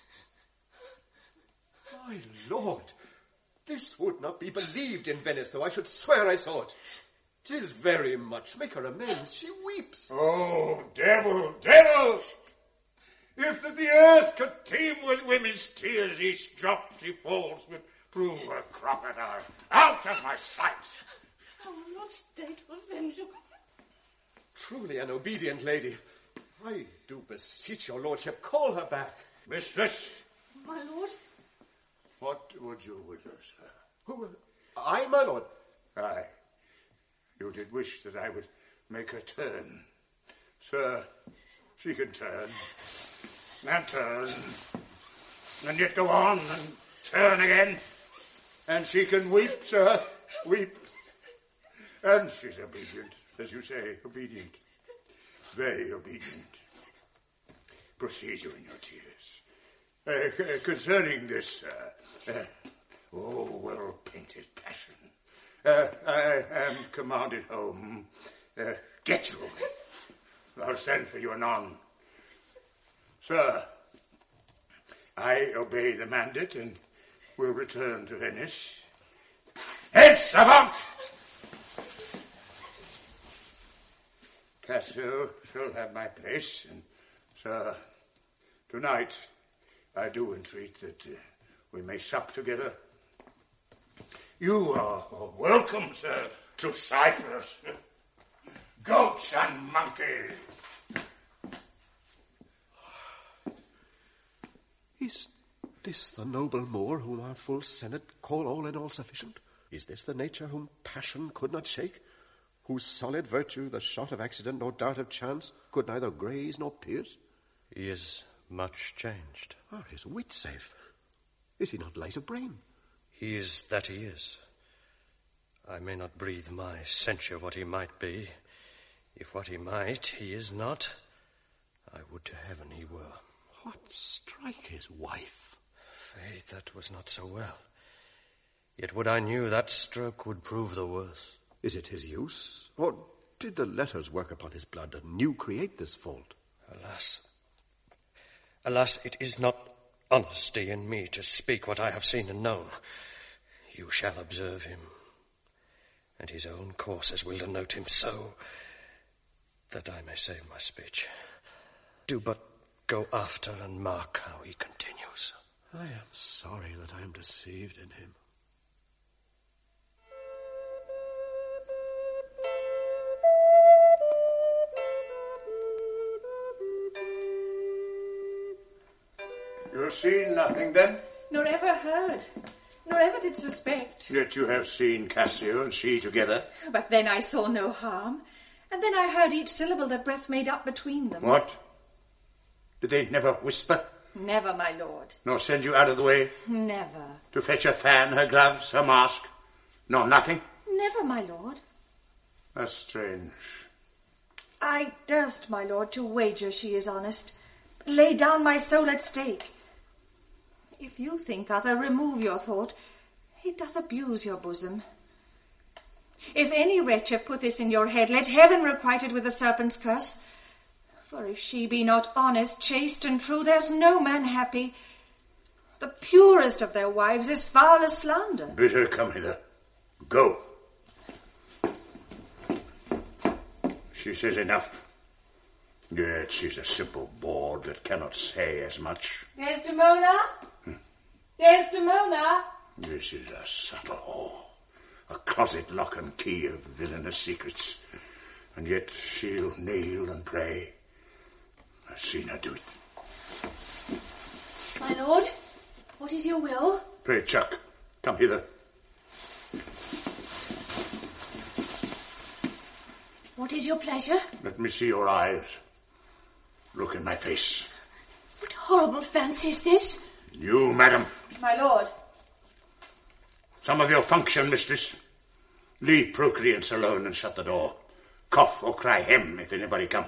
My lord, this would not be believed in Venice, though I should swear I saw it. 'Tis very much. Make her amends. She weeps. Oh, devil, devil! If that the earth could teem with women's tears, each drop she falls would prove a crocodile. Out of my sight! I will not stay to avenge you. Truly an obedient lady. I do beseech your lordship, call her back. Mistress! My lord? What would you with her, sir? Who? I, my lord? Aye. You did wish that I would make her turn. Sir, she can turn. And turn. And yet go on and turn again. And she can weep, sir. Weep. And she's obedient, as you say, obedient. Very obedient. Proceed you in your tears. Uh, uh, concerning this, uh, uh, oh, well-painted passion, uh, I am commanded home. Uh, get you. I'll send for you anon. Sir, I obey the mandate and will return to Venice. Hence, avaunt! Cassio shall have my place, and, sir, tonight I do entreat that uh, we may sup together. You are welcome, sir, to Cyprus. Goats and monkeys. Is this the noble Moor whom our full senate call all and all sufficient? Is this the nature whom passion could not shake? Whose solid virtue the shot of accident nor dart of chance could neither graze nor pierce? He is much changed. Are his wits safe? Is he not light of brain? He is that he is. I may not breathe my censure what he might be. If what he might, he is not, I would to heaven he were. What strike his wife? Faith, that was not so well. Yet would I knew that stroke would prove the worse. Is it his use, or did the letters work upon his blood and new create this fault? Alas, alas, it is not honesty in me to speak what I have seen and known. You shall observe him, and his own courses will denote him so that I may save my speech. Do but go after and mark how he continues. I am sorry that I am deceived in him. You have seen nothing, then? Nor ever heard, nor ever did suspect. Yet you have seen Cassio and she together. But then I saw no harm, and then I heard each syllable that breath made up between them. What? Did they never whisper? Never, my lord. Nor send you out of the way? Never. To fetch her fan, her gloves, her mask? No, nothing? Never, my lord. That's strange. I durst, my lord, to wager she is honest. Lay down my soul at stake. If you think other, remove your thought. It doth abuse your bosom. If any wretch have put this in your head, let heaven requite it with the serpent's curse. For if she be not honest, chaste, and true, there's no man happy. The purest of their wives is foul as slander. Bid her come hither. Go. She says enough. Yet she's a simple bawd that cannot say as much. Desdemona? Hmm. Desdemona? This is a subtle whore, a closet lock and key of villainous secrets, and yet she'll kneel and pray. I've seen her do it. My lord, what is your will? Pray, Chuck, come hither. What is your pleasure? Let me see your eyes. Look in my face. What horrible fancy is this? You, madam. My lord. Some of your function, mistress. Leave procreants alone and shut the door. Cough or cry hem if anybody come.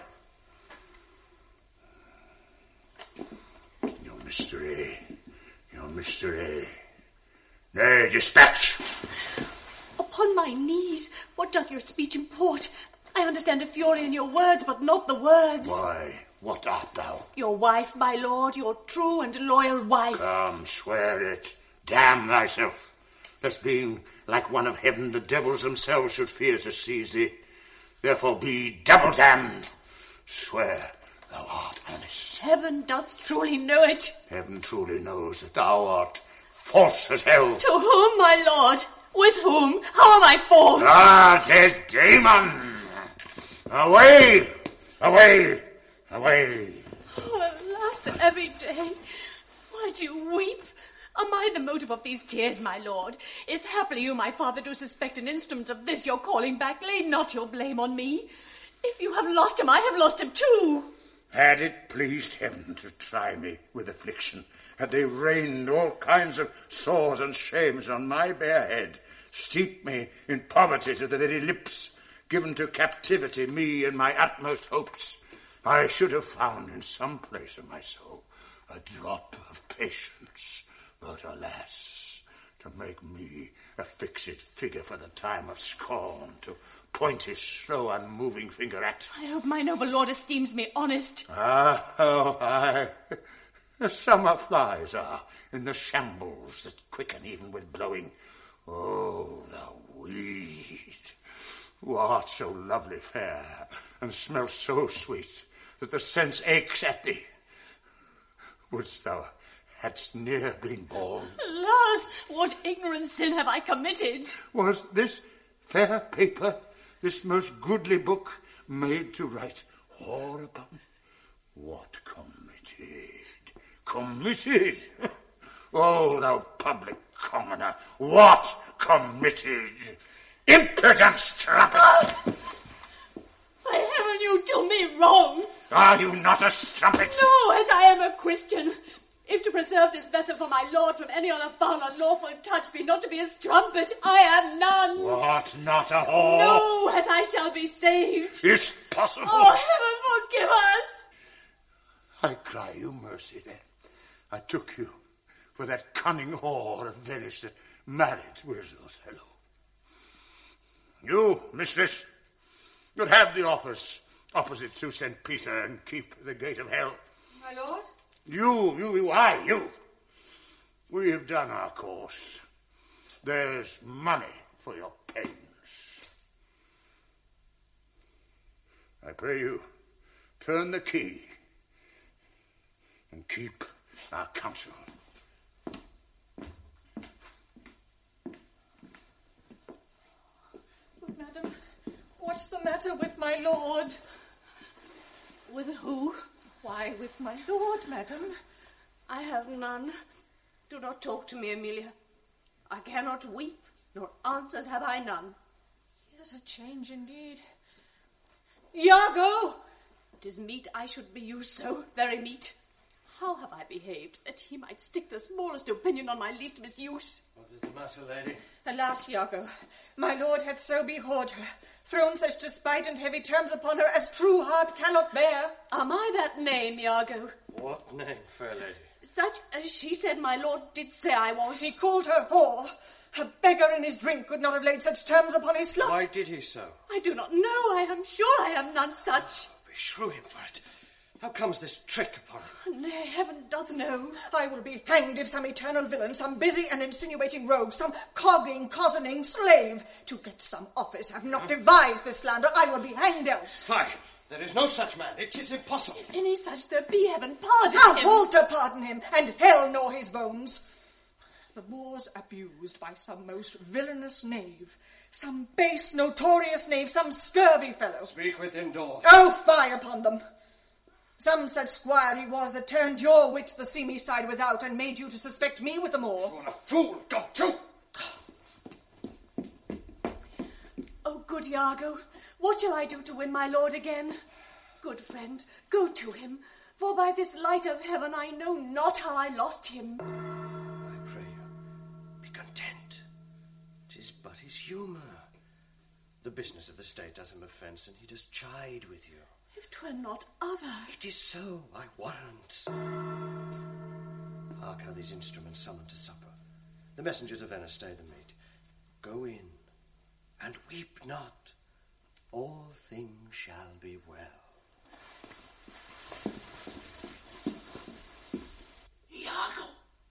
Your mystery. Your mystery. Nay, dispatch. Upon my knees, what doth your speech import? I understand a fury in your words, but not the words. Why, what art thou? Your wife, my lord, your true and loyal wife. Come, swear it. Damn thyself. Lest being like one of heaven, the devils themselves should fear to seize thee. Therefore be double damned. Swear thou art honest. Heaven doth truly know it. Heaven truly knows that thou art false as hell. To whom, my lord? With whom? How am I false? Ah, Desdemon! Away! Away! Away! Oh, alas, that every day. Why do you weep? Am I the motive of these tears, my lord? If haply you, my father, do suspect an instrument of this your calling back, lay not your blame on me. If you have lost him, I have lost him too. Had it pleased heaven to try me with affliction, had they rained all kinds of sores and shames on my bare head, steeped me in poverty to the very lips, given to captivity me and my utmost hopes, I should have found in some place of my soul a drop of patience. But alas, to make me a fixed figure for the time of scorn, to point his slow unmoving finger at. I hope my noble lord esteems me honest. Ah, oh, aye. The summer flies are in the shambles that quicken even with blowing. Oh, the weed, who art so lovely fair, and smells so sweet, that the sense aches at thee. Wouldst thou hadst ne'er been born? Alas, what ignorant sin have I committed? Was this fair paper, this most goodly book, made to write whore upon? What committed? Committed? Oh, thou public commoner, what committed? Impudent strumpet! By heaven, you do me wrong! Are you not a strumpet? No, as I am a Christian. If to preserve this vessel for my lord from any other foul unlawful touch be not to be a strumpet, I am none. What, not a whore? No, as I shall be saved. It's possible. Oh, heaven forgive us! I cry you mercy, then. I took you for that cunning whore of Venice that married with Othello. You, mistress, you'd have the office opposite to Saint Peter and keep the gate of hell. My lord? You, you, you, I, you. We have done our course. There's money for your pains. I pray you, turn the key and keep our counsel. Madam, what's the matter with my lord? With who? Why, with my lord, madam. I have none. Do not talk to me, Amelia. I cannot weep, nor answers have I none. Here's a change indeed. Iago! 'Tis meet I should be used so, very meet. How have I behaved that he might stick the smallest opinion on my least misuse? What is the matter, lady? Alas, Iago, my lord hath so behawed her, thrown such despite and heavy terms upon her as true heart cannot bear. Am I that name, Iago? What name, fair lady? Such as she said my lord did say I was. He called her whore. A beggar in his drink could not have laid such terms upon his slut. Why did he so? I do not know. I am sure I am none such. Beshrew him for it. How comes this trick upon him? Nay, heaven doth know. I will be hanged if some eternal villain, some busy and insinuating rogue, some cogging, cozening slave, to get some office, have not devised this slander. I will be hanged else. Fie! There is no such man. It is impossible. If any such there be, heaven pardon Ah, him. Walter, Walter pardon him, and hell gnaw his bones. The Moor's abused by some most villainous knave, some base, notorious knave, some scurvy fellow. Speak within door. Oh, fie upon them! Some such squire he was that turned your wit the seamy side without, and made you to suspect me with the Moor. You're a fool, go to! Oh, good Iago, what shall I do to win my lord again? Good friend, go to him, for by this light of heaven I know not how I lost him. I pray you, be content. 'Tis but his humour. The business of the state does him offence, and he does chide with you. If 'twere not other. It is so, I warrant. Hark how these instruments summon to supper. The messengers of Venice stay the meat. Go in, and weep not. All things shall be well. Iago!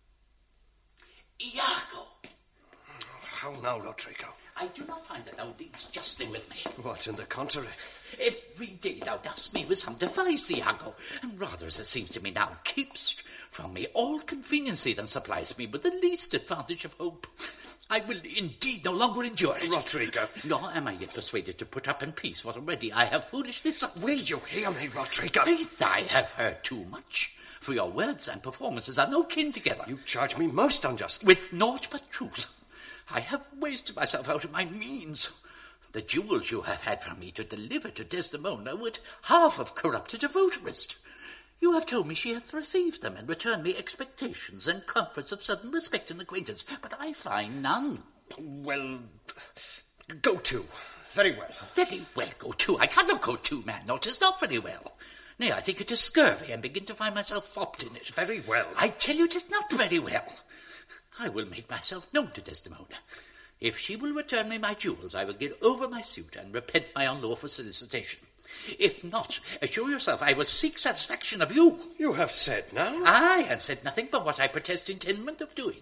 Iago! How now, Rodrigo? I do not find that thou dealst justly with me. What, in the contrary? Every day thou dost me with some device, Iago, and rather, as it seems to me now, keepst from me all conveniency than supplies me with the least advantage of hope. I will indeed no longer endure it. Rodrigo. Nor am I yet persuaded to put up in peace what already I have foolishly suffered. Will you hear me, Rodrigo? Faith, I have heard too much. For your words and performances are no kin together. You charge me most unjustly. With naught but truth. I have wasted myself out of my means. The jewels you have had from me to deliver to Desdemona would half have corrupted a votarist. You have told me she hath received them and returned me expectations and comforts of sudden respect and acquaintance, but I find none. Well, go to. Very well. Very well, go to. I cannot go to, man, no, 'tis not very well. Nay, I think it is scurvy, and begin to find myself fopped in it. Very well. I tell you, 'tis not very well. I will make myself known to Desdemona. If she will return me my jewels, I will get over my suit and repent my unlawful solicitation. If not, assure yourself I will seek satisfaction of you. You have said now? I have said nothing but what I protest intendment of doing.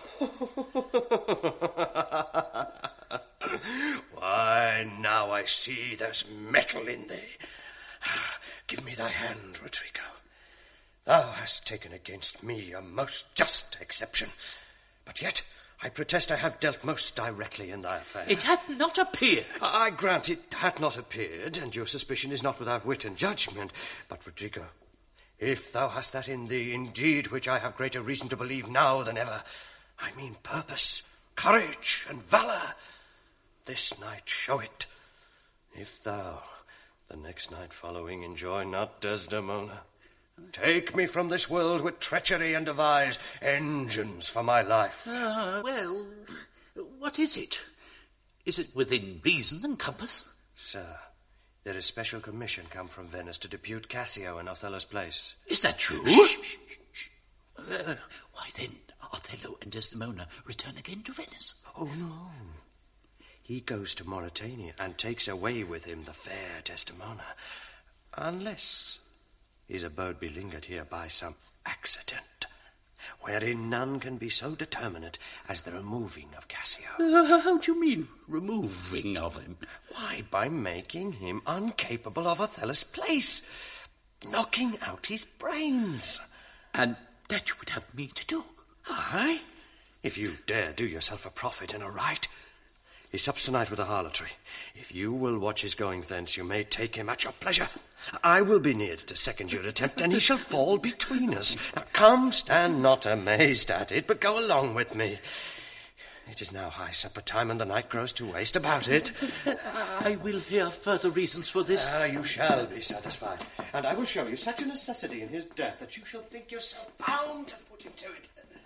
Why, now I see there's metal in thee. Give me thy hand, Rodrigo. Thou hast taken against me a most just exception. But yet, I protest I have dealt most directly in thy affair. It hath not appeared. I grant it hath not appeared, and your suspicion is not without wit and judgment. But, Rodrigo, if thou hast that in thee, indeed, which I have greater reason to believe now than ever, I mean purpose, courage, and valour, this night show it. If thou, the next night following, enjoy not Desdemona, take me from this world with treachery and devise engines for my life. Uh, well, what is it? Is it within reason and compass? Sir, there is special commission come from Venice to depute Cassio in Othello's place. Is that true? Shh, shh, shh. Uh, why then, Othello and Desdemona return again to Venice? Oh, no. He goes to Mauritania and takes away with him the fair Desdemona. Unless his abode be lingered here by some accident, wherein none can be so determinate as the removing of Cassio. Uh, how do you mean, removing of him? Why, by making him incapable of Othello's place, knocking out his brains. And that you would have me to do? Aye, if you dare do yourself a profit and a right. He sups tonight with a harlotry. If you will watch his going thence, you may take him at your pleasure. I will be near to second your attempt, and he shall fall between us. Now come, stand not amazed at it, but go along with me. It is now high supper time, and the night grows to waste about it. I will hear further reasons for this. Ah, you shall be satisfied, and I will show you such a necessity in his death that you shall think yourself bound to put him to it.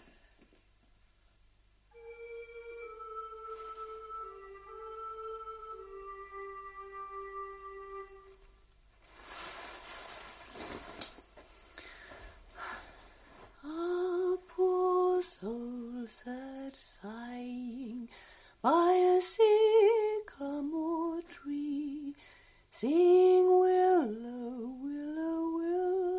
Soul sat sighing by a sycamore tree, sing willow, willow, willow.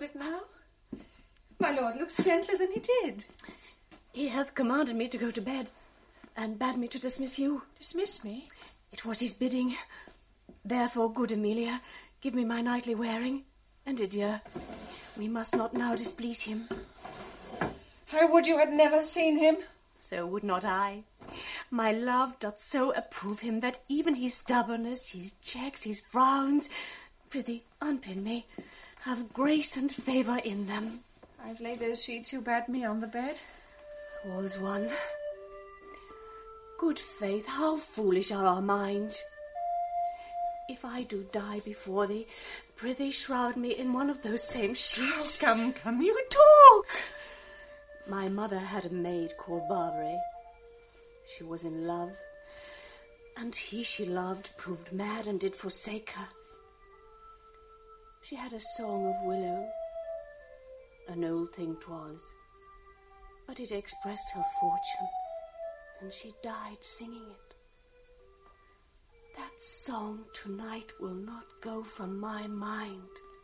it now? My lord looks gentler than he did. He hath commanded me to go to bed, and bade me to dismiss you. Dismiss me? It was his bidding. Therefore, good Amelia, give me my nightly wearing, and adieu. We must not now displease him. I would you had never seen him. So would not I. My love doth so approve him that even his stubbornness, his checks, his frowns, prithee, unpin me, have grace and favour in them. I've laid those sheets you bade me on the bed. All's one. Good faith, how foolish are our minds. If I do die before thee, prithee shroud me in one of those same sheets. Oh, come, come, you talk. My mother had a maid called Barbary. She was in love, and he she loved proved mad and did forsake her. She had a song of willow, an old thing 'twas, but it expressed her fortune, and she died singing it. That song tonight will not go from my mind.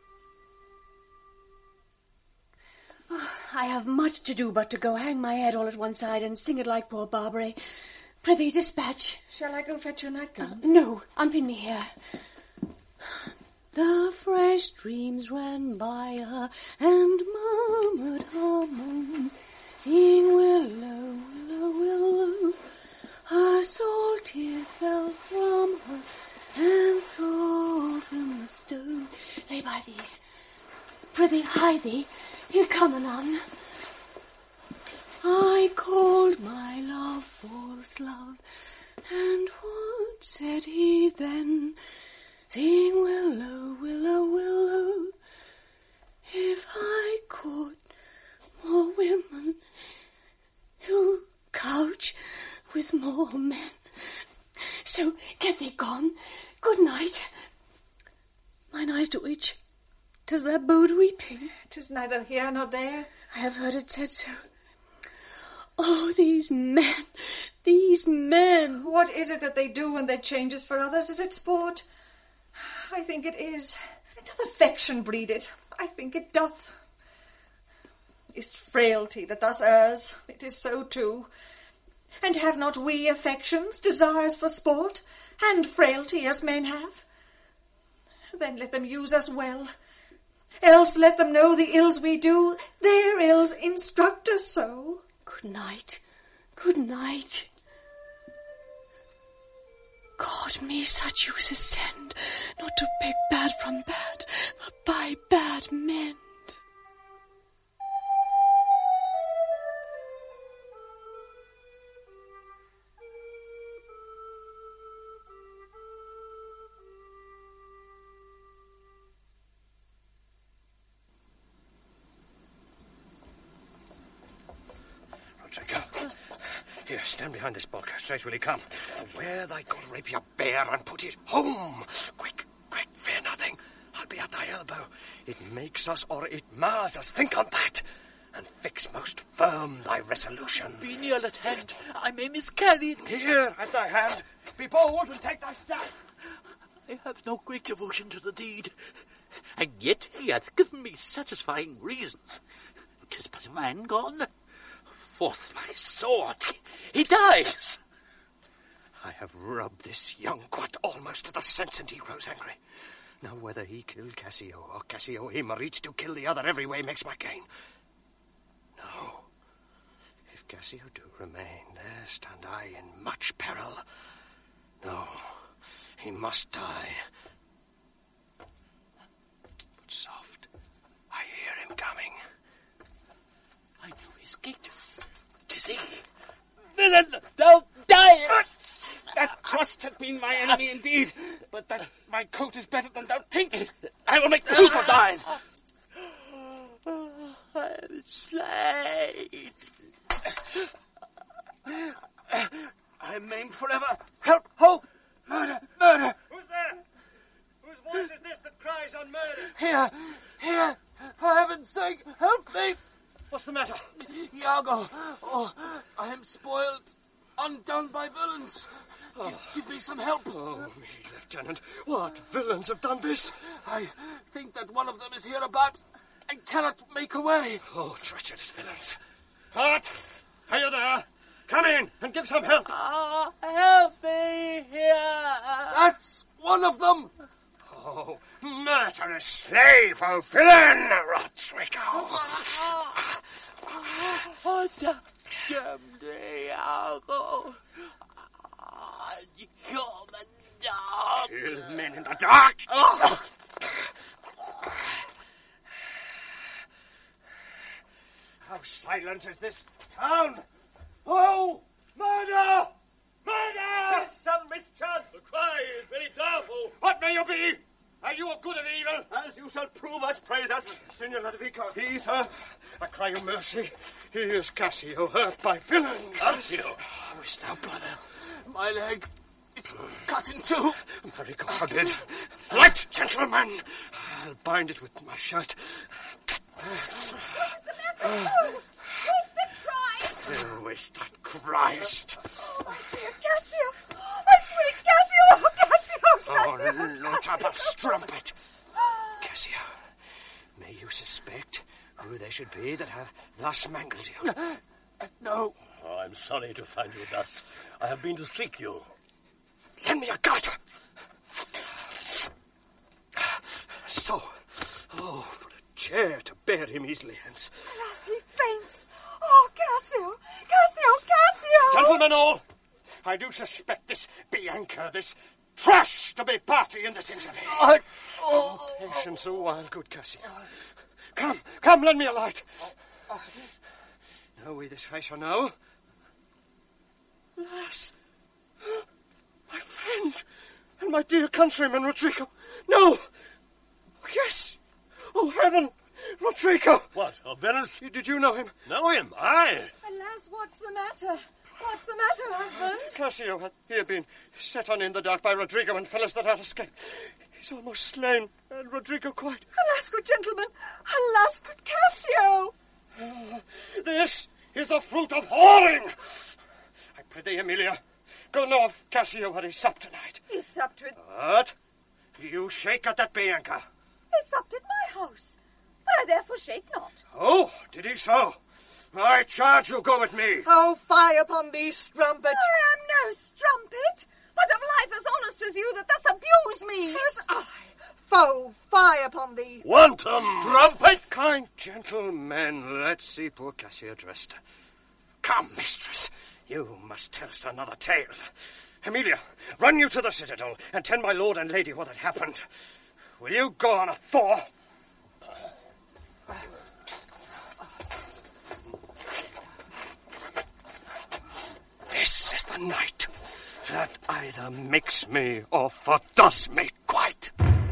Oh, I have much to do but to go hang my head all at one side and sing it like poor Barbary. Prithee, dispatch. Shall I go fetch your nightgown? Uh, no, unpin me here. The fresh streams ran by her and murmured harmonies, sing willow, willow, willow. Her salt tears fell from her and softened the stone. Lay by these. Prithee, hide thee. He'll come anon. I called my love false love, and what said he then? Sing willow, willow, willow. If I could more women who couch with more men. So get thee gone. Good night. Mine eyes do itch. Does that bode weeping? 'Tis neither here nor there. I have heard it said so. Oh, these men, these men. What is it that they do when they change us for others? Is it sport? I think it is. And doth affection breed it? I think it doth. Is frailty that thus errs? It is so too. And have not we affections, desires for sport, and frailty as men have? Then let them use us well. Else let them know the ills we do, their ills instruct us so. Good night, good night. God me such uses send, not to pick bad from bad, but by bad mend. Here, stand behind this bulk. Straight will he come. Wear thy gold rapier bare and put it home. Quick, quick, fear nothing. I'll be at thy elbow. It makes us or it mars us. Think on that. And fix most firm thy resolution. Be near at hand. I may miscarry it. Here, at thy hand. Be bold and take thy staff. I have no great devotion to the deed. And yet he hath given me satisfying reasons. 'Tis but a man gone. Forth my sword, he dies. I have rubbed this young quat almost to the sense, and he grows angry. Now whether he kill Cassio or Cassio him, or each to kill the other, every way makes my gain. No, if Cassio do remain, there stand I in much peril. No, he must die. But soft, I hear him coming. I know his gait. 'Tis he. Villain, thou diest! That trust had been my enemy indeed, but that my coat is better than thou thinkest. I will make proof of thine. I am slain. I am maimed forever. Help! Ho! Murder! Murder! Who's there? Whose voice is this that cries on murder? Here! Here! For heaven's sake, help me! What's the matter? Iago! Oh, I am spoiled, undone by villains. Oh. Give, give me some help. Oh, me, Lieutenant. What villains have done this? I think that one of them is hereabout, I cannot make away. Oh, treacherous villains. Hart, are you there? Come in and give some help. Ah, help me here. That's one of them. Oh, murderous slave, oh villain, Rodrigo. Oh, damned Iago. Come and dark. Kill men in the dark. Oh. How silent is this town? Oh, murder! Murder! Some mischance. The cry is very doubtful. What may you be? Are you a good and evil? As you shall prove us, praise us. Signor Lodovico. He, sir. I cry you mercy. Here is Cassio, hurt by villains. Cassio? Oh, is thou blood? My leg is cut in two. Very God forbid. Flight, gentlemen. I'll bind it with my shirt. What's the matter? Oh, who's the cry? Oh, is that Christ? Oh, my dear Cassio. My sweet Cassio. Oh, Cassio, Cassio. Oh, notable strumpet. Cassio, may you suspect who they should be that have thus mangled you? Uh, no. Oh, I'm sorry to find you thus. I have been to seek you. Lend me a garter. So. Oh, for a chair to bear him easily hence. Alas, he faints. Oh, Cassio. Cassio, Cassio. Gentlemen all, I do suspect this Bianca, this trash, to be party in this injury. Uh, oh, patience a while, good Cassio. Come, come, lend me a light. Know we this face or no? Alas, my friend and my dear countryman, Rodrigo. No. Yes. Oh, heaven. Rodrigo. What, of Venice? Did you know him? Know him? Aye. Alas, what's the matter? What's the matter, husband? Cassio hath here been set on in the dark by Rodrigo and fellows that had escaped. He's almost slain, and Rodrigo quite. Alas, good gentleman. Alas, good Cassio. Oh, this is the fruit of whoring. I prithee, Emilia, go know if Cassio had he supped tonight. He supped with... What? You shake at that Bianca. He supped at my house. But I therefore shake not. Oh, did he so? I charge you go with me. Oh, fie upon thee, strumpet. I am no strumpet, but of life as honest as you that thus abuse me. Yes, I. Foe, fie upon thee. Wanton strumpet. Kind gentlemen, let's see poor Cassio dressed. Come, mistress, you must tell us another tale. Emilia, run you to the citadel and tell my lord and lady what had happened. Will you go on afore? This is the night that either makes me or fordoes me quite.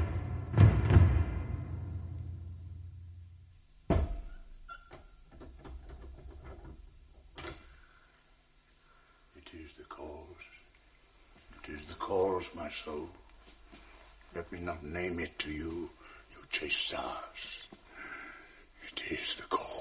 It is the cause. It is the cause, my soul. Let me not name it to you, you chaste stars. It is the cause.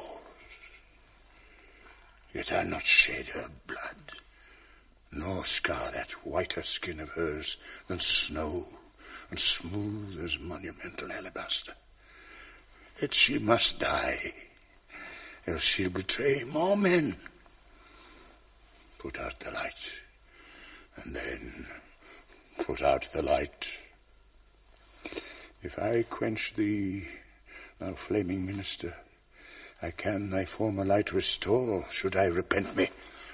Yet I'll not shed her blood, nor scar that whiter skin of hers than snow, and smooth as monumental alabaster. Yet she must die, else she'll betray more men. Put out the light, and then put out the light. If I quench thee, thou flaming minister, I can thy former light restore, should I repent me.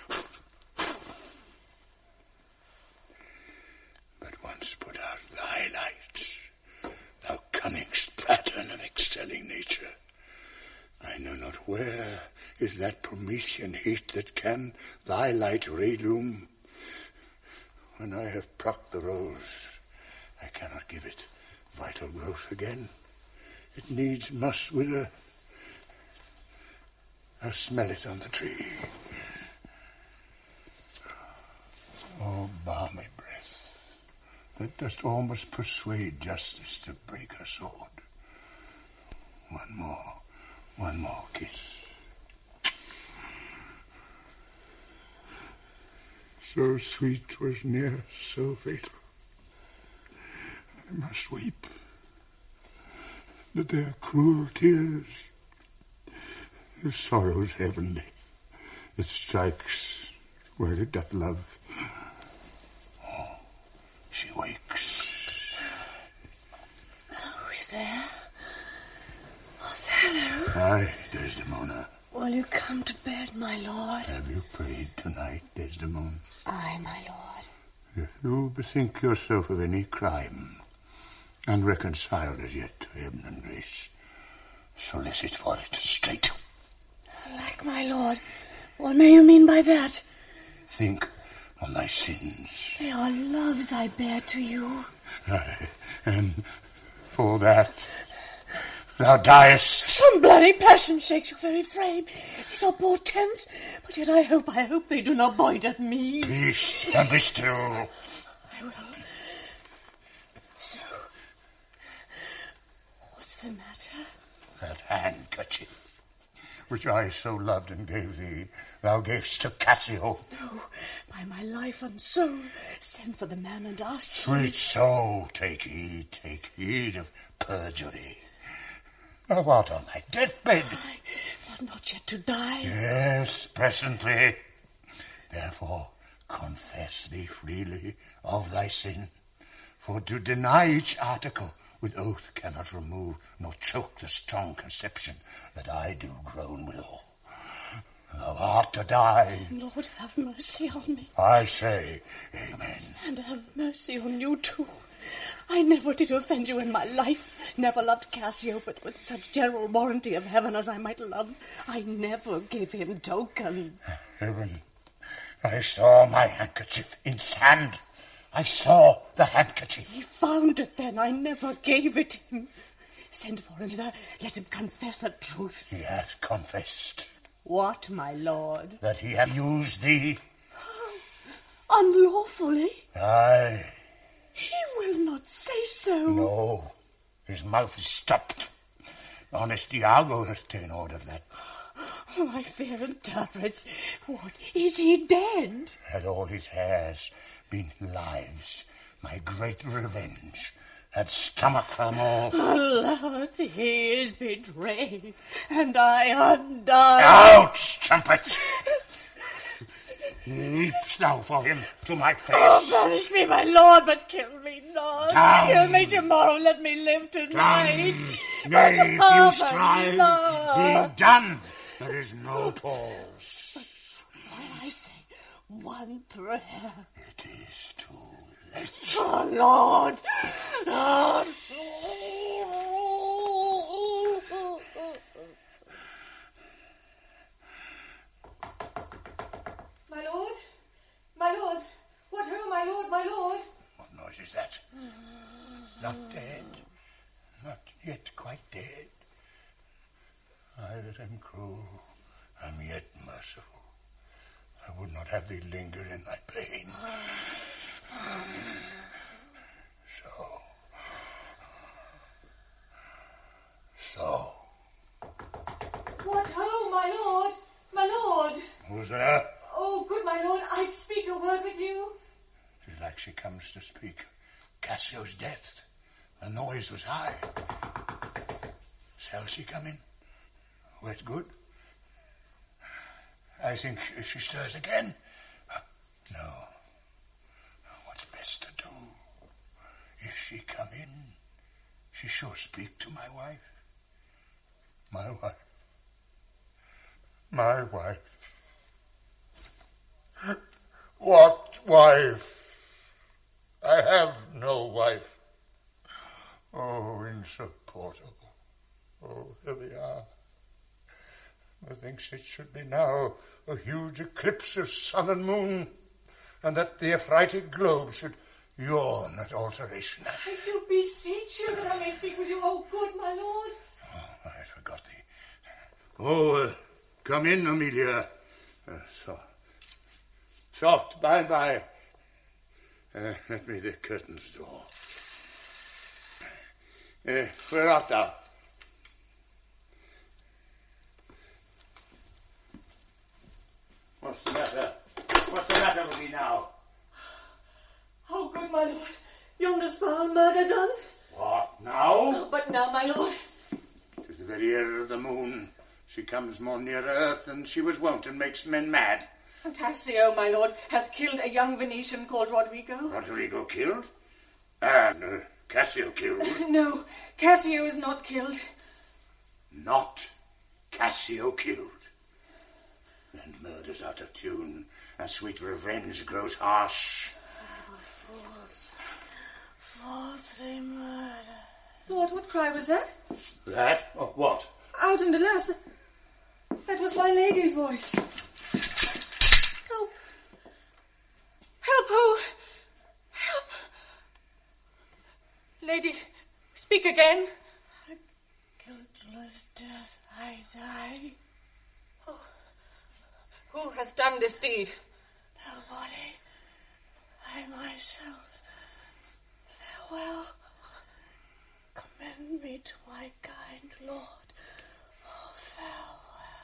But once put out thy light, thou cunning pattern of excelling nature, I know not where is that Promethean heat that can thy light relume. When I have plucked the rose, I cannot give it vital growth again. It needs must wither. I'll smell it on the tree. Oh, balmy breath, that dost almost persuade justice to break her sword. One more, one more kiss. So sweet 'twas near, so fatal. I must weep, that their cruel tears The sorrow's heavenly. It strikes where it doth love. Oh, she wakes. Who's there? Othello? Aye, Desdemona. Will you come to bed, my lord? Have you prayed tonight, Desdemona? Aye, my lord. If you bethink yourself of any crime, unreconciled as yet to heaven and grace, solicit for it straight. Alack, my lord, what may you mean by that? Think on thy sins. They are loves I bear to you. Aye, and for that thou diest. Some bloody passion shakes your very frame. These are portents, but yet I hope, I hope they do not point at me. Peace, and be still. I will. So, what's the matter? That handkerchief, which I so loved and gave thee, thou gavest to Cassio. No, by my life and soul, send for the man and ask him. Sweet soul, take heed, take heed of perjury. Thou art on thy deathbed. I, but not yet to die. Yes, presently. Therefore, confess thee freely of thy sin. For to deny each article with oath cannot remove nor choke the strong conception that I do groan withal. Thou art to die. Lord, have mercy on me. I say, amen. And have mercy on you too. I never did offend you in my life, never loved Cassio, but with such general warranty of heaven as I might love, I never gave him token. Heaven, I saw my handkerchief in his hand. I saw the handkerchief. He found it then, I never gave it him. Send for him hither, let him confess the truth. He hath confessed. What, my lord? That he hath used thee. Unlawfully? Aye. He will not say so. No, his mouth is stopped. Honest Iago hath taken order of that. Oh, my fair interprets, what, is he dead? Had all his hairs been lives, my great revenge had stomach for them all. Alas, he is betrayed, and I undone. Ouch, trumpet! Leaps thou for him to my face. Oh, banish me, my lord, but kill me not. Down. Kill me tomorrow, let me live tonight. Down. Nay, if Oh, you strive, Lord. be done. There is no pause. But while I say one prayer. It is too late. Oh, Lord. Lord. My lord? My lord? What ho, my lord, my lord? What noise is that? Not dead. Not yet quite dead. I that am cruel am yet merciful. I would not have thee linger in thy pain. So. So. What ho, my lord? My lord? Who's there? Oh, good my lord, I'd speak a word with you. Tis like she comes to speak. Cassio's death. The noise was high. Shall she come in? Wet good? I think she stirs again. Uh, no. What's best to do? If she come in, she shall speak to my wife. My wife. My wife. What wife? I have no wife. Oh, insupportable. Oh, here we are. Methinks it should be now a huge eclipse of sun and moon, and that the affrighted globe should yawn at alteration. I do beseech you that I may speak with you. Oh, good my lord. Oh, I forgot thee. Oh, uh, come in, Amelia. Uh, so, soft, by and by. Uh, let me the curtains draw. Uh, where art thou? What's the matter? What's the matter with me now? Oh, good my lord. Yonder's foul murder done. What, now? Oh, but now, my lord. Tis the very air of the moon. She comes more near earth than she was wont, and makes men mad. And Cassio, my lord, hath killed a young Venetian called Rodrigo. Rodrigo killed? Ah, no, Cassio killed. No, Cassio is not killed. Not Cassio killed. And murder's out of tune, and sweet revenge grows harsh. False, falsely murder. Lord, what cry was that? That? Oh, what? Out and alas, that, that was my lady's voice. Help! Help, oh! Help! Lady, speak again. A guiltless death I die. Oh, who hath done this deed? Nobody. I myself. Farewell. Commend me to my kind lord. Oh, farewell.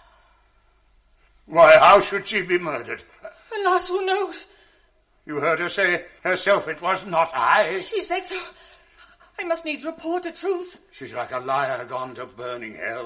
Why, how should she be murdered? Alas, who knows? You heard her say herself it was not I. She said so. I must needs report the truth. She's like a liar gone to burning hell.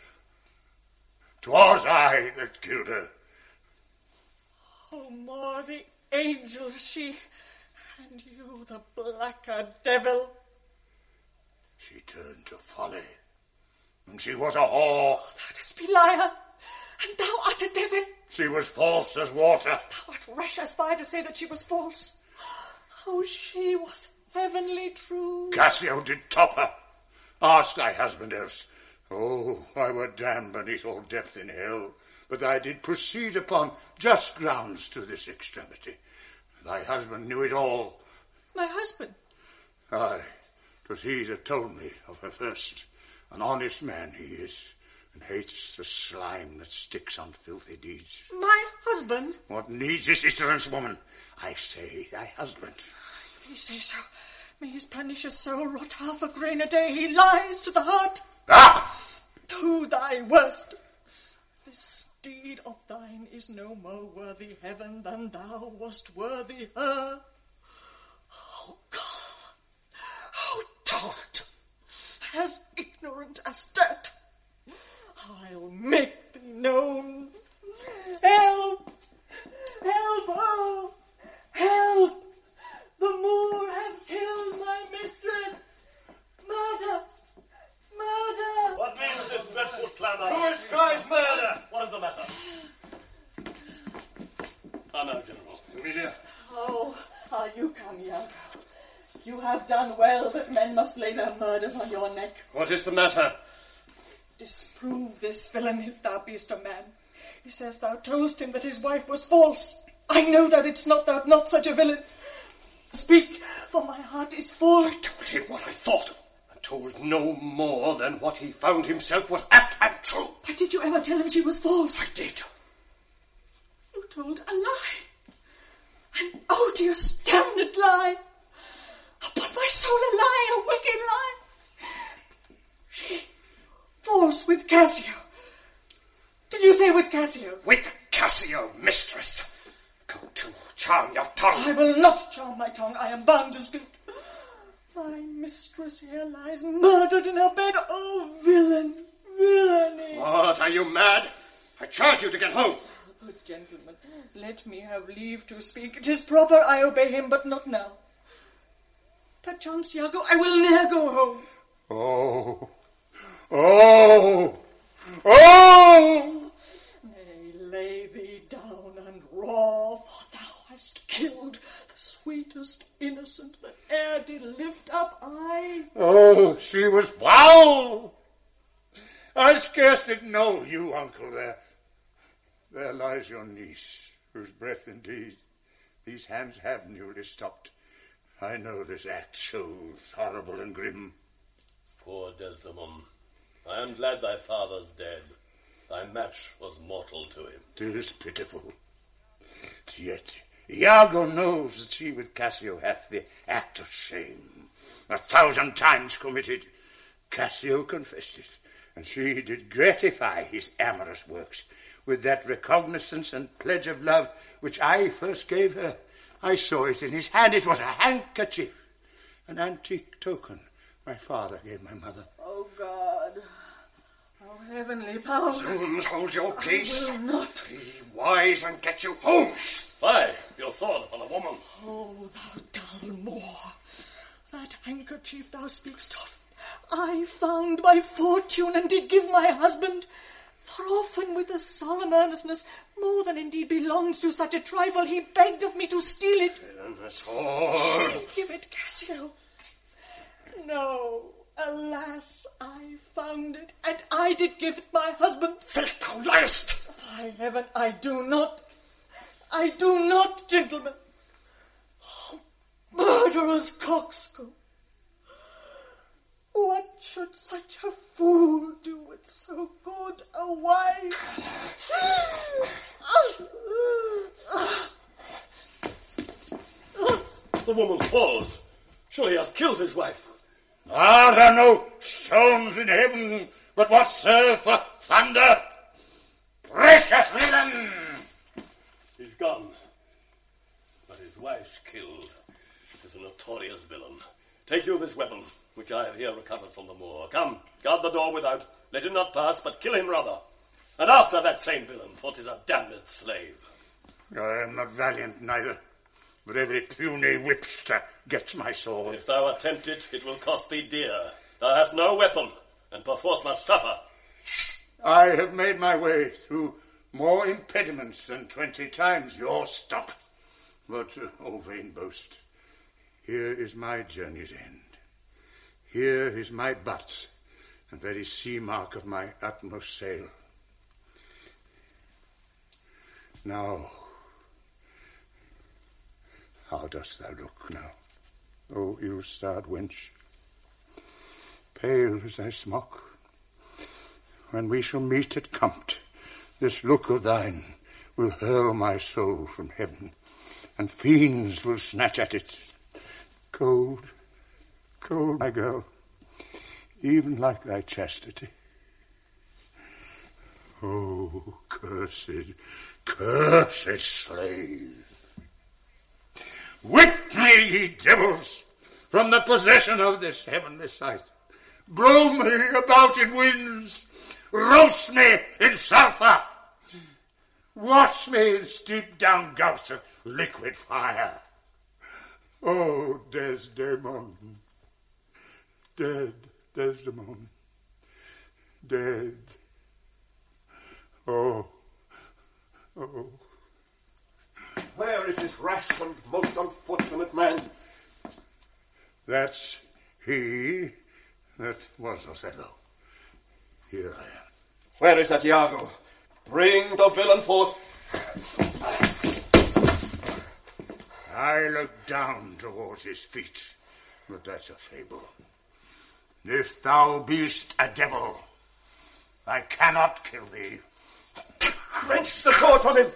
'Twas I that killed her. Oh, more the angel she, and you the blacker devil. She turned to folly, and she was a whore. Thou dost be liar, and thou art a devil. She was false as water. Thou art rash as fire to say that she was false. Oh, she was heavenly true. Cassio did top her. Ask thy husband else. Oh, I were damned beneath all depth in hell, but I did proceed upon just grounds to this extremity. Thy husband knew it all. My husband? Aye, 'twas he that told me of her first. An honest man he is, and hates the slime that sticks on filthy deeds. My husband? What needs this ignorance, woman? I say thy husband. If he say so, may his pernicious soul rot half a grain a day. He lies to the heart. Ah! To thy worst. This deed of thine is no more worthy heaven than thou wast worthy her. Oh, God! Oh, Tart! As ignorant as dirt! I'll make thee known. Help! Help! Oh! Help! The Moor hath killed my mistress! Murder! Murder! What means this dreadful clamour? Who is cries murder? What is the matter? Ah, no, General. Emilia. Oh, are you come, Iago? You have done well, but men must lay their murders on your neck. What is the matter? Disprove this villain if thou beest a man. He says thou toldst him that his wife was false. I know that it's not thou not such a villain. Speak, for my heart is full. I told him what I thought of, and told no more than what he found himself was apt and true. But did you ever tell him she was false? I did. You told a lie. An odious, damned lie. Upon my soul, a lie, a wicked lie. She false with Cassio. Did you say with Cassio? With Cassio, mistress. Go to, charm your tongue. I will not charm my tongue. I am bound to speak. My mistress here lies murdered in her bed. Oh, villain, villainy. What, are you mad? I charge you to get home. Good gentleman, let me have leave to speak. It is proper I obey him, but not now. Perchance, Iago, I will ne'er go home. Oh, oh, oh! Nay, lay thee down and roar, for thou hast killed the sweetest innocent that e'er did lift up eye. Oh, she was foul! I scarce did know you, uncle, there. There lies your niece, whose breath indeed these hands have newly stopped. I know this act shows horrible and grim. Poor Desdemon, I am glad thy father's dead. Thy match was mortal to him. 'Tis pitiful. Yet Iago knows that she with Cassio hath the act of shame, a thousand times committed. Cassio confessed it, and she did gratify his amorous works with that recognizance and pledge of love which I first gave her. I saw it in his hand. It was a handkerchief, an antique token my father gave my mother. Oh, God, how heavenly power. Soons, hold your peace. I will not. Be wise and get you home. Why, your sword upon a woman. Oh, thou dull Moor, that handkerchief thou speakst of, I found by fortune and did give my husband. For often with a solemn earnestness, more than indeed belongs to such a trifle, he begged of me to steal it. The sword. Give it, Cassio. No, alas, I found it, and I did give it my husband. Filth, thou liest! By heaven, I do not. I do not, gentlemen. Oh, murderous coxcomb. What should such a fool do with so good a wife? The woman falls. Surely he has killed his wife. Are there no stones in heaven but what serve for thunder? Precious villain! He's gone. But his wife's killed. It is a notorious villain. Take you this weapon, which I have here recovered from the Moor. Come, guard the door without. Let him not pass, but kill him rather. And after that same villain, for 'tis a damned slave. I am not valiant neither, but every puny whipster gets my sword. If thou attempt it, it will cost thee dear. Thou hast no weapon, and perforce must suffer. I have made my way through more impediments than twenty times your stop. But, uh, oh, vain boast, here is my journey's end. Here is my butt, and very sea mark of my utmost sail. Now, how dost thou look now, O ill-starred wench? Pale as thy smock. When we shall meet at Compt, this look of thine will hurl my soul from heaven, and fiends will snatch at it. Cold, cold, my girl, even like thy chastity. Oh, cursed, cursed slave! Whip me, ye devils, from the possession of this heavenly sight. Blow me about in winds, roast me in sulphur, wash me in steep down gulfs of liquid fire. Oh, Desdemon, dead Desdemon, dead. Oh, oh. Where is this rash and most unfortunate man? That's he that was Othello. Here I am. Where is that Iago? Bring the villain forth. I look down towards his feet, but that's a fable. If thou beest a devil, I cannot kill thee. Wrench the sword from him!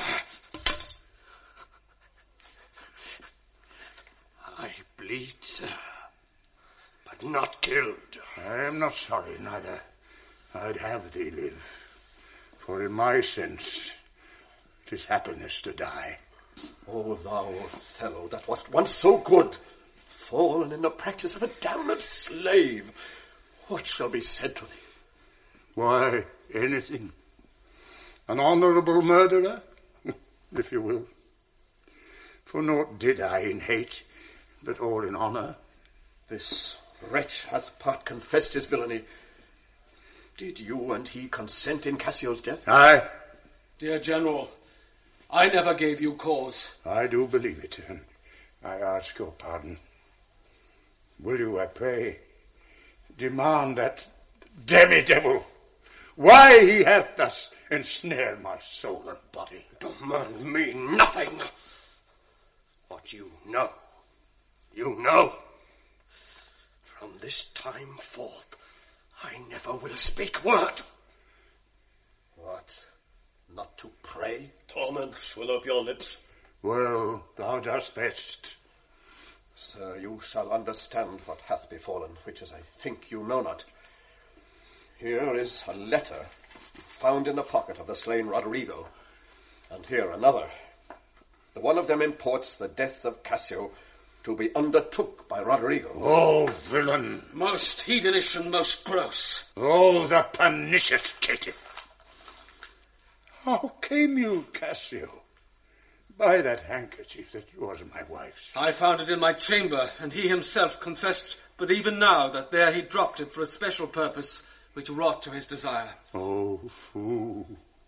I bleed, sir, but not killed. I am not sorry, neither. I'd have thee live, for in my sense, 'tis happiness to die. O thou Othello, that wast once so good, fallen in the practice of a damned slave, what shall be said to thee? Why, anything. An honourable murderer, if you will. For naught did I in hate, but all in honour. This wretch hath part confessed his villainy. Did you and he consent in Cassio's death? Aye. Dear General, I never gave you cause. I do believe it, and I ask your pardon. Will you, I pray, demand that demi-devil why he hath thus ensnared my soul and body? Demand me nothing. What you know, you know. From this time forth, I never will speak word. What? Not to pray? Torments will ope your lips. Well, thou dost best. Sir, you shall understand what hath befallen, which as I think you know not. Here is a letter found in the pocket of the slain Roderigo, and here another. The one of them imports the death of Cassio to be undertook by Roderigo. Oh, villain! Most heathenish and most gross. Oh, the pernicious caitiff! How came you, Cassio, by that handkerchief that was my wife's? I found it in my chamber, and he himself confessed, but even now, that there he dropped it for a special purpose which wrought to his desire. Oh, fool!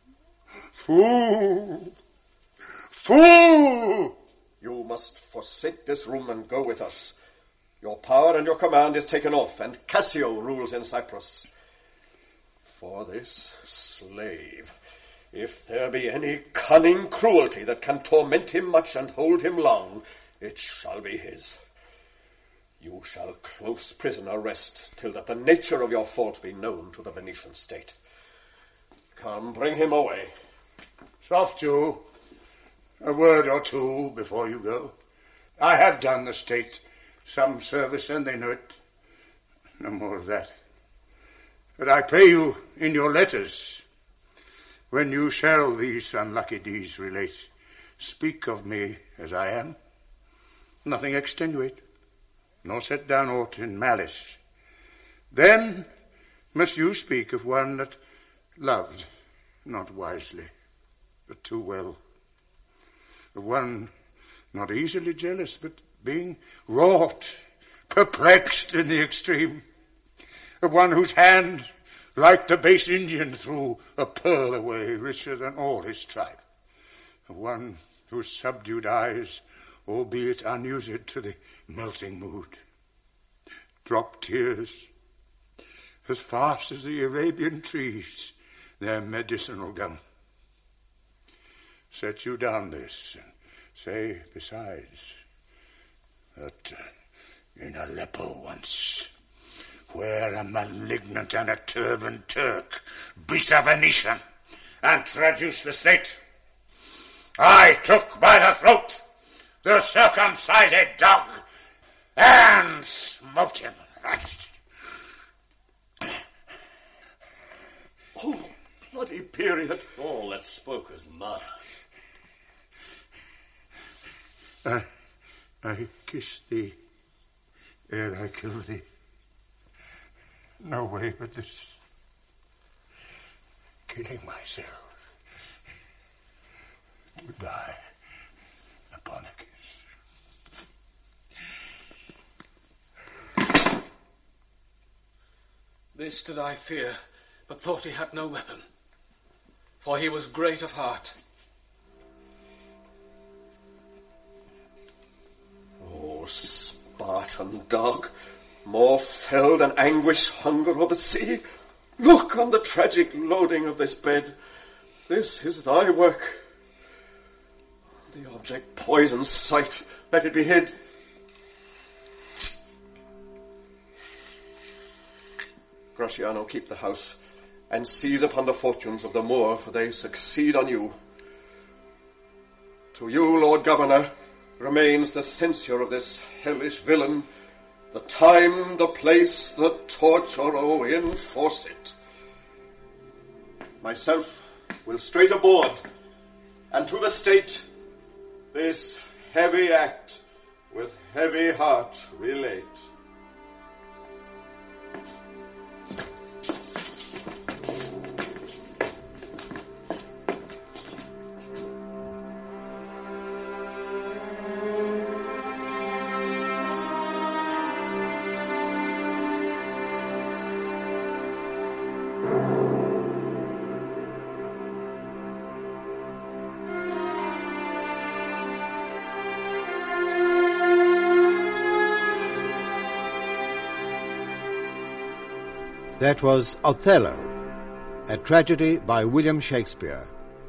Fool! Fool! You must forsake this room and go with us. Your power and your command is taken off, and Cassio rules in Cyprus. For this slave, if there be any cunning cruelty that can torment him much and hold him long, it shall be his. You shall close prisoner rest till that the nature of your fault be known to the Venetian state. Come, bring him away. Soft you. A word or two before you go. I have done the state some service, and they know it. No more of that. But I pray you, in your letters, when you shall these unlucky deeds relate, speak of me as I am. Nothing extenuate, nor set down aught in malice. Then must you speak of one that loved, not wisely, but too well. Of one not easily jealous, but being wrought, perplexed in the extreme. Of one whose hand, like the base Indian, threw a pearl away richer than all his tribe. Of one whose subdued eyes, albeit unused to the melting mood, drop tears as fast as the Arabian trees their medicinal gum. Set you down this, and say besides that uh, in Aleppo once, where a malignant and a turbaned Turk beat a Venetian and traduced the state, I took by the throat the circumcised dog and smote him. Oh, bloody period. All that spoke was murder. I, I kissed thee ere I killed thee. No way but this. Killing myself to die upon a kiss. This did I fear, but thought he had no weapon, for he was great of heart. Oh, Spartan dog, more fell than anguish, hunger, or the sea. Look on the tragic loading of this bed. This is thy work. The object poisons sight. Let it be hid. Gratiano, keep the house, and seize upon the fortunes of the Moor, for they succeed on you. To you, Lord Governor, remains the censure of this hellish villain. The time, the place, the torture, oh, enforce it. Myself will straight aboard, and to the state this heavy act with heavy heart relate. That was Othello, a tragedy by William Shakespeare.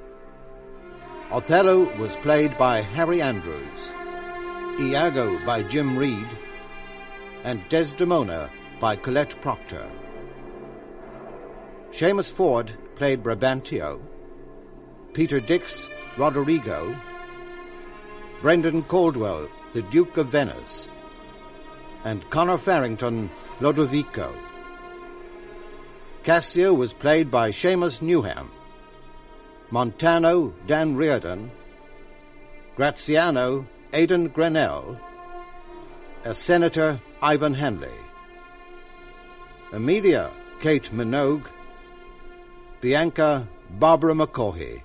Othello was played by Harry Andrews, Iago by Jim Reed, and Desdemona by Colette Proctor. Seamus Ford played Brabantio, Peter Dix, Roderigo, Brendan Caldwell, the Duke of Venice, and Connor Farrington, Lodovico. Cassio was played by Seamus Newham, Montano, Dan Reardon, Graziano, Aidan Grenell, as Senator Ivan Hanley. Amelia Kate Minogue. Bianca Barbara McCaughey.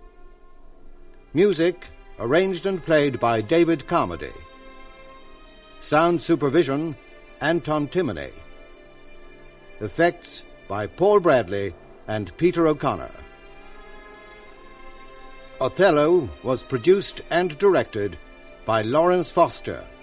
Music arranged and played by David Carmody. Sound supervision, Anton Timoney. Effects by Paul Bradley and Peter O'Connor. Othello was produced and directed by Lawrence Foster.